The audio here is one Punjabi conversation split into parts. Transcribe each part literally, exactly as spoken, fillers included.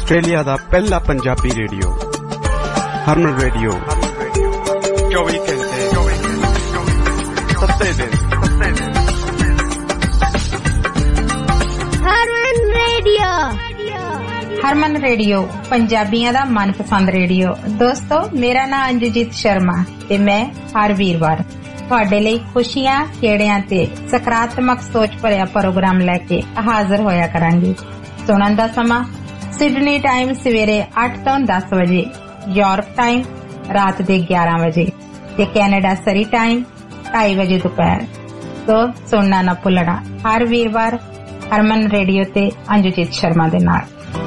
ਆਸਟ੍ਰੇਲੀਆ ਦਾ ਪਹਿਲਾ ਪੰਜਾਬੀ ਰੇਡੀਓ ਹਰਮਨ ਰੇਡੀਓ ਚੌਵੀ ਘੰਟੇ ਸੱਤੇ ਦਿਨ ਹਰਮਨ ਰੇਡੀਓ ਹਰਮਨ ਰੇਡੀਓ ਪੰਜਾਬੀਆਂ ਦਾ ਮਨਪਸੰਦ ਰੇਡੀਓ। ਦੋਸਤੋ, ਮੇਰਾ ਨਾਮ ਅੰਜੂਜੀਤ ਸ਼ਰਮਾ ਤੇ ਮੈਂ ਹਰ ਵੀਰਵਾਰ ਤੁਹਾਡੇ ਲਈ ਖੁਸ਼ੀਆਂ ਖੇੜਿਆਂ ਤੇ ਸਕਾਰਾਤਮਕ ਸੋਚ ਭਰਿਆ ਪ੍ਰੋਗਰਾਮ ਲੈ ਕੇ ਹਾਜ਼ਰ ਹੋਇਆ ਕਰਾਂਗੀ। ਸੁਣਨ ਦਾ ਸਮਾਂ ਸਿਡਨੀ ਟਾਈਮ ਸਵੇਰੇ ਅੱਠ ਤੋਂ ਦਸ ਵਜੇ, ਯੂਰਪ ਟਾਈਮ ਰਾਤ ਦੇ ਗਿਆਰਾਂ ਵਜੇ ਤੇ ਕੈਨੇਡਾ ਸਰੀ ਟਾਈਮ ਢਾਈ ਵਜੇ ਦੁਪਹਿਰ। ਸੋ ਸੁਣਨਾ ਨਾ ਭੁੱਲਣਾ, ਹਰ ਵੀਰਵਾਰ ਹਰਮਨ ਰੇਡੀਓ ਤੇ ਅੰਜੂਜੀਤ ਸ਼ਰਮਾ ਦੇ ਨਾਲ।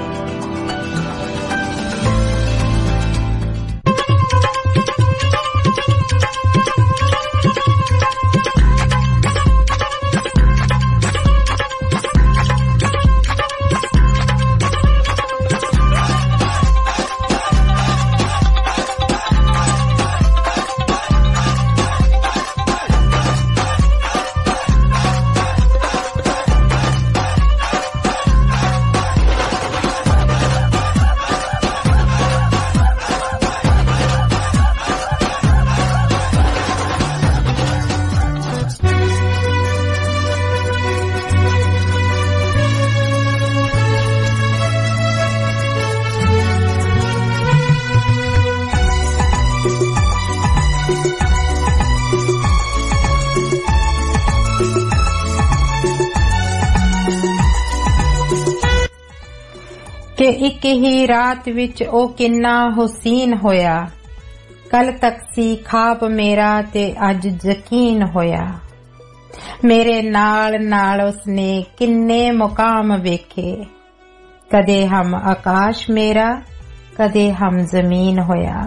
ਕਿ ਇੱਕ ਹੀ ਰਾਤ ਵਿੱਚ ਉਹ ਕਿੰਨਾ ਹੁਸੀਨ ਹੋਇਆ, ਕੱਲ ਤੱਕ ਸੀ ਖਾਬ ਮੇਰਾ ਤੇ ਅੱਜ ਯਕੀਨ ਹੋਇਆ। ਮੇਰੇ ਨਾਲ ਨਾਲ ਉਸਨੇ ਕਿੰਨੇ ਮੁਕਾਮ ਵੇਖੇ, ਕਦੇ ਹਮ ਆਕਾਸ਼ ਮੇਰਾ ਕਦੇ ਹਮ ਜ਼ਮੀਨ ਹੋਇਆ।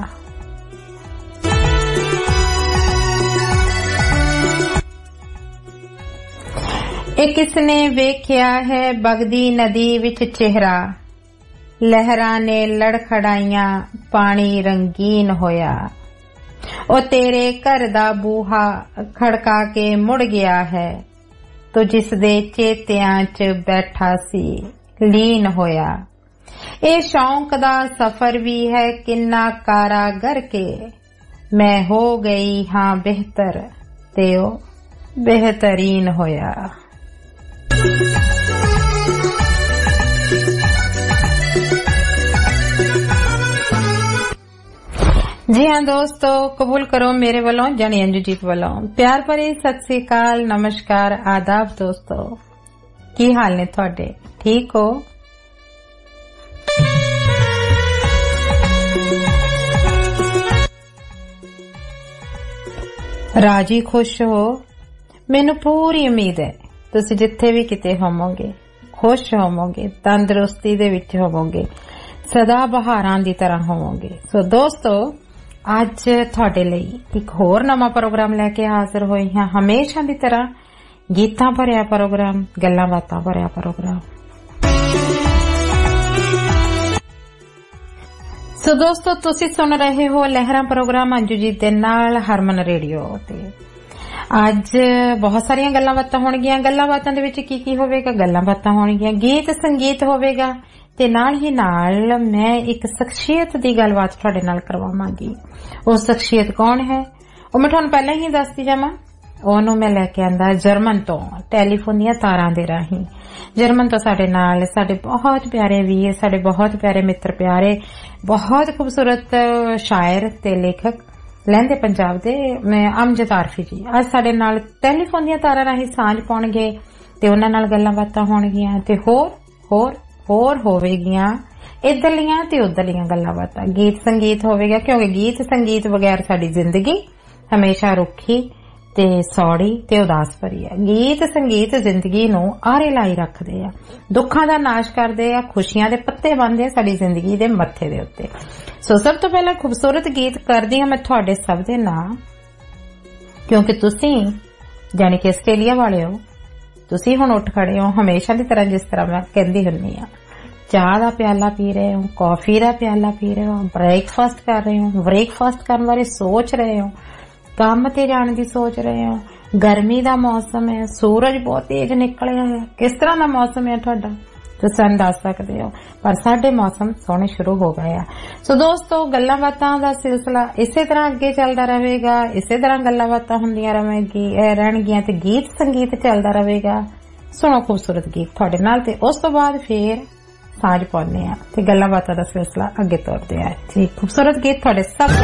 ਇਹ ਕਿਸਨੇ ਵੇਖਿਆ ਹੈ ਬਗਦੀ ਨਦੀ ਵਿੱਚ ਚਿਹਰਾ, ਲਹਿਰਾਂ ਨੇ ਲੜਖੜਾਈਆਂ ਪਾਣੀ ਰੰਗੀਨ ਹੋਇਆ। ਉਹ ਤੇਰੇ ਘਰ ਦਾ ਬੂਹਾ ਖੜਕਾ ਕੇ ਮੁੜ ਗਿਆ ਹੈ, ਤੂੰ ਜਿਸ ਦੇ ਚੇਤਿਆਂ 'ਚ ਬੈਠਾ ਸੀ ਲੀਨ ਹੋਇਆ। ਇਹ ਸ਼ੌਂਕ ਦਾ ਸਫ਼ਰ ਵੀ ਹੈ ਕਿੰਨਾ ਕਾਰਾਗਰ ਕੇ, ਮੈਂ ਹੋ ਗਈ ਹਾਂ ਬਿਹਤਰ ਤੇ ਉਹ ਬਿਹਤਰੀਨ ਹੋਇਆ। जी हाँ दोस्तों, कबूल करो मेरे वालों जानी अंजुजीत वालों प्यार भरी सत श्री अकाल, नमस्कार, आदाब। दोस्तों की हाल ने थोड़े, ठीक हो? राजी खुश हो? मैनू पूरी उम्मीद है तुसी जिथे भी किते होवोगे खुश होवोगे, तंदुरुस्ती दे विच होवोगे, सदा बहारां दी तरह होवोगे। सो दोस्तों, ਅੱਜ ਤੁਹਾਡੇ ਲਈ ਇੱਕ ਹੋਰ ਨਵਾਂ ਪ੍ਰੋਗਰਾਮ ਲੈ ਕੇ ਹਾਜ਼ਰ ਹੋਈ ਹਾਂ। ਹਮੇਸ਼ਾ ਦੀ ਤਰ੍ਹਾਂ ਗੀਤਾਂ ਭਰਿਆ ਪ੍ਰੋਗਰਾਮ, ਗੱਲਾਂ ਬਾਤਾਂ ਭਰਿਆ ਪ੍ਰੋਗਰਾਮ। ਸੋ ਦੋਸਤੋ, ਤੁਸੀਂ ਸੁਣ ਰਹੇ ਹੋ ਲਹਿਰਾਂ ਪ੍ਰੋਗਰਾਮ ਅੰਜੂਜੀਤ ਦੇ ਨਾਲ ਹਰਮਨ ਰੇਡੀਓ ਤੇ। ਅੱਜ ਬਹੁਤ ਸਾਰੀਆਂ ਗੱਲਾਂ ਬਾਤਾਂ ਹੋਣਗੀਆਂ। ਗੱਲਾਂ ਬਾਤਾਂ ਦੇ ਵਿੱਚ ਕੀ ਕੀ ਹੋਵੇਗਾ? ਗੱਲਾਂ ਬਾਤਾਂ ਹੋਣਗੀਆਂ, ਗੀਤ ਸੰਗੀਤ ਹੋਵੇਗਾ ਤੇ ਨਾਲ ਹੀ ਨਾਲ ਮੈਂ ਇੱਕ ਸ਼ਖਸੀਅਤ ਦੀ ਗੱਲਬਾਤ ਤੁਹਾਡੇ ਨਾਲ ਕਰਵਾਵਾਂਗੀ। ਉਹ ਸ਼ਖਸੀਅਤ ਕੌਣ ਹੈ ਉਹ ਮੈਂ ਤੁਹਾਨੂੰ ਪਹਿਲਾਂ ਹੀ ਦੱਸਦੀ ਜਾਵਾਂ। ਉਹਨੂੰ ਮੈਂ ਲੈ ਕੇ ਆਂਦਾ ਜਰਮਨ ਤੋਂ, ਟੈਲੀਫੋਨ ਦੀਆਂ ਤਾਰਾਂ ਦੇ ਰਾਹੀਂ। ਜਰਮਨ ਤੋਂ ਸਾਡੇ ਨਾਲ ਸਾਡੇ ਬਹੁਤ ਪਿਆਰੇ ਵੀਰ, ਸਾਡੇ ਬਹੁਤ ਪਿਆਰੇ ਮਿੱਤਰ, ਪਿਆਰੇ ਬਹੁਤ ਖੂਬਸੂਰਤ ਸ਼ਾਇਰ ਤੇ ਲੇਖਕ ਲਹਿੰਦੇ ਪੰਜਾਬ ਦੇ ਮੈਂ ਅਮਜਦ ਆਰਫੀ ਜੀ ਅੱਜ ਸਾਡੇ ਨਾਲ ਟੈਲੀਫੋਨ ਦੀਆਂ ਤਾਰਾਂ ਰਾਹੀਂ ਸਾਂਝ ਪਾਉਣਗੇ ਤੇ ਉਹਨਾਂ ਨਾਲ ਗੱਲਾਂ ਬਾਤਾਂ ਹੋਣਗੀਆਂ ਤੇ ਹੋਰ ਹੋਰ ਹੋਰ ਹੋਵੇਗੀਆਂ ਇੱਧਰਲੀਆਂ ਤੇ ਉੱਧਰਲੀਆਂ ਗੱਲਾਂ ਬਾਤਾਂ, ਗੀਤ ਸੰਗੀਤ ਹੋਵੇਗਾ। ਕਿਉਂਕਿ ਗੀਤ ਸੰਗੀਤ ਬਗੈਰ ਸਾਡੀ ਜ਼ਿੰਦਗੀ ਹਮੇਸ਼ਾ ਰੁੱਖੀ ਤੇ ਸੌੜੀ ਤੇ ਉਦਾਸ ਭਰੀ ਹੈ। ਗੀਤ ਸੰਗੀਤ ਜ਼ਿੰਦਗੀ ਨੂੰ ਆਰੇ ਲਾਈ ਰੱਖਦੇ ਆ, ਦੁੱਖਾਂ ਦਾ ਨਾਸ਼ ਕਰਦੇ ਆ, ਖੁਸ਼ੀਆਂ ਦੇ ਪੱਤੇ ਬੰਨ੍ਹਦੇ ਆ ਸਾਡੀ ਜ਼ਿੰਦਗੀ ਦੇ ਮੱਥੇ ਦੇ ਉੱਤੇ। ਸੋ ਸਭ ਤੋਂ ਪਹਿਲਾਂ ਖੂਬਸੂਰਤ ਗੀਤ ਕਰਦੀ ਹਾਂ ਮੈਂ ਤੁਹਾਡੇ ਸਭ ਦੇ ਨਾਂ, ਕਿਉਂਕਿ ਤੁਸੀਂ ਜਾਣੀ ਕਿ ਆਸਟ੍ਰੇਲੀਆ ਵਾਲੇ ਹੋ, ਤੁਸੀਂ ਹੁਣ ਉੱਠ ਖੜੇ ਹੋ ਹਮੇਸ਼ਾ ਦੀ ਤਰ੍ਹਾਂ, ਜਿਸ ਤਰ੍ਹਾਂ ਮੈਂ ਕਹਿੰਦੀ ਹੁੰਦੀ ਆ। ਚਾਹ ਦਾ ਪਿਆਲਾ ਪੀ ਰਹੇ ਹੋ, ਕੌਫੀ ਦਾ ਪਿਆਲਾ ਪੀ ਰਹੇ ਹੋ, ਬ੍ਰੇਕਫਾਸਟ ਕਰ ਰਹੇ ਹੋ, ਬ੍ਰੇਕਫਾਸਟ ਕਰਨ ਬਾਰੇ ਸੋਚ ਰਹੇ ਹੋ, ਕੰਮ ਤੇ ਜਾਣ ਦੀ ਸੋਚ ਰਹੇ ਹੋ, ਗਰਮੀ ਦਾ ਮੌਸਮ ਹੈ, ਸੂਰਜ ਬਹੁਤ ਤੇਜ਼ ਨਿਕਲਿਆ ਹੈ, ਕਿਸ ਤਰ੍ਹਾਂ ਦਾ ਮੌਸਮ ਹੈ ਤੁਹਾਡਾ? ਤੁਸੀਂ ਸਾਨੂੰ ਦੱਸ ਸਕਦੇ ਹੋ। ਪਰ ਸਾਡੇ ਮੌਸਮ ਸੋਹਣੇ ਸ਼ੁਰੂ ਹੋ ਗਏ ਆ। ਸੋ ਦੋਸਤੋ, ਗੱਲਾਂ ਬਾਤਾਂ ਦਾ ਸਿਲਸਿਲਾ ਇਸੇ ਤਰ੍ਹਾਂ ਅੱਗੇ ਚੱਲਦਾ ਰਹੇਗਾ, ਇਸੇ ਤਰ੍ਹਾਂ ਗੱਲਾਂ ਬਾਤਾਂ ਹੁੰਦੀਆਂ ਰਹੇਗੀ ਰਹਿਣਗੀਆਂ ਤੇ ਗੀਤ ਸੰਗੀਤ ਚੱਲਦਾ ਰਹੇਗਾ। ਸੁਣੋ ਖੂਬਸੂਰਤ ਗੀਤ ਤੁਹਾਡੇ ਨਾਲ ਤੇ ਉਸ ਤੋਂ ਬਾਅਦ ਫੇਰ ਸਾਂਝ ਪਾਉਂਦੇ ਆ ਤੇ ਗੱਲਾਂ ਬਾਤਾਂ ਦਾ ਸਿਲਸਿਲਾ ਅੱਗੇ ਤੋਰਦੇ ਆ ਜੀ। ਖੂਬਸੂਰਤ ਗੀਤ ਤੁਹਾਡੇ ਸਭ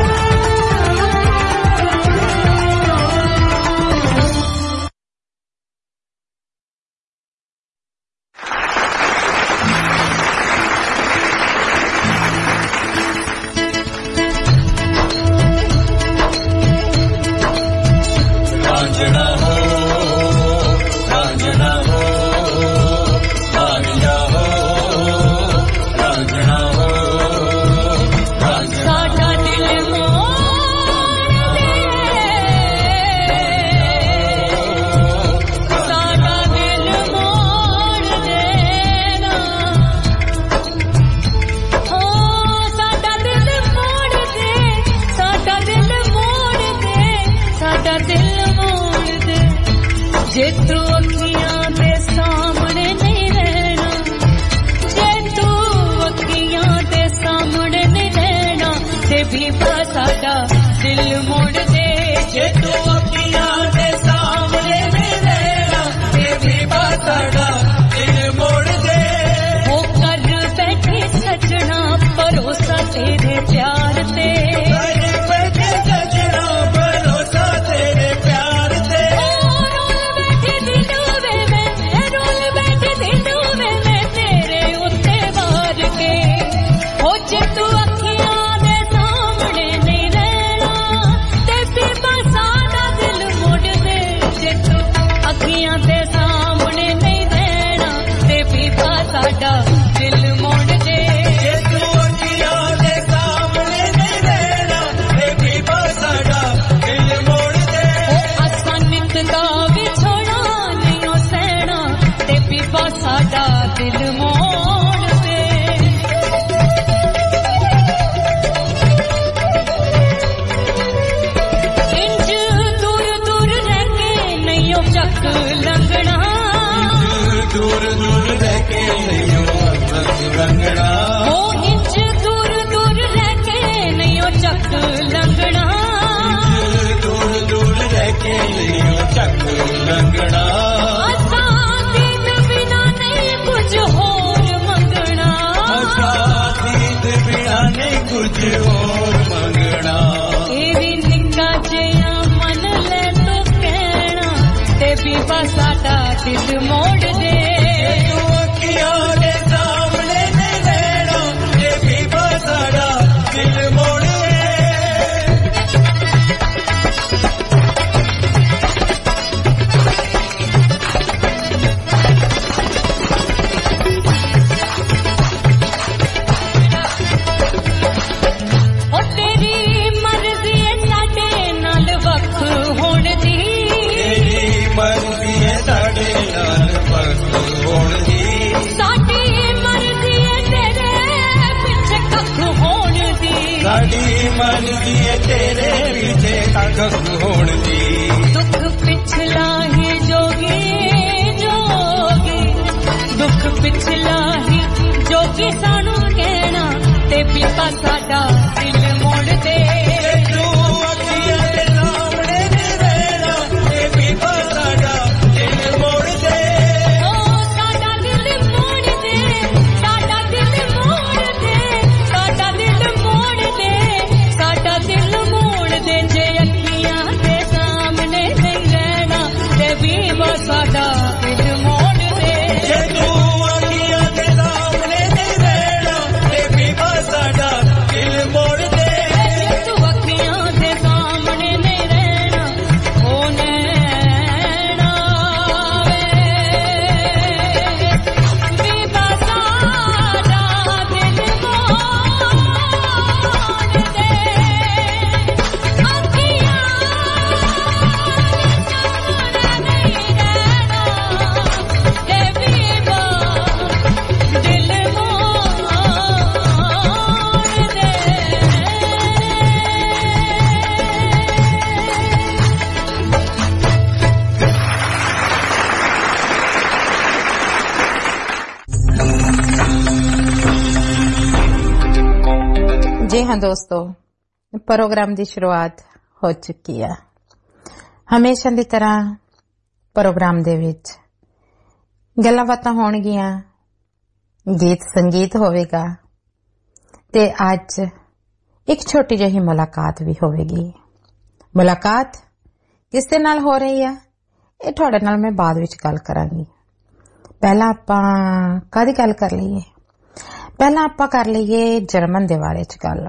ਸਾਡਾ ਦਿਲ ਮੋੜ ਦੇ, ਜੇ ਤੂੰ ਅੱਖੀਆਂ ਦੇ ਸਾਹਮਣੇ ਨਹੀਂ ਰਹਿਣਾ जी हाँ दोस्तों, प्रोग्राम की शुरुआत हो चुकी है। हमेशा की तरह प्रोग्राम दे विच गल्लां बातां होणगियां, गीत संगीत होवेगा ते अज एक छोटी जही मुलाकात भी होवेगी। मुलाकात किस दे नाल हो रही है ये तुहाडे नाल मैं बाद विच गल करांगी। पहला आपां कादी गल कर लईए? पहला आपां कर लईए जर्मन दे बारे च गल।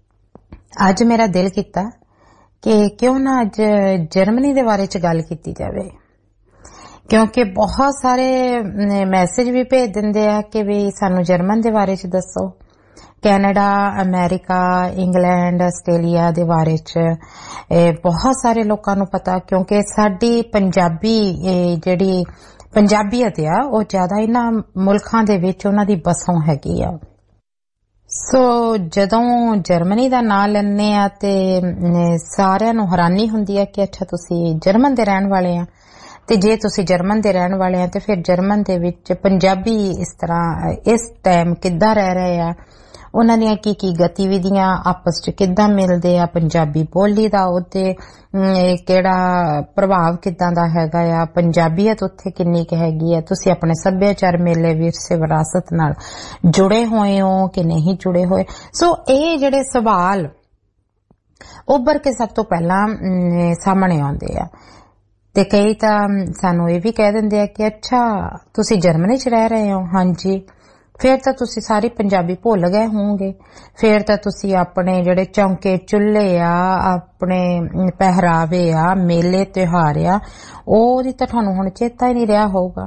अज मेरा दिल कीता कि क्यों ना अज जर्मनी दे बारे च गल कीती जावे, क्योंकि बहुत सारे मैसेज भी भेज दिंदे आ कि भी सानू जर्मन दे बारे च दसो। कैनेडा, अमेरिका, इंग्लैंड, आस्ट्रेलिया दे बारे च बहुत सारे लोकां नू पता, क्योंकि साडी पंजाबी जिहड़ी पंजाबीयत आ वो ज्यादा इन्हां मुल्खां दे विच उन्हां दी बसों हैगी आ। सो जदों जर्मनी दा नां लैने आ ते सारिआं नू हैरानी हुंदी है कि अच्छा तुसी जर्मन दे रहण वाले आ, ते जे तुसी जर्मन दे रहण वाले आ ते फिर जर्मन दे विच पंजाबी इस तरह इस टाइम किद्दां रह रहे आ, उन्हां दीआं की की गतिविधियां आपस च किद्दां मिलदे आ, पंजाबी बोली दा उत्ते किहड़ा प्रभाव किद्दां दा हैगा आ, पंजाबीयत उत्थे किन्नी क हैगी आ, तुसी अपने सभ्याचार मेले विरसे विरासत नाल जुड़े होए हो कि नहीं जुड़े होए। सो ये जिहड़े सवाल उभर के सब तो पहला सामने आउंदे आ ते कई तां सानू ये भी कह दिंदे आ कि अच्छा तुसी जर्मनी च रह रहे हो, हाँ जी, फिर तो तुसी सारी पंजाबी भुल गए होंगे, फिर तो तुसी अपने जिहड़े चौंके चुल्हे आ, अपने पहरावे आ, मेले त्योहार आ, ओहदी तां तुहानू हुण चेता ही नहीं रहा होगा।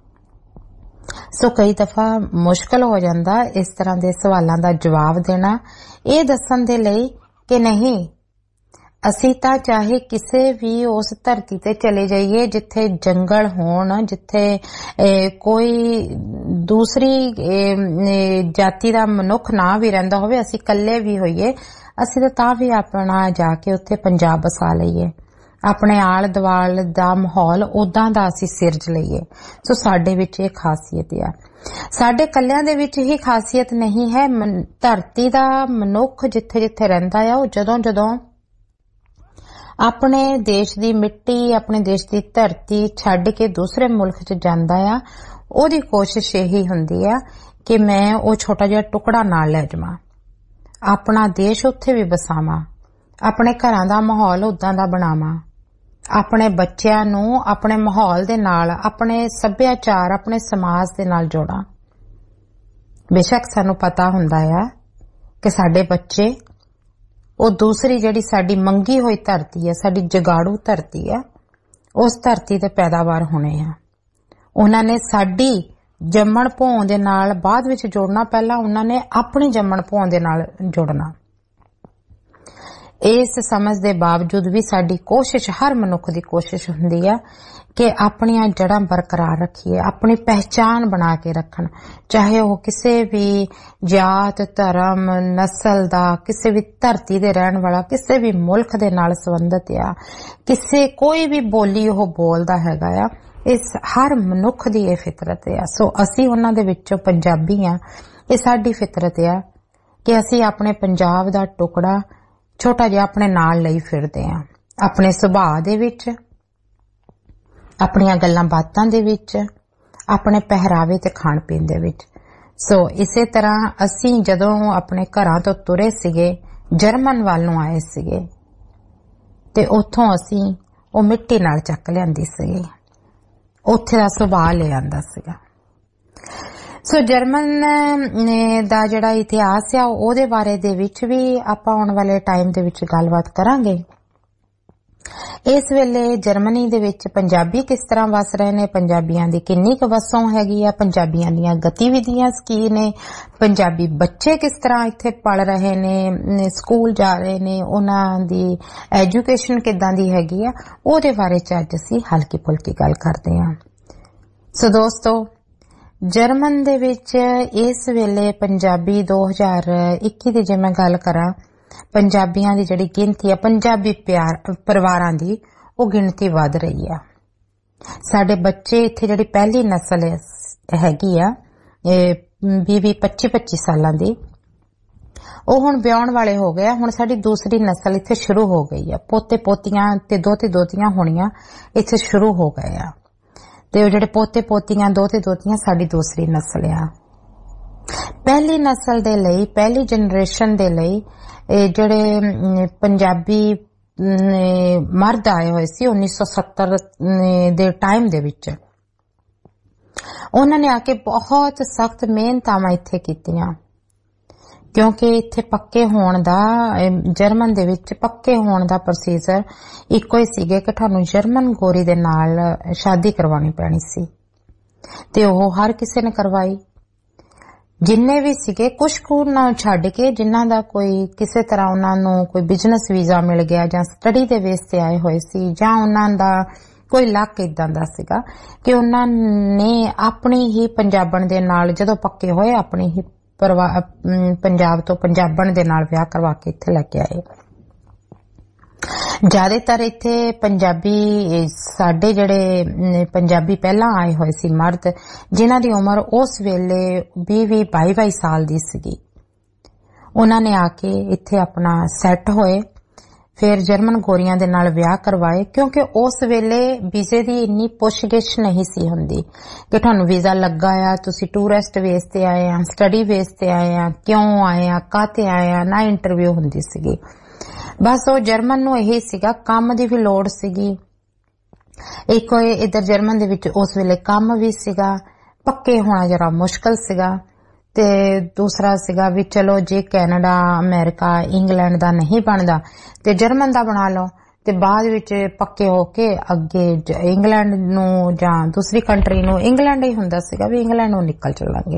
सो कई दफा मुश्किल हो जांदा इस तरह दे सवालां दा जवाब देना, ये दस्सण दे लई कि नहीं असी तां चाहे किसे भी उस धरती ते चले जाइए जिथे जंगल होण, जिथे ए, कोई दूसरी ए, जाति दा मनुख ना भी रहिंदा होवे, असी कल्ले भी होइए, असी तां तां भी अपना जाके उत्थे पंजाब बसा लईए, अपने आल दवाल दा माहौल उदां दा असी सिरज लईए। सो साडे विच ये खासियत आ। साडे कल्लियां दे विच ही खासियत नहीं है, धरती दा मनुख जिथे जिथे रहिंदा आ ओ जदों जदों अपने देश दी मिट्टी, अपने देश दी धरती छड्ड के दूसरे मुल्क च जांदा आ, ओदी कोशिश यही हुंदी आ कि मैं ओ छोटा जिहा टुकड़ा नाल ले जावां, अपना देश उत्थे भी बसावां, अपने घरां दा माहौल उदां दा बनावां, अपने बच्चिआं नू अपने माहौल दे नाल, अपने सभ्याचार, अपने समाज दे नाल जोड़ां। बेशक सानू पता हुंदा आ कि साडे बच्चे ਉਹ दूसरी ਜਿਹੜੀ ਸਾਡੀ ਮੰਗੀ ਹੋਈ ਧਰਤੀ ਹੈ, ਸਾਡੀ ਜਗਾੜੂ ਧਰਤੀ ਹੈ, ਉਸ ਧਰਤੀ ਤੇ ਪੈਦਾਵਾਰ ਹੋਣੇ ਆ। ਉਹਨਾਂ ਨੇ ਸਾਡੀ ਜੰਮਣ ਭੋਂ ਦੇ ਨਾਲ ਬਾਅਦ ਵਿੱਚ ਜੋੜਨਾ, ਪਹਿਲਾਂ ਉਹਨਾਂ ਨੇ ਆਪਣੀ ਜੰਮਣ ਭੋਂ ਦੇ ਨਾਲ ਜੋੜਨਾ। ਇਸ ਸਮਝ ਦੇ ਬਾਵਜੂਦ ਵੀ ਸਾਡੀ ਕੋਸ਼ਿਸ਼, ਹਰ ਮਨੁੱਖ ਦੀ ਕੋਸ਼ਿਸ਼ ਹੁੰਦੀ ਆ कि अपनियां जड़ां बरकरार रखिए, अपनी पहचान बना के रखन, चाहे वो किसी भी जात, धर्म, नस्ल दा, किसी भी धरती दे रहन वाला, किसी भी मुल्क दे नाल संबंधित आ, किसी कोई भी बोली वो बोलदा हैगा आ, इस हर मनुख दी ये फितरत आ। सो असी उन्हां दे विचों पंजाबी आ, ये साडी फितरत आ कि असी अपने पंजाब दा टुकड़ा छोटा जिहा अपने नाल लई फिरदे आ, अपने सुभाਅ दे विच, अपनियां गल्लां बातां दे विच, अपने पहरावे ते खाण पीण दे विच। सो इसे तरह असी जदों अपने घरां तो तुरे सीगे, जर्मन वाल नूं आए सीगे ते उत्थों असी ओ मिट्टी नाल चक लिआंदी सीगी, उत्थे दा सुभाਅ ले आंदा सीगा। सो जर्मन दा जिहड़ा इतिहास आ ओहदे बारे दे विच भी आपां आउण वाले टाइम दे विच गलबात करांगे। इस वेले जर्मनी दे विच पंजाबी किस तरह वस रहे ने, पंजाबियां दी किन्नी क वसों हैगी आ, पंजाबियां दीयां गतिविधियां की ने, पंजाबी बच्चे किस तरह इत्थे पढ़ रहे ने, स्कूल जा रहे ने, उन्हां दी एजुकेशन किदां दी हैगी आ, ओहदे बारे च अज असीं हल्की फुल्की गल करदे हां। सो दोस्तों, जर्मन दे विच इस वेले पंजाबी दो हज़ार इक्की दी जे मैं गल करां, पंजाबियां दी जिहड़ी गिनती है, पंजाबी प्यार परिवारां दी वो गिनती वध रही है। साडे बच्चे इत्थे जिहड़ी पहली नस्ल हैगी आ बीह बीह पच्ची पच्ची सालां दी, ਉਹ ਹੁਣ ਵਿਆਹਣ ਵਾਲੇ ਹੋ ਗਏ। ਹੁਣ ਸਾਡੀ ਦੂਸਰੀ ਨਸਲ ਇੱਥੇ ਸ਼ੁਰੂ ਹੋ ਗਈ ਆ, ਪੋਤੇ ਪੋਤੀਆਂ ਤੇ ਦੋਤੇ ਦੋਤੀਆਂ ਹੋਣੀਆਂ ਇੱਥੇ ਸ਼ੁਰੂ ਹੋ ਗਏ ਆ, ਤੇ ਉਹ ਜਿਹੜੇ ਪੋਤੇ ਪੋਤੀਆਂ ਦੋਤੇ ਦੋਤੀਆਂ ਸਾਡੀ ਦੂਸਰੀ ਨਸਲ ਆ। ਪਹਿਲੀ ਨਸਲ ਦੇ ਲਈ, ਪਹਿਲੀ ਜਨਰੇਸ਼ਨ ਦੇ ਲਈ ਜਿਹੜੇ ਪੰਜਾਬੀ ਮਰਦ ਆਏ ਹੋਏ ਸੀ ਉੱਨੀ ਸੌ ਸੱਤਰ ਦੇ ਟਾਈਮ ਦੇ ਵਿੱਚ, ਉਹਨਾਂ ਨੇ ਆ ਕੇ ਬਹੁਤ ਸਖਤ ਮਿਹਨਤਾਂ ਇੱਥੇ ਕੀਤੀਆਂ, ਕਿਉਂਕਿ ਇੱਥੇ ਪੱਕੇ ਹੋਣ ਦਾ, ਜਰਮਨ ਦੇ ਵਿੱਚ ਪੱਕੇ ਹੋਣ ਦਾ ਪ੍ਰੋਸੀਜਰ ਇੱਕੋ ਹੀ ਸੀਗੇ ਕਿ ਤੁਹਾਨੂੰ ਜਰਮਨ ਗੋਰੀ ਦੇ ਨਾਲ ਸ਼ਾਦੀ ਕਰਵਾਉਣੀ ਪੈਣੀ ਸੀ, ਤੇ ਉਹ ਹਰ ਕਿਸੇ ਨੇ ਕਰਵਾਈ। ਜਿੰਨੇ ਵੀ ਸੀਗੇ, ਕੁਛ ਕੁ ਨਾ ਛੱਡ ਕੇ, ਜਿਨ੍ਹਾਂ ਦਾ ਕੋਈ ਕਿਸੇ ਤਰ੍ਹਾਂ ਉਹਨਾਂ ਨੂੰ ਕੋਈ ਬਿਜ਼ਨਸ ਵੀਜ਼ਾ ਮਿਲ ਗਿਆ ਜਾਂ ਸਟੱਡੀ ਦੇ ਬੇਸ ਤੇ ਆਏ ਹੋਏ ਸੀ, ਜਾਂ ਉਹਨਾਂ ਦਾ ਕੋਈ ਲੱਕ ਇਦਾਂ ਦਾ ਸੀਗਾ ਕਿ ਉਹਨਾਂ ਨੇ ਆਪਣੀ ਹੀ ਪੰਜਾਬਣ ਦੇ ਨਾਲ ਜਦੋਂ ਪੱਕੇ ਹੋਏ, ਆਪਣੀ ਹੀ ਪੰਜਾਬ ਤੋਂ ਪੰਜਾਬਣ ਦੇ ਨਾਲ ਵਿਆਹ ਕਰਵਾ ਕੇ ਇੱਥੇ ਲੈ ਕੇ ਆਏ। ਜ਼ਿਆਦਾਤਰ ਇੱਥੇ ਪੰਜਾਬੀ, ਸਾਡੇ ਜਿਹੜੇ ਪੰਜਾਬੀ ਪਹਿਲਾਂ ਆਏ ਹੋਏ ਸੀ ਮਰਦ, ਜਿਨ੍ਹਾਂ ਦੀ ਉਮਰ ਉਸ ਵੇਲੇ ਵੀਹ ਵੀਹ ਬਾਈ ਬਾਈ ਸਾਲ ਦੀ ਸੀਗੀ, ਉਹਨਾਂ ਨੇ ਆ ਕੇ ਇੱਥੇ ਆਪਣਾ ਸੈੱਟ ਹੋਏ, ਫਿਰ ਜਰਮਨ ਗੋਰੀਆਂ ਦੇ ਨਾਲ ਵਿਆਹ ਕਰਵਾਏ। ਕਿਉਂਕਿ ਉਸ ਵੇਲੇ ਵੀਜ਼ੇ ਦੀ ਇੰਨੀ ਪੁੱਛਗਿੱਛ ਨਹੀਂ ਸੀ ਹੁੰਦੀ ਕਿ ਤੁਹਾਨੂੰ ਵੀਜ਼ਾ ਲੱਗਾ ਆ, ਤੁਸੀਂ ਟੂਰਿਸਟ ਬੇਸ ਤੇ ਆਏ ਆ, ਸਟੱਡੀ ਬੇਸ ਤੇ ਆਏ ਆ, ਕਿਉਂ ਆਏ ਆ, ਕਾਹਤੇ ਆਏ ਆ, ਨਾ ਇੰਟਰਵਿਊ ਹੁੰਦੀ ਸੀਗੀ। ਬਸ ਉਹ ਜਰਮਨ ਨੂੰ ਇਹੀ ਸੀਗਾ, ਕੰਮ ਦੀ ਵੀ ਲੋੜ ਸੀਗੀ, ਇੱਕ ਇਧਰ ਜਰਮਨ ਦੇ ਵਿੱਚ ਉਸ ਵੇਲੇ ਕੰਮ ਵੀ ਸੀਗਾ, ਪੱਕੇ ਹੋਣਾ ਜਰਾ ਮੁਸ਼ਕਲ ਸੀਗਾ, ਤੇ ਦੂਸਰਾ ਸੀਗਾ ਵੀ ਚਲੋ ਜੇ ਕੈਨੇਡਾ, ਅਮਰੀਕਾ, ਇੰਗਲੈਂਡ ਦਾ ਨਹੀਂ ਬਣਦਾ ਤੇ ਜਰਮਨ ਦਾ ਬਣਾ ਲਓ, ਤੇ ਬਾਅਦ ਵਿੱਚ ਪੱਕੇ ਹੋ ਕੇ ਅੱਗੇ ਇੰਗਲੈਂਡ ਨੂੰ ਜਾਂ ਦੂਸਰੀ ਕੰਟਰੀ ਨੂੰ, ਇੰਗਲੈਂਡ ਹੀ ਹੁੰਦਾ ਸੀਗਾ ਵੀ ਇੰਗਲੈਂਡ ਨੂੰ ਨਿਕਲ ਚੱਲਾਂਗੇ।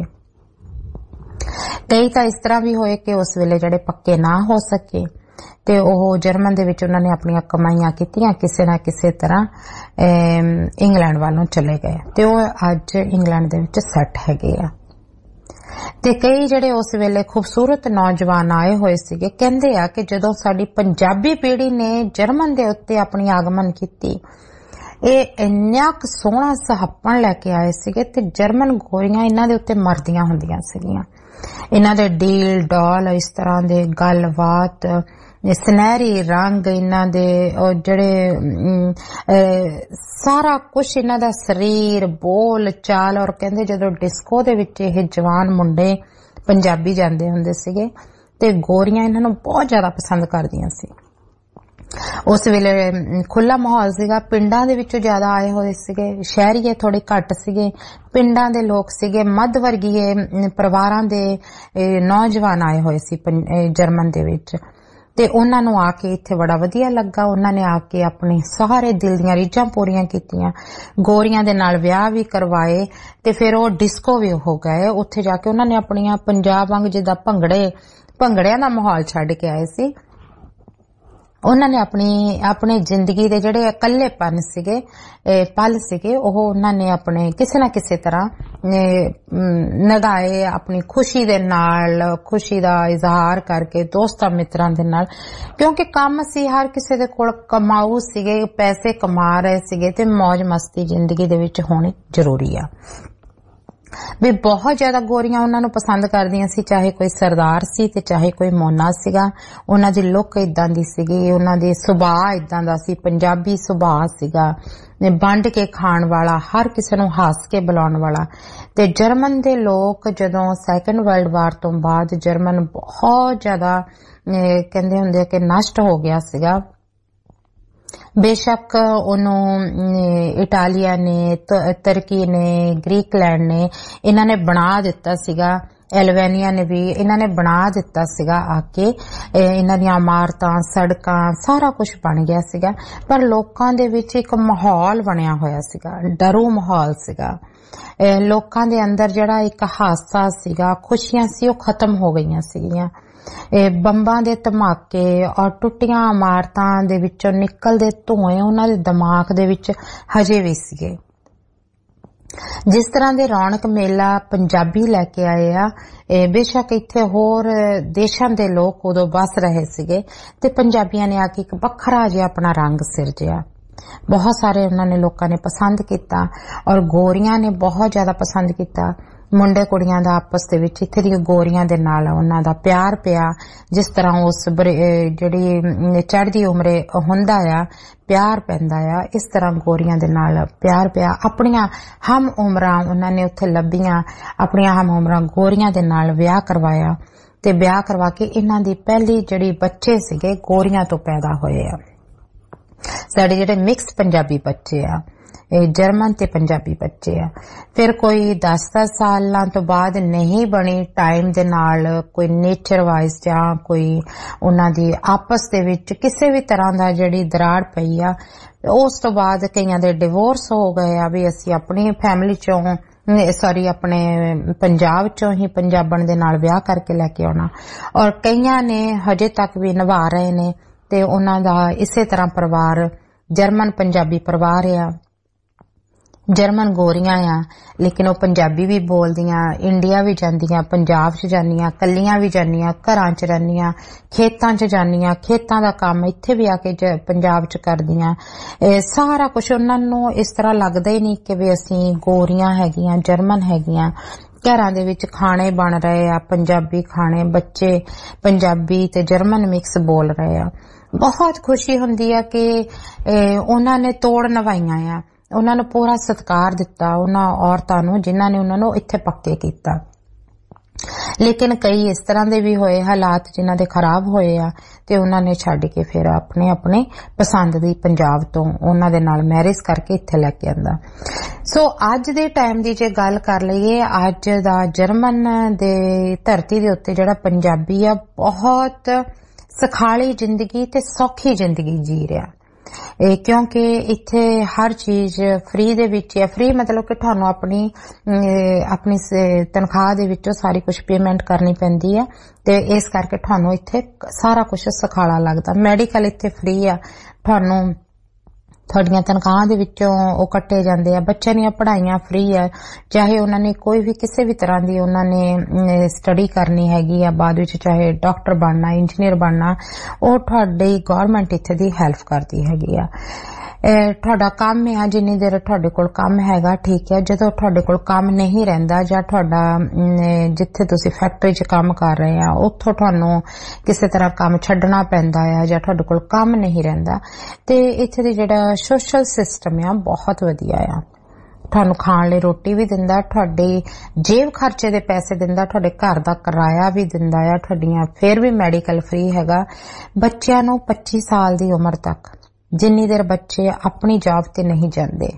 ਕਈ ਤਾਂ ਇਸ ਤਰ੍ਹਾਂ ਵੀ ਹੋਏ ਕਿ ਉਸ ਵੇਲੇ ਜਿਹੜੇ ਪੱਕੇ ਨਾ ਹੋ ਸਕੇ ਤੇ ਉਹ ਜਰਮਨ ਦੇ ਵਿੱਚ ਉਹਨਾਂ ਨੇ ਆਪਣੀਆਂ ਕਮਾਈਆਂ ਕੀਤੀਆਂ, ਕਿਸੇ ਨਾ ਕਿਸੇ ਤਰ੍ਹਾਂ ਇੰਗਲੈਂਡ ਵੱਲ ਨੂੰ ਚਲੇ ਗਏ, ਤੇ ਉਹ ਅੱਜ ਇੰਗਲੈਂਡ ਦੇ ਵਿੱਚ ਸੈੱਟ ਹੈਗੇ ਆ। ਤੇ ਕਈ ਜਿਹੜੇ ਉਸ ਵੇਲੇ ਖੂਬਸੂਰਤ ਨੌਜਵਾਨ ਆਏ ਹੋਏ ਸੀਗੇ, ਕਹਿੰਦੇ ਆ ਕਿ ਜਦੋਂ ਸਾਡੀ ਪੰਜਾਬੀ ਪੀੜ੍ਹੀ ਨੇ ਜਰਮਨ ਦੇ ਉੱਤੇ ਆਪਣੀ ਆਗਮਨ ਕੀਤੀ, ਇਹ ਇੰਨਾ ਕੁ ਸੋਹਣਾ ਸੁਹੱਪਣ ਲੈ ਕੇ ਆਏ ਸੀਗੇ, ਤੇ ਜਰਮਨ ਗੋਰੀਆਂ ਇਹਨਾਂ ਦੇ ਉੱਤੇ ਮਰਦੀਆਂ ਹੁੰਦੀਆਂ ਸੀਗੀਆਂ। ਇਹਨਾਂ ਦੇ ਡੀਲ ਡਾਲ, ਇਸ ਤਰ੍ਹਾਂ ਦੇ ਗੱਲਬਾਤ, ਸੁਨਹਿਰੀ ਰੰਗ, ਇਹਨਾਂ ਦੇ ਜਿਹੜੇ ਸਾਰਾ ਕੁਛ, ਇਹਨਾਂ ਦਾ ਸਰੀਰ, ਬੋਲ ਚਾਲ, ਔਰ ਕਹਿੰਦੇ ਜਦੋਂ ਡਿਸਕੋ ਦੇ ਵਿੱਚ ਇਹ ਜਵਾਨ ਮੁੰਡੇ ਪੰਜਾਬੀ ਜਾਂਦੇ ਹੁੰਦੇ ਸੀਗੇ ਤੇ ਗੋਰੀਆਂ ਇਹਨਾਂ ਨੂੰ ਬਹੁਤ ਜ਼ਿਆਦਾ ਪਸੰਦ ਕਰਦੀਆਂ ਸੀ। ਉਸ ਵੇਲੇ ਖੁੱਲਾ ਮਾਹੌਲ ਸੀਗਾ, ਪਿੰਡਾਂ ਦੇ ਵਿੱਚੋਂ ਜ਼ਿਆਦਾ ਆਏ ਹੋਏ ਸੀਗੇ, ਸ਼ਹਿਰੀਏ ਥੋੜੇ ਘੱਟ ਸੀਗੇ, ਪਿੰਡਾਂ ਦੇ ਲੋਕ ਸੀਗੇ, ਮੱਧ ਵਰਗੀਏ ਪਰਿਵਾਰਾਂ ਦੇ ਨੌਜਵਾਨ ਆਏ ਹੋਏ ਸੀ ਜਰਮਨ ਦੇ ਵਿੱਚ, ਤੇ ਉਹਨਾਂ ਨੂੰ ਆ ਕੇ ਇੱਥੇ ਬੜਾ ਵਧੀਆ ਲੱਗਾ। ਉਹਨਾਂ ਨੇ ਆ ਕੇ ਆਪਣੇ ਸਾਰੇ ਦਿਲ ਦੀਆਂ ਰੀਝਾਂ ਪੂਰੀਆਂ ਕੀਤੀਆਂ, ਗੋਰੀਆਂ ਦੇ ਨਾਲ ਵਿਆਹ ਵੀ ਕਰਵਾਏ, ਤੇ ਫਿਰ ਉਹ ਡਿਸਕੋ ਵੀ ਹੋ ਗਏ। ਉੱਥੇ ਜਾ ਕੇ ਉਹਨਾਂ ਨੇ ਆਪਣੀਆਂ ਪੰਜਾਬ ਵਾਂਗ ਜਿੱਦਾਂ ਭੰਗੜੇ ਭੰਗੜਿਆਂ ਦਾ ਮਾਹੌਲ ਛੱਡ ਕੇ ਆਏ ਸੀ, ਉਹਨਾਂ ਨੇ ਆਪਣੀ ਆਪਣੇ ਜ਼ਿੰਦਗੀ ਦੇ ਜਿਹੜੇ ਇਕੱਲੇਪਨ ਸੀਗੇ, ਪਲ ਸੀਗੇ, ਉਹ ਉਹਨਾਂ ਨੇ ਆਪਣੇ ਕਿਸੇ ਨਾ ਕਿਸੇ ਤਰ੍ਹਾਂ ਨਗਾਏ, ਆਪਣੀ ਖੁਸ਼ੀ ਦੇ ਨਾਲ, ਖੁਸ਼ੀ ਦਾ ਇਜ਼ਹਾਰ ਕਰਕੇ ਦੋਸਤਾਂ ਮਿੱਤਰਾਂ ਦੇ ਨਾਲ, ਕਿਉਂਕਿ ਕੰਮ ਸੀ, ਹਰ ਕਿਸੇ ਦੇ ਕੋਲ ਕਮਾਊ ਸੀਗੇ, ਪੈਸੇ ਕਮਾ ਰਹੇ ਸੀਗੇ, ਤੇ ਮौज ਮਸਤੀ ਜ਼ਿੰਦਗੀ ਦੇ ਵਿੱਚ ਹੋਣੀ ਜ਼ਰੂਰੀ ਆ। ਵੀ ਬਹੁਤ ਜ਼ਿਆਦਾ ਗੋਰੀਆਂ ਉਹਨਾਂ ਨੂੰ ਪਸੰਦ ਕਰਦੀਆਂ ਸੀ, ਚਾਹੇ ਕੋਈ ਸਰਦਾਰ ਸੀ ਤੇ ਚਾਹੇ ਕੋਈ ਮੋਨਾ ਸੀਗਾ। ਉਹਨਾਂ ਦੀ ਲੁੱਕ ਇਦਾਂ ਦੀ ਸੀਗੀ, ਉਹਨਾਂ ਦੀ ਸੁਭਾਅ ਇਦਾਂ ਦਾ ਸੀ, ਪੰਜਾਬੀ ਸੁਭਾਅ ਸੀਗਾ, ਵੰਡ ਕੇ ਖਾਣ ਵਾਲਾ, ਹਰ ਕਿਸੇ ਨੂੰ ਹੱਸ ਕੇ ਬੁਲਾਉਣ ਵਾਲਾ। ਤੇ ਜਰਮਨ ਦੇ ਲੋਕ ਜਦੋਂ ਸੈਕੰਡ ਵਰਲਡ ਵਾਰ ਤੋਂ ਬਾਅਦ ਜਰਮਨ ਬਹੁਤ ਜ਼ਿਆਦਾ ਕਹਿੰਦੇ ਹੁੰਦੇ ਕਿ ਨਸ਼ਟ ਹੋ ਗਿਆ ਸੀਗਾ। ਬੇਸ਼ੱਕ ਉਹਨੂੰ ਇਟਾਲੀਆ ਨੇ, ਤੁਰਕੀ ਨੇ, ਗ੍ਰੀਕਲੈਂਡ ਨੇ ਇਹਨਾਂ ਨੇ ਬਣਾ ਦਿੱਤਾ ਸੀਗਾ, ਐਲਵੇਨੀਆ ਨੇ ਵੀ ਇਹਨਾਂ ਨੇ ਬਣਾ ਦਿੱਤਾ ਸੀਗਾ ਆ ਕੇ, ਇਹਨਾਂ ਦੀਆਂ ਇਮਾਰਤਾਂ, ਸੜਕਾਂ, ਸਾਰਾ ਕੁਝ ਬਣ ਗਿਆ ਸੀਗਾ, ਪਰ ਲੋਕਾਂ ਦੇ ਵਿੱਚ ਇੱਕ ਮਾਹੌਲ ਬਣਿਆ ਹੋਇਆ ਸੀਗਾ, ਡਰੂ ਮਾਹੌਲ ਸੀਗਾ। ਲੋਕਾਂ ਦੇ ਅੰਦਰ ਜਿਹੜਾ ਇੱਕ ਹਾਸਾ ਸੀਗਾ, ਖੁਸ਼ੀਆਂ ਸੀ, ਉਹ ਖਤਮ ਹੋ ਗਈਆਂ ਸੀਗੀਆਂ। ਬੰਬਾਂ ਦੇ ਧਮਾਕੇ ਔਰ ਟੁੱਟੀਆਂ ਇਮਾਰਤਾਂ ਦੇ ਵਿੱਚੋਂ ਨਿਕਲਦੇ ਧੂਏ ਉਹਨਾਂ ਦੇ ਦਿਮਾਗ ਦੇ ਵਿੱਚ ਹਜੇ ਵੀ ਸੀਗੇ। ਜਿਸ ਤਰ੍ਹਾਂ ਦੇ ਰੌਣਕ ਮੇਲਾ ਪੰਜਾਬੀ ਲੈ ਕੇ ਆਏ ਆ, ਬੇਸ਼ੱਕ ਇੱਥੇ ਹੋਰ ਦੇਸ਼ਾਂ ਦੇ ਲੋਕ ਉਦੋਂ ਵਸ ਰਹੇ ਸੀਗੇ, ਤੇ ਪੰਜਾਬੀਆਂ ਨੇ ਆ ਕੇ ਇੱਕ ਵੱਖਰਾ ਜਿਹਾ ਆਪਣਾ ਰੰਗ ਸਿਰਜਿਆ। ਬਹੁਤ ਸਾਰੇ ਉਹਨਾਂ ਨੇ ਲੋਕਾਂ ਨੇ ਪਸੰਦ ਕੀਤਾ, ਔਰ ਗੋਰੀਆਂ ਨੇ ਬਹੁਤ ਜ਼ਿਆਦਾ ਪਸੰਦ ਕੀਤਾ। ਮੁੰਡੇ ਕੁੜੀਆਂ ਦਾ ਆਪਸ ਦੇ ਵਿੱਚ ਇੱਥੇ ਦੀਆਂ ਗੋਰੀਆਂ ਦੇ ਨਾਲ ਉਹਨਾਂ ਦਾ ਪਿਆਰ ਪਿਆ, ਜਿਸ ਤਰ੍ਹਾਂ ਉਸ ਜਿਹੜੀ ਚੜ੍ਹਦੀ ਉਮਰੇ ਹੁੰਦਾ ਆ ਪਿਆਰ ਪੈਂਦਾ ਆ, ਇਸ ਤਰ੍ਹਾਂ ਗੋਰੀਆਂ ਦੇ ਨਾਲ ਪਿਆਰ ਪਿਆ। ਆਪਣੀਆਂ ਹਮ ਉਮਰਾਂ ਉਹਨਾਂ ਨੇ ਉੱਥੇ ਲੱਭੀਆਂ, ਆਪਣੀਆਂ ਹਮ ਉਮਰਾਂ ਗੋਰੀਆਂ ਦੇ ਨਾਲ ਵਿਆਹ ਕਰਵਾਇਆ ਤੇ ਵਿਆਹ ਕਰਵਾ ਕੇ ਇਹਨਾਂ ਦੀ ਪਹਿਲੀ ਜਿਹੜੀ ਬੱਚੇ ਸੀਗੇ ਗੋਰੀਆਂ ਤੋਂ ਪੈਦਾ ਹੋਏ ਆ। ਸਾਡੇ ਜਿਹੜੇ ਮਿਕਸ ਪੰਜਾਬੀ ਬੱਚੇ ਆ, ਇਹ ਜਰਮਨ ਤੇ ਪੰਜਾਬੀ ਬੱਚੇ ਆ। ਫਿਰ ਕੋਈ ਦਸ ਦਸ ਸਾਲਾਂ ਤੋਂ ਬਾਅਦ ਨਹੀਂ ਬਣੀ ਟਾਈਮ ਦੇ ਨਾਲ, ਕੋਈ ਨੇਚਰ ਵਾਈਜ਼ ਜਾਂ ਕੋਈ ਉਹਨਾਂ ਦੀ ਆਪਸ ਦੇ ਵਿੱਚ ਕਿਸੇ ਵੀ ਤਰ੍ਹਾਂ ਦਾ ਜਿਹੜੀ ਦਰਾੜ ਪਈ ਆ, ਉਸ ਤੋਂ ਬਾਅਦ ਕਈਆਂ ਦੇ ਡਿਵੋਰਸ ਹੋ ਗਏ ਆ ਵੀ ਅਸੀਂ ਆਪਣੀ ਫੈਮਿਲੀ ਚੋਂ ਸੌਰੀ ਆਪਣੇ ਪੰਜਾਬ ਚੋਂ ਹੀ ਪੰਜਾਬਣ ਦੇ ਨਾਲ ਵਿਆਹ ਕਰਕੇ ਲੈ ਕੇ ਆਉਣਾ, ਔਰ ਕਈਆਂ ਨੇ ਹਜੇ ਤੱਕ ਵੀ ਨਿਭਾ ਰਹੇ ਨੇ ਤੇ ਉਹਨਾਂ ਦਾ ਇਸੇ ਤਰ੍ਹਾਂ ਪਰਿਵਾਰ ਜਰਮਨ ਪੰਜਾਬੀ ਪਰਿਵਾਰ ਆ। ਜਰਮਨ ਗੋਰੀਆਂ ਆ ਲੇਕਿਨ ਉਹ ਪੰਜਾਬੀ ਵੀ ਬੋਲਦੀਆਂ, ਇੰਡੀਆ ਵੀ ਜਾਂਦੀਆਂ, ਪੰਜਾਬ 'ਚ ਜਾਂਦੀਆਂ, ਕੱਲੀਆਂ ਵੀ ਜਾਂਦੀਆਂ, ਘਰਾਂ 'ਚ ਰਹਿੰਦੀਆਂ, ਖੇਤਾਂ 'ਚ ਜਾਂਦੀਆਂ, ਖੇਤਾਂ ਦਾ ਕੰਮ ਇੱਥੇ ਵੀ ਆ ਕੇ ਪੰਜਾਬ 'ਚ ਕਰਦੀਆਂ। ਇਹ ਸਾਰਾ ਕੁਝ ਉਹਨਾਂ ਨੂੰ ਇਸ ਤਰ੍ਹਾਂ ਲੱਗਦਾ ਹੀ ਨਹੀਂ ਕਿ ਵੀ ਅਸੀਂ ਗੋਰੀਆਂ ਹੈਗੀਆਂ, ਜਰਮਨ ਹੈਗੀਆਂ। ਘਰਾਂ ਦੇ ਵਿੱਚ ਖਾਣੇ ਬਣ ਰਹੇ ਆ, ਪੰਜਾਬੀ ਖਾਣੇ, ਬੱਚੇ ਪੰਜਾਬੀ ਤੇ ਜਰਮਨ ਮਿਕਸ ਬੋਲ ਰਹੇ ਆ। ਬਹੁਤ ਖੁਸ਼ੀ ਹੁੰਦੀ ਆ ਕਿ ਉਹਨਾਂ ਨੇ ਤੋੜ ਨਵਾਈਆਂ ਆ, ਉਹਨਾਂ ਨੂੰ ਪੂਰਾ ਸਤਿਕਾਰ ਦਿੱਤਾ ਉਹਨਾਂ ਔਰਤਾਂ ਨੂੰ ਜਿਨ੍ਹਾਂ ਨੇ ਉਹਨਾਂ ਨੂੰ ਇੱਥੇ ਪੱਕੇ ਕੀਤਾ। ਲੇਕਿਨ ਕਈ ਇਸ ਤਰ੍ਹਾਂ ਦੇ ਵੀ ਹੋਏ ਹਾਲਾਤ ਜਿਨ੍ਹਾਂ ਦੇ ਖਰਾਬ ਹੋਏ ਆ ਤੇ ਉਹਨਾਂ ਨੇ ਛੱਡ ਕੇ ਫਿਰ ਆਪਣੇ ਆਪਣੇ ਪਸੰਦ ਦੀ ਪੰਜਾਬ ਤੋਂ ਉਹਨਾਂ ਦੇ ਨਾਲ ਮੈਰਿਜ ਕਰਕੇ ਇੱਥੇ ਲੈ ਕੇ ਆਂਦਾ। ਸੋ ਅੱਜ ਦੇ ਟਾਈਮ ਦੀ ਜੇ ਗੱਲ ਕਰ ਲਈਏ, ਅੱਜ ਦਾ ਜਰਮਨ ਦੇ ਧਰਤੀ ਦੇ ਉੱਤੇ ਜਿਹੜਾ ਪੰਜਾਬੀ ਆ ਬਹੁਤ ਸਖਾਲੀ ਜ਼ਿੰਦਗੀ ਤੇ ਸੌਖੀ ਜ਼ਿੰਦਗੀ ਜੀ ਰਿਹਾ। ਇਹ ਕਿਉਂਕਿ ਇੱਥੇ ਹਰ ਚੀਜ਼ ਫ੍ਰੀ ਦੇ ਵਿੱਚ ਹੈ। ਫ੍ਰੀ ਮਤਲਬ ਕਿ ਤੁਹਾਨੂੰ ਆਪਣੀ ਆਪਣੀ ਤਨਖਾਹ ਦੇ ਵਿੱਚੋਂ ਸਾਰੀ ਕੁਝ ਪੇਮੈਂਟ ਕਰਨੀ ਪੈਂਦੀ ਹੈ ਤੇ ਇਸ ਕਰਕੇ ਤੁਹਾਨੂੰ ਇੱਥੇ ਸਾਰਾ ਕੁਝ ਸਖਾਲਾ ਲੱਗਦਾ। ਮੈਡੀਕਲ ਇੱਥੇ ਫ੍ਰੀ ਆ, ਤੁਹਾਨੂੰ ਤੁਹਾਡੀਆਂ ਤਨਖਾਹਾਂ ਦੇ ਵਿੱਚੋਂ ਉਹ ਕੱਟੇ ਜਾਂਦੇ ਆ। ਬੱਚਿਆਂ ਦੀਆਂ ਪੜ੍ਹਾਈਆਂ ਫ੍ਰੀ ਆ, ਚਾਹੇ ਉਹਨਾਂ ਨੇ ਕੋਈ ਵੀ ਕਿਸੇ ਵੀ ਤਰ੍ਹਾਂ ਦੀ ਉਹਨਾਂ ਨੇ ਸਟੱਡੀ ਕਰਨੀ ਹੈਗੀ ਆ ਬਾਅਦ ਵਿੱਚ, ਚਾਹੇ ਡਾਕਟਰ ਬਣਨਾ, ਇੰਜੀਨੀਅਰ ਬਣਨਾ, ਉਹ ਤੁਹਾਡੀ ਗਵਰਨਮੈਂਟ ਇੱਥੇ ਦੀ ਹੈਲਪ ਕਰਦੀ ਹੈਗੀ ਆ। ਤੁਹਾਡਾ ਕੰਮ ਆ, ਜਿੰਨੀ ਦੇਰ ਤੁਹਾਡੇ ਕੋਲ ਕੰਮ ਹੈਗਾ ਠੀਕ ਹੈ। ਜਦੋਂ ਤੁਹਾਡੇ ਕੋਲ ਕੰਮ ਨਹੀਂ ਰਹਿੰਦਾ ਜਾਂ ਤੁਹਾਡਾ ਜਿੱਥੇ ਤੁਸੀਂ ਫੈਕਟਰੀ 'ਚ ਕੰਮ ਕਰ ਰਹੇ ਆ ਉੱਥੋਂ ਤੁਹਾਨੂੰ ਕਿਸੇ ਤਰ੍ਹਾਂ ਕੰਮ ਛੱਡਣਾ ਪੈਂਦਾ ਆ ਜਾਂ ਤੁਹਾਡੇ ਕੋਲ ਕੰਮ ਨਹੀਂ ਰਹਿੰਦਾ, ਤੇ ਇੱਥੇ ਦੀ ਜਿਹੜਾ ਸੋਸ਼ਲ ਸਿਸਟਮ ਆ ਬਹੁਤ ਵਧੀਆ ਆ। ਤੁਹਾਨੂੰ ਖਾਣ ਲਈ ਰੋਟੀ ਵੀ ਦਿੰਦਾ, ਤੁਹਾਡੀ ਜੇਬ ਖਰਚੇ ਦੇ ਪੈਸੇ ਦਿੰਦਾ, ਤੁਹਾਡੇ ਘਰ ਦਾ ਕਿਰਾਇਆ ਵੀ ਦਿੰਦਾ ਆ, ਤੁਹਾਡੀਆਂ ਫਿਰ ਵੀ ਮੈਡੀਕਲ ਫ੍ਰੀ ਹੈਗਾ। ਬੱਚਿਆਂ ਨੂੰ ਪੱਚੀ ਸਾਲ ਦੀ ਉਮਰ ਤੱਕ, ਜਿੰਨੀ ਦੇਰ ਬੱਚੇ ਆਪਣੀ ਜੌਬ ਤੇ ਨਹੀਂ ਜਾਂਦੇ,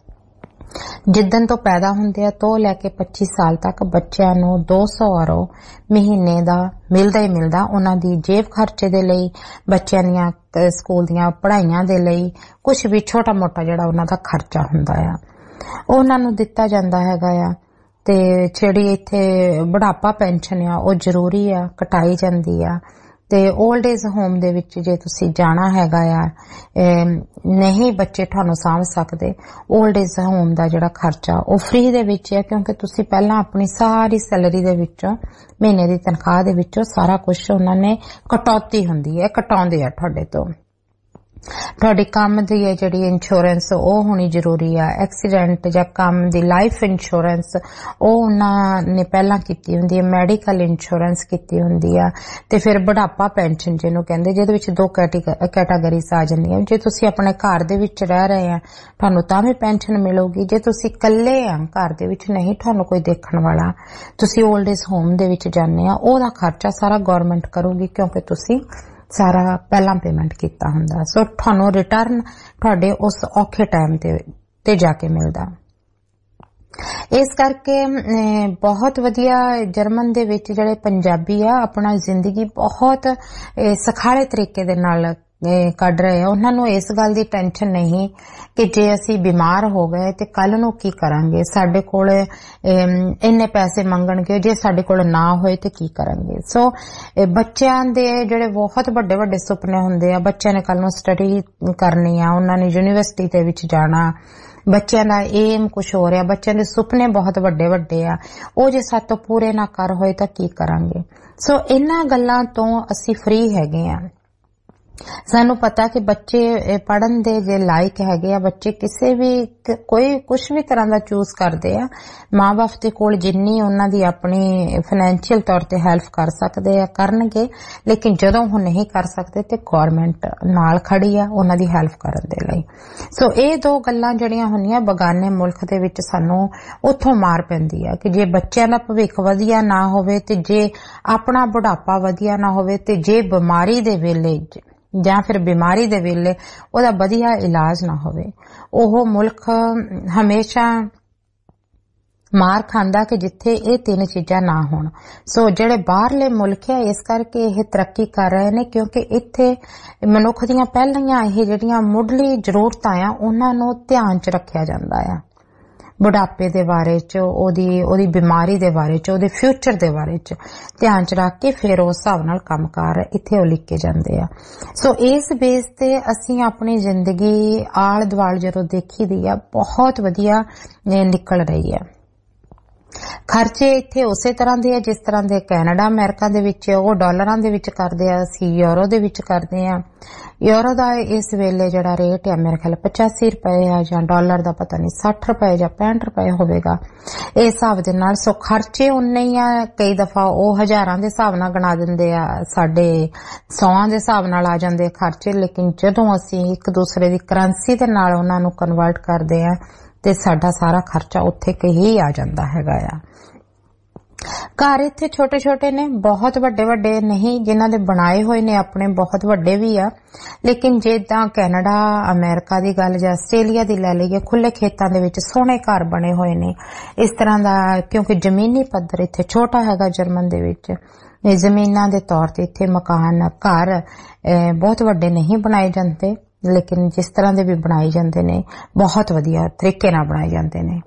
ਜਿੱਦਣ ਤੋਂ ਪੈਦਾ ਹੁੰਦੇ ਆ ਤੋਂ ਲੈ ਕੇ ਪੱਚੀ ਸਾਲ ਤੱਕ ਬੱਚਿਆਂ ਨੂੰ ਦੋ ਸੌ ਯੂਰੋ ਮਹੀਨੇ ਦਾ ਮਿਲਦਾ ਹੀ ਮਿਲਦਾ। ਉਹਨਾਂ ਦੀ ਜੇਬ ਖਰਚੇ ਦੇ ਲਈ, ਬੱਚਿਆਂ ਦੀਆਂ ਸਕੂਲ ਦੀਆਂ ਪੜ੍ਹਾਈਆਂ ਦੇ ਲਈ, ਕੁਝ ਵੀ ਛੋਟਾ ਮੋਟਾ ਜਿਹੜਾ ਉਹਨਾਂ ਦਾ ਖਰਚਾ ਹੁੰਦਾ ਆ ਉਹ ਉਹਨਾਂ ਨੂੰ ਦਿੱਤਾ ਜਾਂਦਾ ਹੈਗਾ ਆ। ਤੇ ਜਿਹੜੀ ਇੱਥੇ ਬੁਢਾਪਾ ਪੈਨਸ਼ਨ ਆ ਉਹ ਜ਼ਰੂਰੀ ਆ, ਕਟਾਈ ਜਾਂਦੀ ਆ। ਤੇ 올ਡ ਏਜ ਹੋਮ ਦੇ ਵਿੱਚ ਜੇ ਤੁਸੀਂ ਜਾਣਾ ਹੈਗਾ ਆ, ਨਹੀਂ ਬੱਚੇ ਤੁਹਾਨੂੰ ਸਾਂਭ ਸਕਦੇ, 올ਡ ਏਜ ਹੋਮ ਦਾ ਜਿਹੜਾ ਖਰਚਾ ਉਹ ਫ੍ਰੀ ਦੇ ਵਿੱਚ ਹੈ, ਕਿਉਂਕਿ ਤੁਸੀਂ ਪਹਿਲਾਂ ਆਪਣੀ ਸਾਰੀ ਸੈਲਰੀ ਦੇ ਵਿੱਚੋਂ, ਮਹੀਨੇ ਦੀ ਤਨਖਾਹ ਦੇ ਵਿੱਚੋਂ ਸਾਰਾ ਕੁਝ ਉਹਨਾਂ ਨੇ ਕਟੌਤੀ ਹੁੰਦੀ ਹੈ, ਕਟਾਉਂਦੇ ਆ ਤੁਹਾਡੇ ਤੋਂ। ਤੁਹਾਡੇ ਕੰਮ ਦੀ ਹੈ ਜਿਹੜੀ ਇੰਸ਼ੋਰੈਂਸ ਉਹ ਹੋਣੀ ਜ਼ਰੂਰੀ ਆ। ਐਕਸੀਡੈਂਟ ਜਾਂ ਕੰਮ ਦੀ ਲਾਈਫ ਇੰਸ਼ੋਰੈਂਸ ਉਹ ਉਹਨਾਂ ਨੇ ਪਹਿਲਾਂ ਕੀਤੀ ਹੁੰਦੀ ਹੈ, ਮੈਡੀਕਲ ਇੰਸ਼ੋਰੈਂਸ ਕੀਤੀ ਹੁੰਦੀ ਆ, ਤੇ ਫਿਰ ਬੁਢਾਪਾ ਪੈਨਸ਼ਨ ਜਿਹਨੂੰ ਕਹਿੰਦੇ, ਜਿਹਦੇ ਵਿੱਚ ਦੋ ਕੈਟਾਗਰੀਜ਼ ਆ ਜਾਂਦੀਆਂ। ਜੇ ਤੁਸੀਂ ਆਪਣੇ ਘਰ ਦੇ ਵਿੱਚ ਰਹਿ ਰਹੇ ਆ ਤੁਹਾਨੂੰ ਤਾਂ ਵੀ ਪੈਨਸ਼ਨ ਮਿਲੂਗੀ, ਜੇ ਤੁਸੀਂ ਇਕੱਲੇ ਆ ਘਰ ਦੇ ਵਿੱਚ ਨਹੀਂ ਤੁਹਾਨੂੰ ਕੋਈ ਦੇਖਣ ਵਾਲਾ, ਤੁਸੀਂ 올ਡ ਏਜ ਹੋਮ ਦੇ ਵਿੱਚ ਜਾਂਦੇ ਆ, ਉਹਦਾ ਖਰਚਾ ਸਾਰਾ ਗਵਰਨਮੈਂਟ ਕਰੂਗੀ ਕਿਉਂਕਿ ਤੁਸੀਂ ਸਾਰਾ ਪਹਿਲਾਂ ਪੇਮੈਂਟ ਕੀਤਾ ਹੁੰਦਾ। ਸੋ ਤੁਹਾਨੂੰ ਰਿਟਰਨ ਤੁਹਾਡੇ ਉਸ ਔਖੇ ਟਾਈਮ ਤੇ ਤੇ ਜਾ ਕੇ ਮਿਲਦਾ। ਇਸ ਕਰਕੇ ਬਹੁਤ ਵਧੀਆ ਜਰਮਨ ਦੇ ਵਿੱਚ ਜਿਹੜੇ ਪੰਜਾਬੀ ਆ ਆਪਣਾ ਜ਼ਿੰਦਗੀ ਬਹੁਤ ਸਖਾਲੇ ਤਰੀਕੇ ਦੇ ਨਾਲ ਕੱਢ ਰਹੇ ਆ। ਉਹਨਾਂ ਨੂੰ ਇਸ ਗੱਲ ਦੀ ਟੈਨਸ਼ਨ ਨਹੀਂ ਕਿ ਜੇ ਅਸੀਂ ਬਿਮਾਰ ਹੋ ਗਏ ਤੇ ਕੱਲ ਨੂੰ ਕੀ ਕਰਾਂਗੇ, ਸਾਡੇ ਕੋਲ ਇੰਨੇ ਪੈਸੇ ਮੰਗਣਗੇ, ਜੇ ਸਾਡੇ ਕੋਲ ਨਾ ਹੋਏ ਤੇ ਕੀ ਕਰਾਂਗੇ। ਸੋ ਬੱਚਿਆਂ ਦੇ ਜਿਹੜੇ ਬਹੁਤ ਵੱਡੇ ਵੱਡੇ ਸੁਪਨੇ ਹੁੰਦੇ ਆ, ਬੱਚਿਆਂ ਨੇ ਕੱਲ ਨੂੰ ਸਟੱਡੀ ਕਰਨੀ ਆ, ਉਹਨਾਂ ਨੇ ਯੂਨੀਵਰਸਿਟੀ ਦੇ ਵਿੱਚ ਜਾਣਾ, ਬੱਚਿਆਂ ਦਾ ਏਮ ਕੁਛ ਹੋ ਰਿਹਾ, ਬੱਚਿਆਂ ਦੇ ਸੁਪਨੇ ਬਹੁਤ ਵੱਡੇ ਵੱਡੇ ਆ, ਉਹ ਜੇ ਸਾਡੇ ਤੋਂ ਪੂਰੇ ਨਾ ਕਰ ਹੋਏ ਤਾਂ ਕੀ ਕਰਾਂਗੇ। ਸੋ ਇਹਨਾਂ ਗੱਲਾਂ ਤੋਂ ਅਸੀਂ ਫ੍ਰੀ ਹੈਗੇ ਆ। ਸਾਨੂੰ ਪਤਾ ਕਿ ਬੱਚੇ ਪੜਨ ਦੇ ਜੇ ਲਾਇਕ ਹੈਗੇ ਆ, ਬੱਚੇ ਕਿਸੇ ਵੀ ਕੋਈ ਕੁਝ ਵੀ ਤਰ੍ਹਾਂ ਦਾ ਚੂਜ਼ ਕਰਦੇ ਆ, ਮਾਂ-ਬਾਪ ਦੇ ਕੋਲ ਜਿੰਨੀ ਉਹਨਾਂ ਦੀ ਆਪਣੀ ਫਾਈਨੈਂਸ਼ੀਅਲ ਤੌਰ ਤੇ ਹੈਲਪ ਕਰ ਸਕਦੇ ਆ ਕਰਨਗੇ, ਲੇਕਿਨ ਜਦੋਂ ਉਹ ਨਹੀਂ ਕਰ ਸਕਦੇ ਤੇ ਗਵਰਨਮੈਂਟ ਨਾਲ ਖੜੀ ਆ ਉਹਨਾਂ ਦੀ ਹੈਲਪ ਕਰਨ ਦੇ ਲਈ। ਸੋ ਇਹ ਦੋ ਗੱਲਾਂ ਜਿਹੜੀਆਂ ਹੁੰਦੀਆਂ ਬਗਾਨੇ ਮੁਲਕ ਦੇ ਵਿੱਚ ਸਾਨੂੰ ਉੱਥੋਂ ਮਾਰ ਪੈਂਦੀ ਆ ਕਿ ਜੇ ਬੱਚਿਆਂ ਦਾ ਭਵਿੱਖ ਵਧੀਆ ਨਾ ਹੋਵੇ ਤੇ ਜੇ ਆਪਣਾ ਬੁਢਾਪਾ ਵਧੀਆ ਨਾ ਹੋਵੇ ਤੇ ਜੇ ਬਿਮਾਰੀ ਦੇ ਵੇਲੇ ਜਾਂ ਫਿਰ ਬਿਮਾਰੀ ਦੇ ਵੇਲੇ ਉਹਦਾ ਵਧੀਆ ਇਲਾਜ ਨਾ ਹੋਵੇ, ਉਹ ਮੁਲਕ ਹਮੇਸ਼ਾ ਮਾਰ ਖਾਂਦਾ ਕਿ ਜਿੱਥੇ ਇਹ ਤਿੰਨ ਚੀਜ਼ਾਂ ਨਾ ਹੋਣ। ਸੋ ਜਿਹੜੇ ਬਾਹਰਲੇ ਮੁਲਕ ਆ ਇਸ ਕਰਕੇ ਇਹ ਤਰੱਕੀ ਕਰ ਰਹੇ ਨੇ ਕਿਉਂਕਿ ਇੱਥੇ ਮਨੁੱਖ ਦੀਆਂ ਪਹਿਲੀਆਂ ਇਹ ਜਿਹੜੀਆਂ ਮੁੱਢਲੀ ਜ਼ਰੂਰਤਾਂ ਆ ਉਹਨਾਂ ਨੂੰ ਧਿਆਨ 'ਚ ਰੱਖਿਆ ਜਾਂਦਾ ਆ। ਬੁਢਾਪੇ ਦੇ ਬਾਰੇ 'ਚ, ਉਹਦੀ ਉਹਦੀ ਬਿਮਾਰੀ ਦੇ ਬਾਰੇ 'ਚ, ਉਹਦੇ ਫਿਊਚਰ ਦੇ ਬਾਰੇ 'ਚ ਧਿਆਨ 'ਚ ਰੱਖ ਕੇ ਫਿਰ ਉਸ ਹਿਸਾਬ ਨਾਲ ਕੰਮਕਾਰ ਇੱਥੇ ਉਲੀਕੇ ਜਾਂਦੇ ਆ। ਸੋ ਇਸ ਬੇਸ ਤੇ ਅਸੀਂ ਆਪਣੀ ਜ਼ਿੰਦਗੀ ਆਲ ਦੁਆਲ ਜਦੋਂ ਦੇਖੀ ਦੀ ਆ ਬਹੁਤ ਵਧੀਆ ਨਿਕਲ ਰਹੀ ਆ। ਖਰਚੇ ਇੱਥੇ ਉਸੇ ਤਰ੍ਹਾਂ ਦੇ ਆ ਜਿਸ ਤਰ੍ਹਾਂ ਦੇ ਕੈਨੇਡਾ ਅਮਰੀਕਾ ਦੇ ਵਿੱਚ ਉਹ ਡਾਲਰਾਂ ਦੇ ਵਿੱਚ ਕਰਦੇ ਆ, ਅਸੀਂ ਯੂਰੋ ਦੇ ਵਿੱਚ ਕਰਦੇ ਆ। ਯੂਰੋ ਦਾ ਇਸ ਵੇਲੇ ਜਿਹੜਾ ਰੇਟ ਆ ਮੇਰੇ ਖਿਆਲ ਪਚਾਸੀ ਰੁਪਏ ਆ ਜਾਂ ਡਾਲਰ ਦਾ ਪਤਾ ਨਹੀਂ ਸੱਠ ਰੁਪਏ ਜਾਂ ਪੈਂਹਠ ਰੁਪਏ ਹੋਵੇਗਾ ਇਸ ਹਿਸਾਬ ਦੇ ਨਾਲ। ਸੋ ਖਰਚੇ ਉਨੇ ਹੀ ਆ, ਕਈ ਦਫਾ ਉਹ ਹਜ਼ਾਰਾਂ ਦੇ ਹਿਸਾਬ ਨਾਲ ਗਣਾ ਦਿੰਦੇ ਆ, ਸਾਡੇ ਸੌਆਂ ਦੇ ਹਿਸਾਬ ਨਾਲ ਆ ਜਾਂਦੇ ਖਰਚੇ, ਲੇਕਿਨ ਜਦੋਂ ਅਸੀਂ ਇੱਕ ਦੂਸਰੇ ਦੀ ਕਰੰਸੀ ਦੇ ਨਾਲ ਉਹਨਾਂ ਨੂੰ ਕਨਵਰਟ ਕਰਦੇ ਆ ਤੇ ਸਾਡਾ ਸਾਰਾ ਖਰਚਾ ਉੱਥੇ ਹੀ ਆ ਜਾਂਦਾ ਹੈਗਾ ਆ। ਘਰ ਇੱਥੇ ਛੋਟੇ ਛੋਟੇ ਨੇ, ਬਹੁਤ ਵੱਡੇ ਵੱਡੇ ਨਹੀਂ, ਜਿਨ੍ਹਾਂ ਦੇ ਬਣਾਏ ਹੋਏ ਨੇ ਆਪਣੇ ਬਹੁਤ ਵੱਡੇ ਵੀ ਆ, ਲੇਕਿਨ ਜਿੱਦਾਂ ਕੈਨੇਡਾ ਅਮਰੀਕਾ ਦੀ ਗੱਲ ਜਾਂ ਆਸਟ੍ਰੇਲੀਆ ਦੀ ਲੈ ਲਈਏ, ਖੁੱਲੇ ਖੇਤਾਂ ਦੇ ਵਿੱਚ ਸੋਹਣੇ ਘਰ ਬਣੇ ਹੋਏ ਨੇ ਇਸ ਤਰ੍ਹਾਂ ਦਾ। ਕਿਉਂਕਿ ਜ਼ਮੀਨੀ ਪੱਧਰ ਇੱਥੇ ਛੋਟਾ ਹੈਗਾ ਜਰਮਨ ਦੇ ਵਿੱਚ, ਜ਼ਮੀਨਾਂ ਦੇ ਤੌਰ ਤੇ ਇੱਥੇ ਮਕਾਨ ਘਰ ਬਹੁਤ ਵੱਡੇ ਨਹੀਂ ਬਣਾਏ ਜਾਂਦੇ, ਲੇਕਿਨ ਜਿਸ ਤਰ੍ਹਾਂ ਦੇ ਵੀ ਬਣਾਏ ਜਾਂਦੇ ਨੇ ਬਹੁਤ ਵਧੀਆ ਤਰੀਕੇ ਨਾਲ ਬਣਾਏ ਜਾਂਦੇ ਨੇ।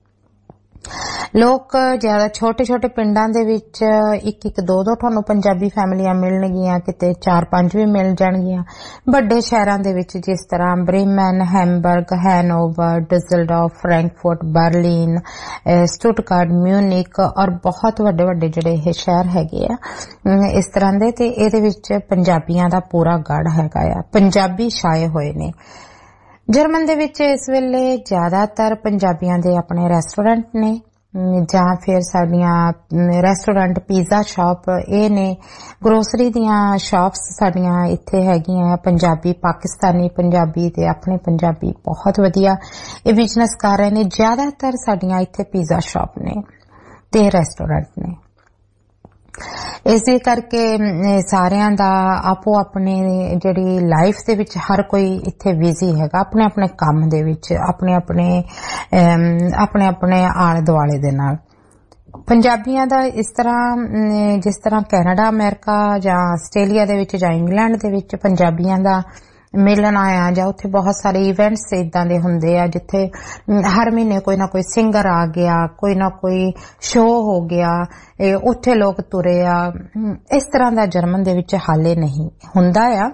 ਲੋਕ ਜ਼ਿਆਦਾ ਛੋਟੇ ਛੋਟੇ ਪਿੰਡਾਂ ਦੇ ਵਿੱਚ ਇੱਕ ਇੱਕ ਦੋ ਦੋ ਤੁਹਾਨੂੰ ਪੰਜਾਬੀ ਫੈਮਲੀਆਂ ਮਿਲਣਗੀਆਂ, ਕਿਤੇ ਚਾਰ ਪੰਜ ਵੀ ਮਿਲ ਜਾਣਗੀਆਂ। ਵੱਡੇ ਸ਼ਹਿਰਾਂ ਦੇ ਵਿੱਚ ਜਿਸ ਤਰ੍ਹਾਂ Bremen, Hamburg, Hanover, Dusseldorf, Frankfurt, Berlin, Stuttgart, Munich ਔਰ ਬਹੁਤ ਵੱਡੇ ਵੱਡੇ ਜਿਹੜੇ ਇਹ ਸ਼ਹਿਰ ਹੈਗੇ ਆ ਇਸ ਤਰ੍ਹਾਂ ਦੇ, ਤੇ ਇਹਦੇ ਵਿੱਚ ਪੰਜਾਬੀਆਂ ਦਾ ਪੂਰਾ ਗੜ ਹੈਗਾ ਆ, ਪੰਜਾਬੀ ਛਾਏ ਹੋਏ ਨੇ। ਜਰਮਨ ਦੇ ਵਿੱਚ ਇਸ ਵੇਲੇ ਜ਼ਿਆਦਾਤਰ ਪੰਜਾਬੀਆਂ ਦੇ ਆਪਣੇ ਰੈਸਟੋਰੈਂਟ ਨੇ ਜਾਂ ਫਿਰ ਸਾਡੀਆਂ ਰੈਸਟੋਰੈਂਟ, ਪੀਜ਼ਾ ਸ਼ਾਪ ਇਹ ਨੇ, ਗਰੋਸਰੀ ਦੀਆਂ ਸ਼ਾਪਸ ਸਾਡੀਆਂ ਇੱਥੇ ਹੈਗੀਆਂ ਪੰਜਾਬੀ, ਪਾਕਿਸਤਾਨੀ ਪੰਜਾਬੀ ਤੇ ਆਪਣੇ ਪੰਜਾਬੀ ਬਹੁਤ ਵਧੀਆ ਇਹ ਬਿਜ਼ਨਸ ਕਰ ਰਹੇ ਨੇ। ਜ਼ਿਆਦਾਤਰ ਸਾਡੀਆਂ ਇੱਥੇ ਪੀਜ਼ਾ ਸ਼ਾਪ ਨੇ ਤੇ ਰੈਸਟੋਰੈਂਟ ਨੇ। ਇਸੇ ਕਰਕੇ ਸਾਰਿਆਂ ਦਾ ਆਪੋ ਆਪਣੇ ਜਿਹੜੀ ਲਾਈਫ ਦੇ ਵਿੱਚ ਹਰ ਕੋਈ ਇੱਥੇ ਬਿਜ਼ੀ ਹੈਗਾ ਆਪਣੇ ਆਪਣੇ ਕੰਮ ਦੇ ਵਿੱਚ, ਆਪਣੇ ਆਪਣੇ ਆਪਣੇ ਆਪਣੇ ਆਲੇ ਦੁਆਲੇ ਦੇ ਨਾਲ। ਪੰਜਾਬੀਆਂ ਦਾ ਇਸ ਤਰ੍ਹਾਂ ਜਿਸ ਤਰ੍ਹਾਂ ਕੈਨੇਡਾ, ਅਮਰੀਕਾ ਜਾਂ ਆਸਟ੍ਰੇਲੀਆ ਦੇ ਵਿੱਚ ਜਾਂ ਇੰਗਲੈਂਡ ਦੇ ਵਿੱਚ ਪੰਜਾਬੀਆਂ ਦਾ ਮਿਲਣ ਆਇਆ ਜਾਂ ਉੱਥੇ ਬਹੁਤ ਸਾਰੇ ਇਵੈਂਟਸ ਇਦਾਂ ਦੇ ਹੁੰਦੇ ਆ ਜਿੱਥੇ ਹਰ ਮਹੀਨੇ ਕੋਈ ਨਾ ਕੋਈ ਸਿੰਗਰ ਆ ਗਿਆ, ਕੋਈ ਨਾ ਕੋਈ ਸ਼ੋਅ ਹੋ ਗਿਆ, ਉੱਥੇ ਲੋਕ ਤੁਰੇ ਆ। ਇਸ ਤਰ੍ਹਾਂ ਦਾ ਜਰਮਨ ਦੇ ਵਿੱਚ ਹਾਲੇ ਨਹੀਂ ਹੁੰਦਾ ਆ।